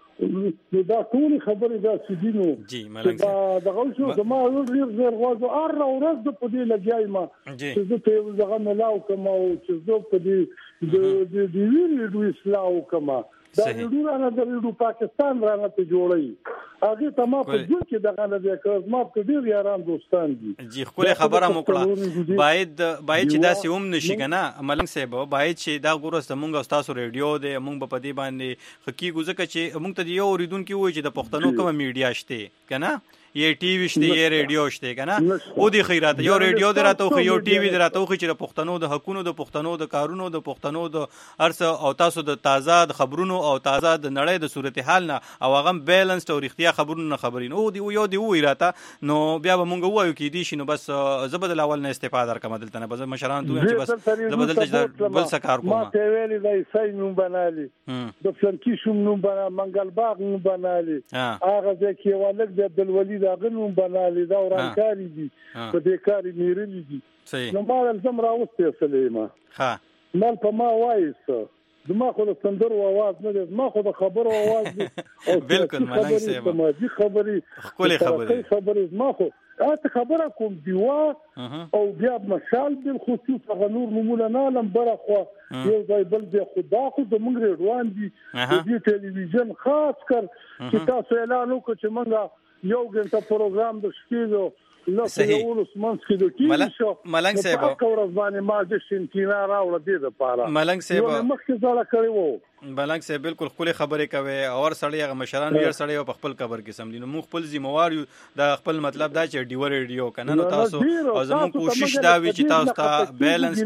نو دا ټول خبرې دا سدينو جی ملنګ دا دغه شو زما ډیر ډیر غواړم ار ورځ د پدې لګیای ما چې زه ته دغه ملاو کوم او چې زه په دې د د ویلې د اسلام کوم دا ډیر نه د پاکستان رانه ته جوړي هغه تمام په ځل کې دغه نه دی که ما په ډیر یاران دوستان دي جی خپل خبره مو کړه باید باید چې دا سوم نشي کنه ملنګ صاحب باید چې دا ګورس مونږ استادو ریډیو دی مونږ په دې باندې حقیقي ګوزکه چې مونږ ته یو اوریدونکو وای چې د پښتنو کوم میډیا شته کنه یہ ټي وی شته یہ ریډیو شته کنه او دی خیرات یو ریډیو دراته خو یو ټي وی دراته خو چې د پښتنو د حقونو د پښتنو د کارونو د پښتنو د ارس او تاسو د تازه خبرونو او تازه د نړۍ د صورتحال نه او هغه بیلانس او اختیار خبرونه خبرین او دی یو دی وی راته نو بیا به مونږ وایو کې دي شنو بس زبدل اول نه استفاده ورکم دلته نه بس مشران دوی چې بس زبدل بل سکار کوم ما ته ویلي دای سای نوم بنالي د فلنکی شوم نوم بنا منګل باغ نوم بنالي هغه ځکه ولک د عبدالولي دا غنوم بنالي دا ورانکاري دي په دې کاري میرلي دي نو ما لازم راوستي سليمه ها مال په ما وایسه دما خو د سندر او आवाज نه ما خو د خبرو आवाज دي بالکل ملنګ صاحب ما دي خبري خپل خبري خبري ما خو اته خبره کوم دیوا او بیا مشال بالخصوص غنور نمونه نالم برخوا یو ځای بل دی خدا خو د موږ روان دي د ټلویزیون خاص کر چې تاسو اعلان وکړئ چې موږ یو غنټه پروګرام د شپږو لکه یو لسمنس کې د ټیم شو ملنګ صاحب په کورز باندې ما د شینتینا راوړل دي د پاره ملنګ صاحب مخکې ځاله کړی وو ملنګ صاحب بالکل خپل خبرې کوي او سړی هغه مشران یې سړی په خپل قبر کې سم دي نو موږ خپل ذمہوار یو دا خپل مطلب دا چې ډیو ریډیو کنه نو تاسو او زموږ کوشش دا وی چې تاسو ته بیلانس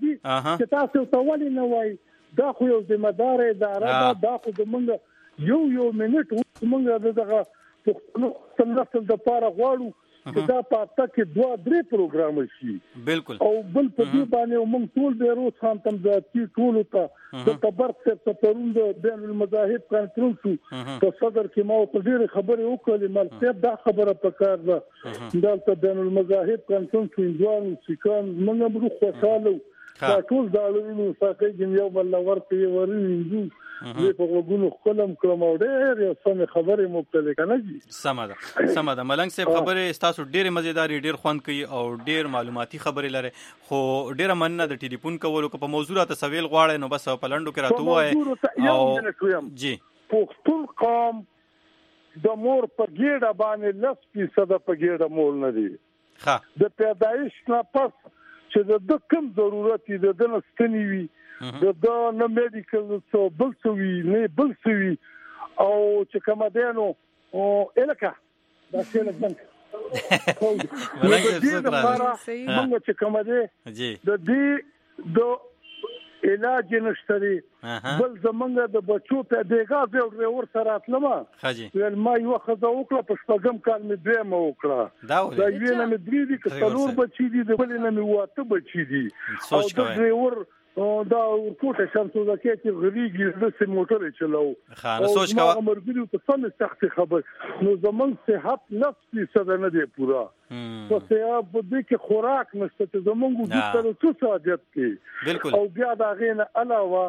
چې تاسو ته ولې نه وای دا خو یو ذمہ دار اداره دا خو زموږ یو یو منټ موږ دغه پښتنو څنګه د پاره غواړو چې دا پاتہ کې دوه درې پروګرام شي بالکل او بل په دې باندې موږ ټول به روز خان تم ذاتی ټول ته د تبرک څخه پرون د بین المذاهب کنټرول شو په صدر کې ما په ډېر خبرې وکړې مل څه دا خبره پکار ده دلته بین المذاهب کنټرول شو انځوان سکان موږ به خوشاله دا ټول دا لري ساکي یو بل ورته ورینځو زه په وګونو خپلم کوم او ډېر یو سم خبرې مبتلې کنه جی سماده سماده ملنګ صاحب خبرې تاسو ډېر مزیدار ډېر خوند کوي او ډېر معلوماتي خبرې لري خو ډېر مننه د ټلیفون کولو په موضوع ته سویل غواړي نو بس په لندو کې راته وای او جی پښتون قوم د مور په ګیډه باندې لس فیصده په ګیډه مول نه دی. د پیدایش نه پس چې د کم ضرورت دی د دنه ستنی وي د د نه میډیکل څو بل څه وي نه بل څه وي او چې کوم دینو او الکه دا څه نه څنګه موږ چې کوم دی د دې د علاج نشته بل زمونږ د بچو په دیګه یو ډرایور سره اتلمه ول ما یو خزه وکړه په شپږم کال مې دویمه وکړه دا یې نه مې درې دي که څلور بچي دي د بل نه مې واته بچي دي او د ډرایور دا ورکوټه شمسو زکه چې غریږي د سې موټر چلاو خانه سوچ کا مرګلو ته سم سخت خبر نو زمون صحت نفسي سره نه دی پورا خو صحت بده کې خوراک نشته چې زمونږ د سره څه ساجت کې او بیا دا غینه علاوه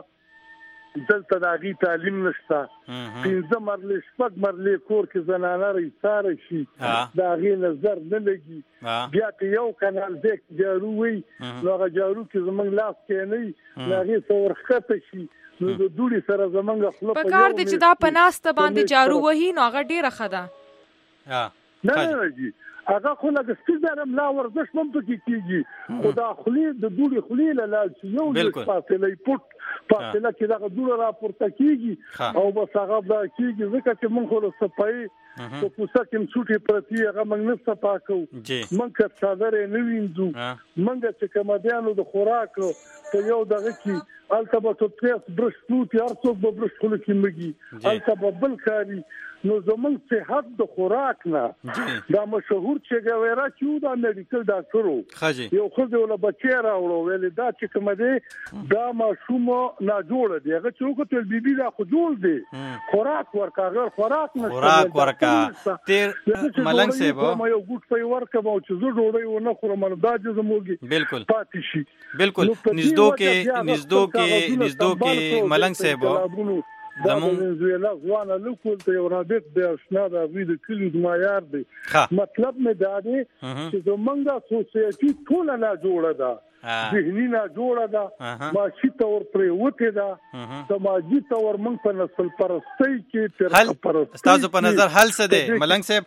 دلته د غي تعلیم نشته پنځه مرلې شپږ مرلې کور کې زنانه ریساره شي دا غي نظر نه لګي بیا ته یو کانال دې جارو وي نو هغه جارو کې زمنګ لاس کې نه لغه څور خطه شي نو د دوړي سره زمنګ خپل په کار دي چې دا پناسته باندې جارو وهي نو هغه ډیره خده ها نه نه جی هغه خو لږ ستاسو لا ورزش مم پکې کیږي خدا خلی د دوړي خلی له لاس یو د فاصله پټ فاصله کې دا دوړه راپورته کیږي او بس هغه دا کیږي ځکه چې مونږ له صفای په پوسه کې چوټي پرتی هغه موږ نه صفاکو مونږ څادر نه وینځو مونږ چې کومدانو د خوراک په یو دغه کې البته په تاسو برش نو تیار څوک به برش خل کې مګي البته بل کاری نو زمون صحت د خوراک نه دا مشهور چې ګویرا چې دا میډیکل ډاکټرو یو خو د ولا بچی راوړو ویل دا چې کوم دی دا ماشوم نه جوړ دی هغه چې وکړل بي بي دا خو جوړ دی خوراک ورکاغه خوراک نه خوراک ورکا تیر ملنګ سیبو ما یو ګوټ په ورکه مو چې زه ډوړې و نه خورم دا چې زموږي بالکل پاتې شي بالکل نږدو کې نږدو کې نږدو کې ملنګ سیبو زمون ویلا ځوانه لکول ته یو رابط د آشنا د وی د کلی د معیار دی مطلب مې دا دی چې زمونږه سوسایټي ټول نه جوړه ده ذهني نه جوړه ده ماشي تور پرې وته ده سماجی تور موږ په نسل پرستی کې تر پرستی تاسو په نظر حل څه دی ملنګ صاحب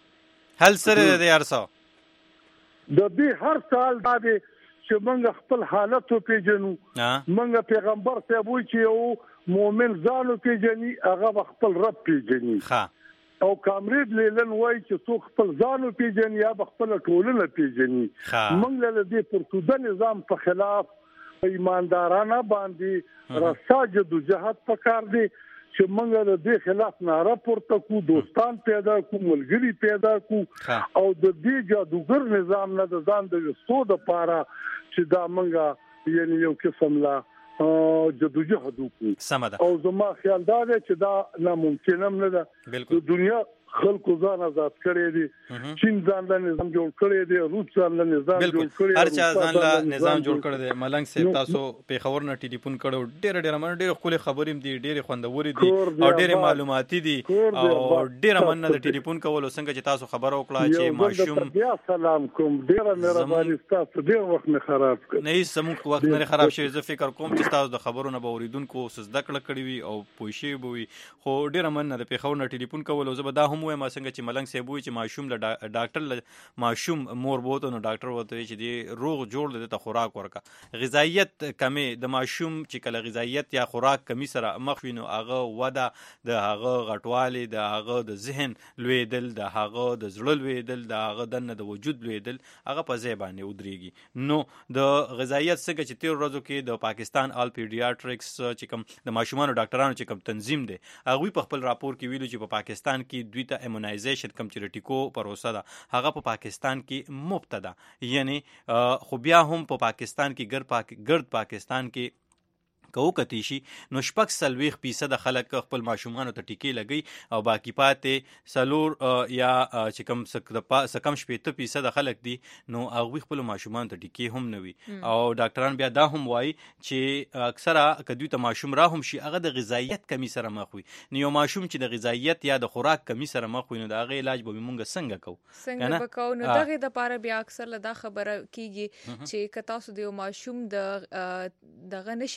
حل سره دی ارسو د دې هر سال باندې چې موږ خپل حالت پیژنو موږ پیغمبر صاحب وی چې یو مومن ځانو پیژني هغه خپل رب پیژني او کامرید لیلن وای چې څوک خپل ځانو پیژني یا خپل ټولنه پیژني موږ له دې پرتوده نظام په خلاف ایماندارانه باندې رساجد جهاد پکار دي چې موږ له دې خلاف ناره پورته کو دوستان پیدا کو ملګری پیدا کو او د دې جادوګر نظام نه د ځان د وسو د پاره چې دا موږ یعنی یو قسم لا جدوجہد وکړو او زما خیال دا دی چې دا ناممکن هم نه ده د دنیا خلکو ځان آزاد کړي دي چین ځان له نظام جوړ کړي دي روس ځان له نظام جوړ کړي هر چا ځان له نظام جوړ کړي دي ملنګ صاحب تاسو په خبر نه ټلیفون کړو ډېر ډېر من ډېر خپل خبرې دي ډېر خوندوري دي او ډېر معلوماتي دي او ډېر من نه ټلیفون کول څنګه چې تاسو خبر وکړه چې ماشوم بیا سلام کوم ډېر مهرباني تاسو ډېر وخت نه خراب کړ نه سمو وخت نه خراب شوی زه فکر کوم چې تاسو د خبرونو به اوریدونکو سزده کړ کړی وي او پوښي بوي خو ډېر من نه په خبر نه ټلیفون کول زه به دا هم وایم څنګه چې ملنګ صاحب وی چې ماشوم له ډاکټر ماشوم مور بوته نو ډاکټر وته چې دی روغ جوړ د ته خوراک ورکا غذایت کمی د ماشوم چې کله غذایت یا خوراک کمی سره مخ وینو هغه وده د هغه غټوالی د هغه د ذهن لویدل د هغه د زړه لویدل د هغه دنه د وجود لویدل هغه په ځای باندې ودرېږي نو د غذایت څخه چې تیر ورځو کې د پاکستان آل پیډیاټریکس چې کوم د ماشومانو ډاکټرانو چې کوم تنظیم دی هغه په خپل راپور کې ویلو چې په پاکستان کې دوی ته ایمونایزیشن کم چې ټیکو پروسه ده هغه په پاکستان کې مفت ده یعنی خو بیا هم په پاکستان کې ګرد پاک ګرد پاکستان کې کو کتی شي نو شپږ سلويخ فیصد خلک خپل ماشومان ته ټیکې لګي او باقی پاتې سلور یا چې کم سکم شپږ فیصد خلک دي نو هغه خپل ماشومان ته ټیکې هم نه وي او ډاکټران بیا دا هم وایي چې اکثره کدی ته ماشوم را هم شي هغه د غذایت کمی سره مخ وي نو یو ماشوم چې د غذایت یا د خوراک کمی سره مخ وي نو دا غي علاج به مونږ څنګه کوو څنګه وکاو نو دغه د پاره بیا اکثر له دا خبره کیږي چې کتا سو د ماشوم د دغه نشي پوره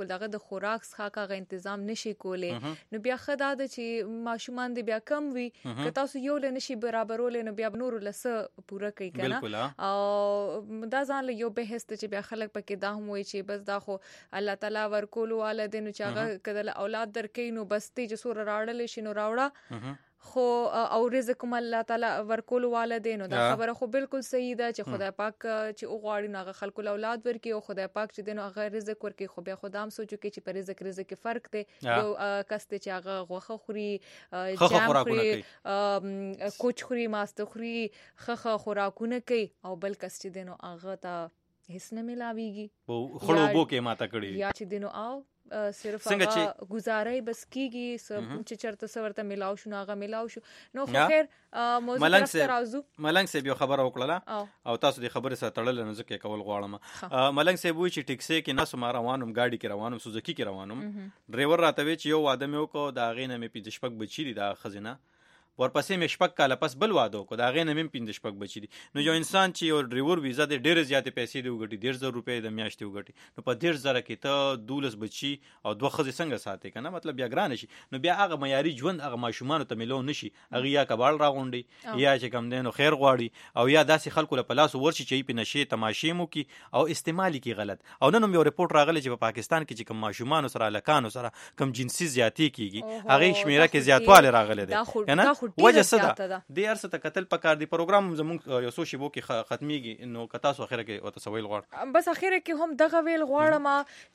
اگزامپل دغه د خوراک څخه کاغه تنظیم نشي کولای نو بیا خدا د چې ماشومان دی بیا کم وي که تاسو یو له نشي برابرول نو بیا نور لسه پوره کوي کنه او دا ځان له یو بحث ته چې بیا خلک پکې دا هم وایي چې بس دا خو الله تعالی ورکول والدینو چې هغه کله اولاد درکې نو بس تی چې سور راړل شي نو راوړه خو او رزق کوم الله تعالی ورکول والدینو دا خبره خو بالکل صحیح ده چې خدای پاک چې او غواړي نو هغه خلکو اولاد ورکي او خدای پاک چې دینو هغه رزق ورکي خو بیا خدام سوچو کې چې پر رزق رزق کې فرق دی یو کس ته چې هغه غوخه خوري جام خوري کوچ خوري ماست خوري خخه خوراکونه کوي او بل کس چې دینو هغه ته هیڅ نه ملاويږي خړو بو کې ماته کړی یا چې دینو او صرف هغه گزارای بس کیږي سب چې چرته سورته ملاو شو هغه ملاو شو نو خیر موضوع تر راوزو ملنګ سه بیا خبر وکړه او تاسو د خبرې سره تړل نه ځکه کول غواړم ملنګ سه وی چې ټیکسي کې ناسو ما روانم گاډي کې روانم سوزکی کې روانم ډرایور راته وی چې یو واده مې وکړ دا غې نه مې پیځ شپک بچی دي دا خزینه ورپسې مې شپک کاله پس بل واده وکړ دا غې نه مې پیند شپک بچی دي نو یو انسان چې یو ډرایور ویزا د ډېر زیاتې پیسې دی وګټي ډېر زر روپۍ د میاشتې وګټي نو په ډېر زره کې ته دولس بچی او دوه خزې څنګه ساتي کنه مطلب بیا ګران شي نو بیا هغه معیاري ژوند هغه ماشومان ته ملو نشي هغه یا کباړ راغونډي یا چې کم دینو خیر غواړي او یا داسې خلکو له پلاس ورشي چې په نشي تماشې مو کی او استعمالي کی غلط او نن یو ریپورت راغلی چې په پاکستان کې چې کم ماشومان سره لکانو سره کم جنسي زیاتی کیږي هغه شمیره کې زیاتواله راغلی دی کنه وجه څه د ارسه ته قتل پکار دی پروګرام زموږ یو سو شیبو کې ختميږي نو که تاسو اخره کې او تاسو ویل غواړم بس اخره کې هم دغه ویل غواړم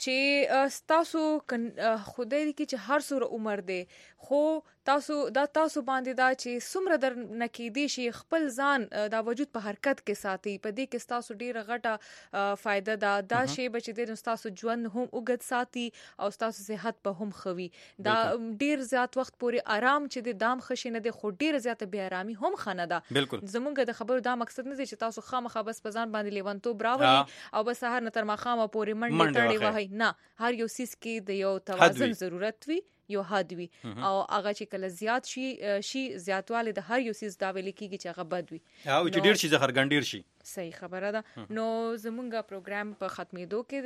چې تاسو خدای دې کې چې هر سور عمر دی خو تاسو دا تاسو باندې دا چې څومره در نکیدي شي خپل ځان دا وجود په حرکت کې ساتي په دې کې تاسو ډیره غټه فائدہ دا دا شی بچ دې تاسو ژوند هم وګد ساتي او تاسو صحت په هم خوي دا ډیر زیات وخت پورې آرام چې د دام خشنه د خو ډیر زیات بیا آرامي هم خنه ده زمونږ د خبرو دا مقصد نه دی چې تاسو خامخا بس په ځان باندې لیوانتو براوي او بس هر نه تر ماخامه پورې منډه تړي وای نه هر یو سیس کې د یو توازن ضرورت وي یو حد وي او هغه چې کله زیات شي شي زیاتواله د هر یو سیس دا ویل کیږي چې هغه بد وي او چې ډیر شي زهر ګنډیر شي صحیح خبره ده نو زمونږ پروګرام په ختمېدو کې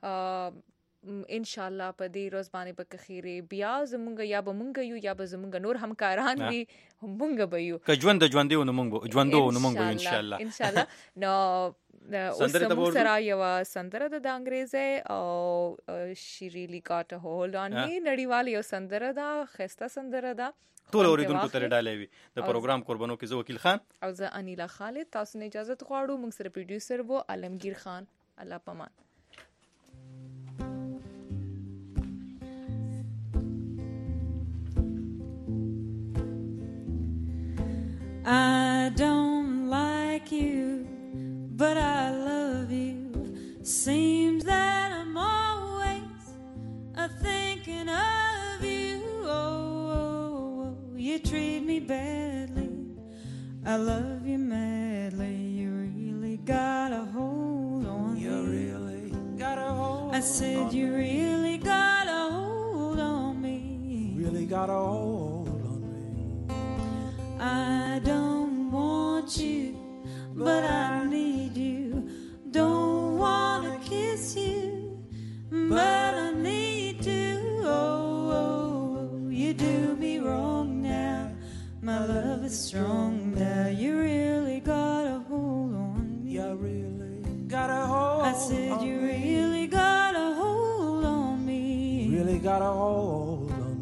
دی ان شاء الله په دې روز باندې په کخيره بیا زمونږ یا به مونږ یو یا به زمونږ نور همکاران وي مونږ به یو که ژوند ژوندې و نو مونږ ژوندو نو مونږ ان شاء الله ان شاء الله نو سندره د سره یو سندره د انګریزي او شي ریلی گاټ ا هولډ آن می نړیوال یو سندره دا خسته سندره دا ټول اوریدونکو ته ډالې وي د پروګرام قربانو کې زه وکیل خان او زه انیلا خالد تاسو نه اجازه غواړو موږ سره پروډوسر وو علمگیر خان الله پامان I don't like you, but I love you. Seems that I'm always a thinking of you. Oh, oh, oh, you treat me badly. I love you madly. You really got a hold on me. You really got a hold. I said you really got a hold on me. Really got a hold. I don't want you, but I need you. Don't wanna kiss you, but I need to. Oh, oh, oh, you do me wrong now. My love is strong now. You really got a hold on me. You really got a hold. I said you really got a hold on me. Really got a hold.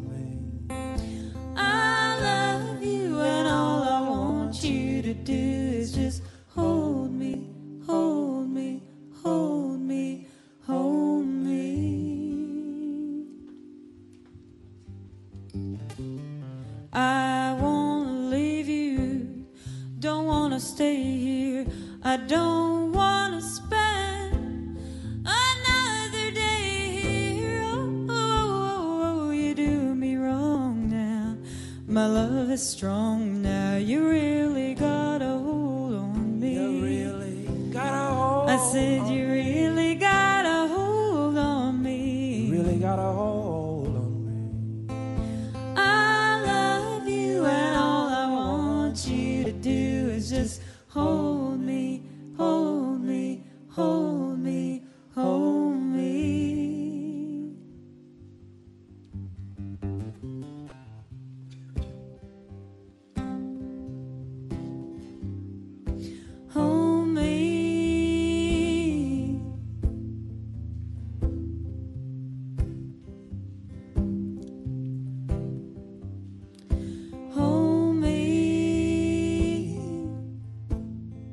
And all I want you to do is just hold me, hold me, hold me, hold me. I wanna leave you, don't wanna stay here. I don't wanna spend another day here. Oh, oh, oh, oh, you do me wrong now. My love is strong now. You really got a hold on me. You really got a hold. I said you really got a hold on me. Really got a hold.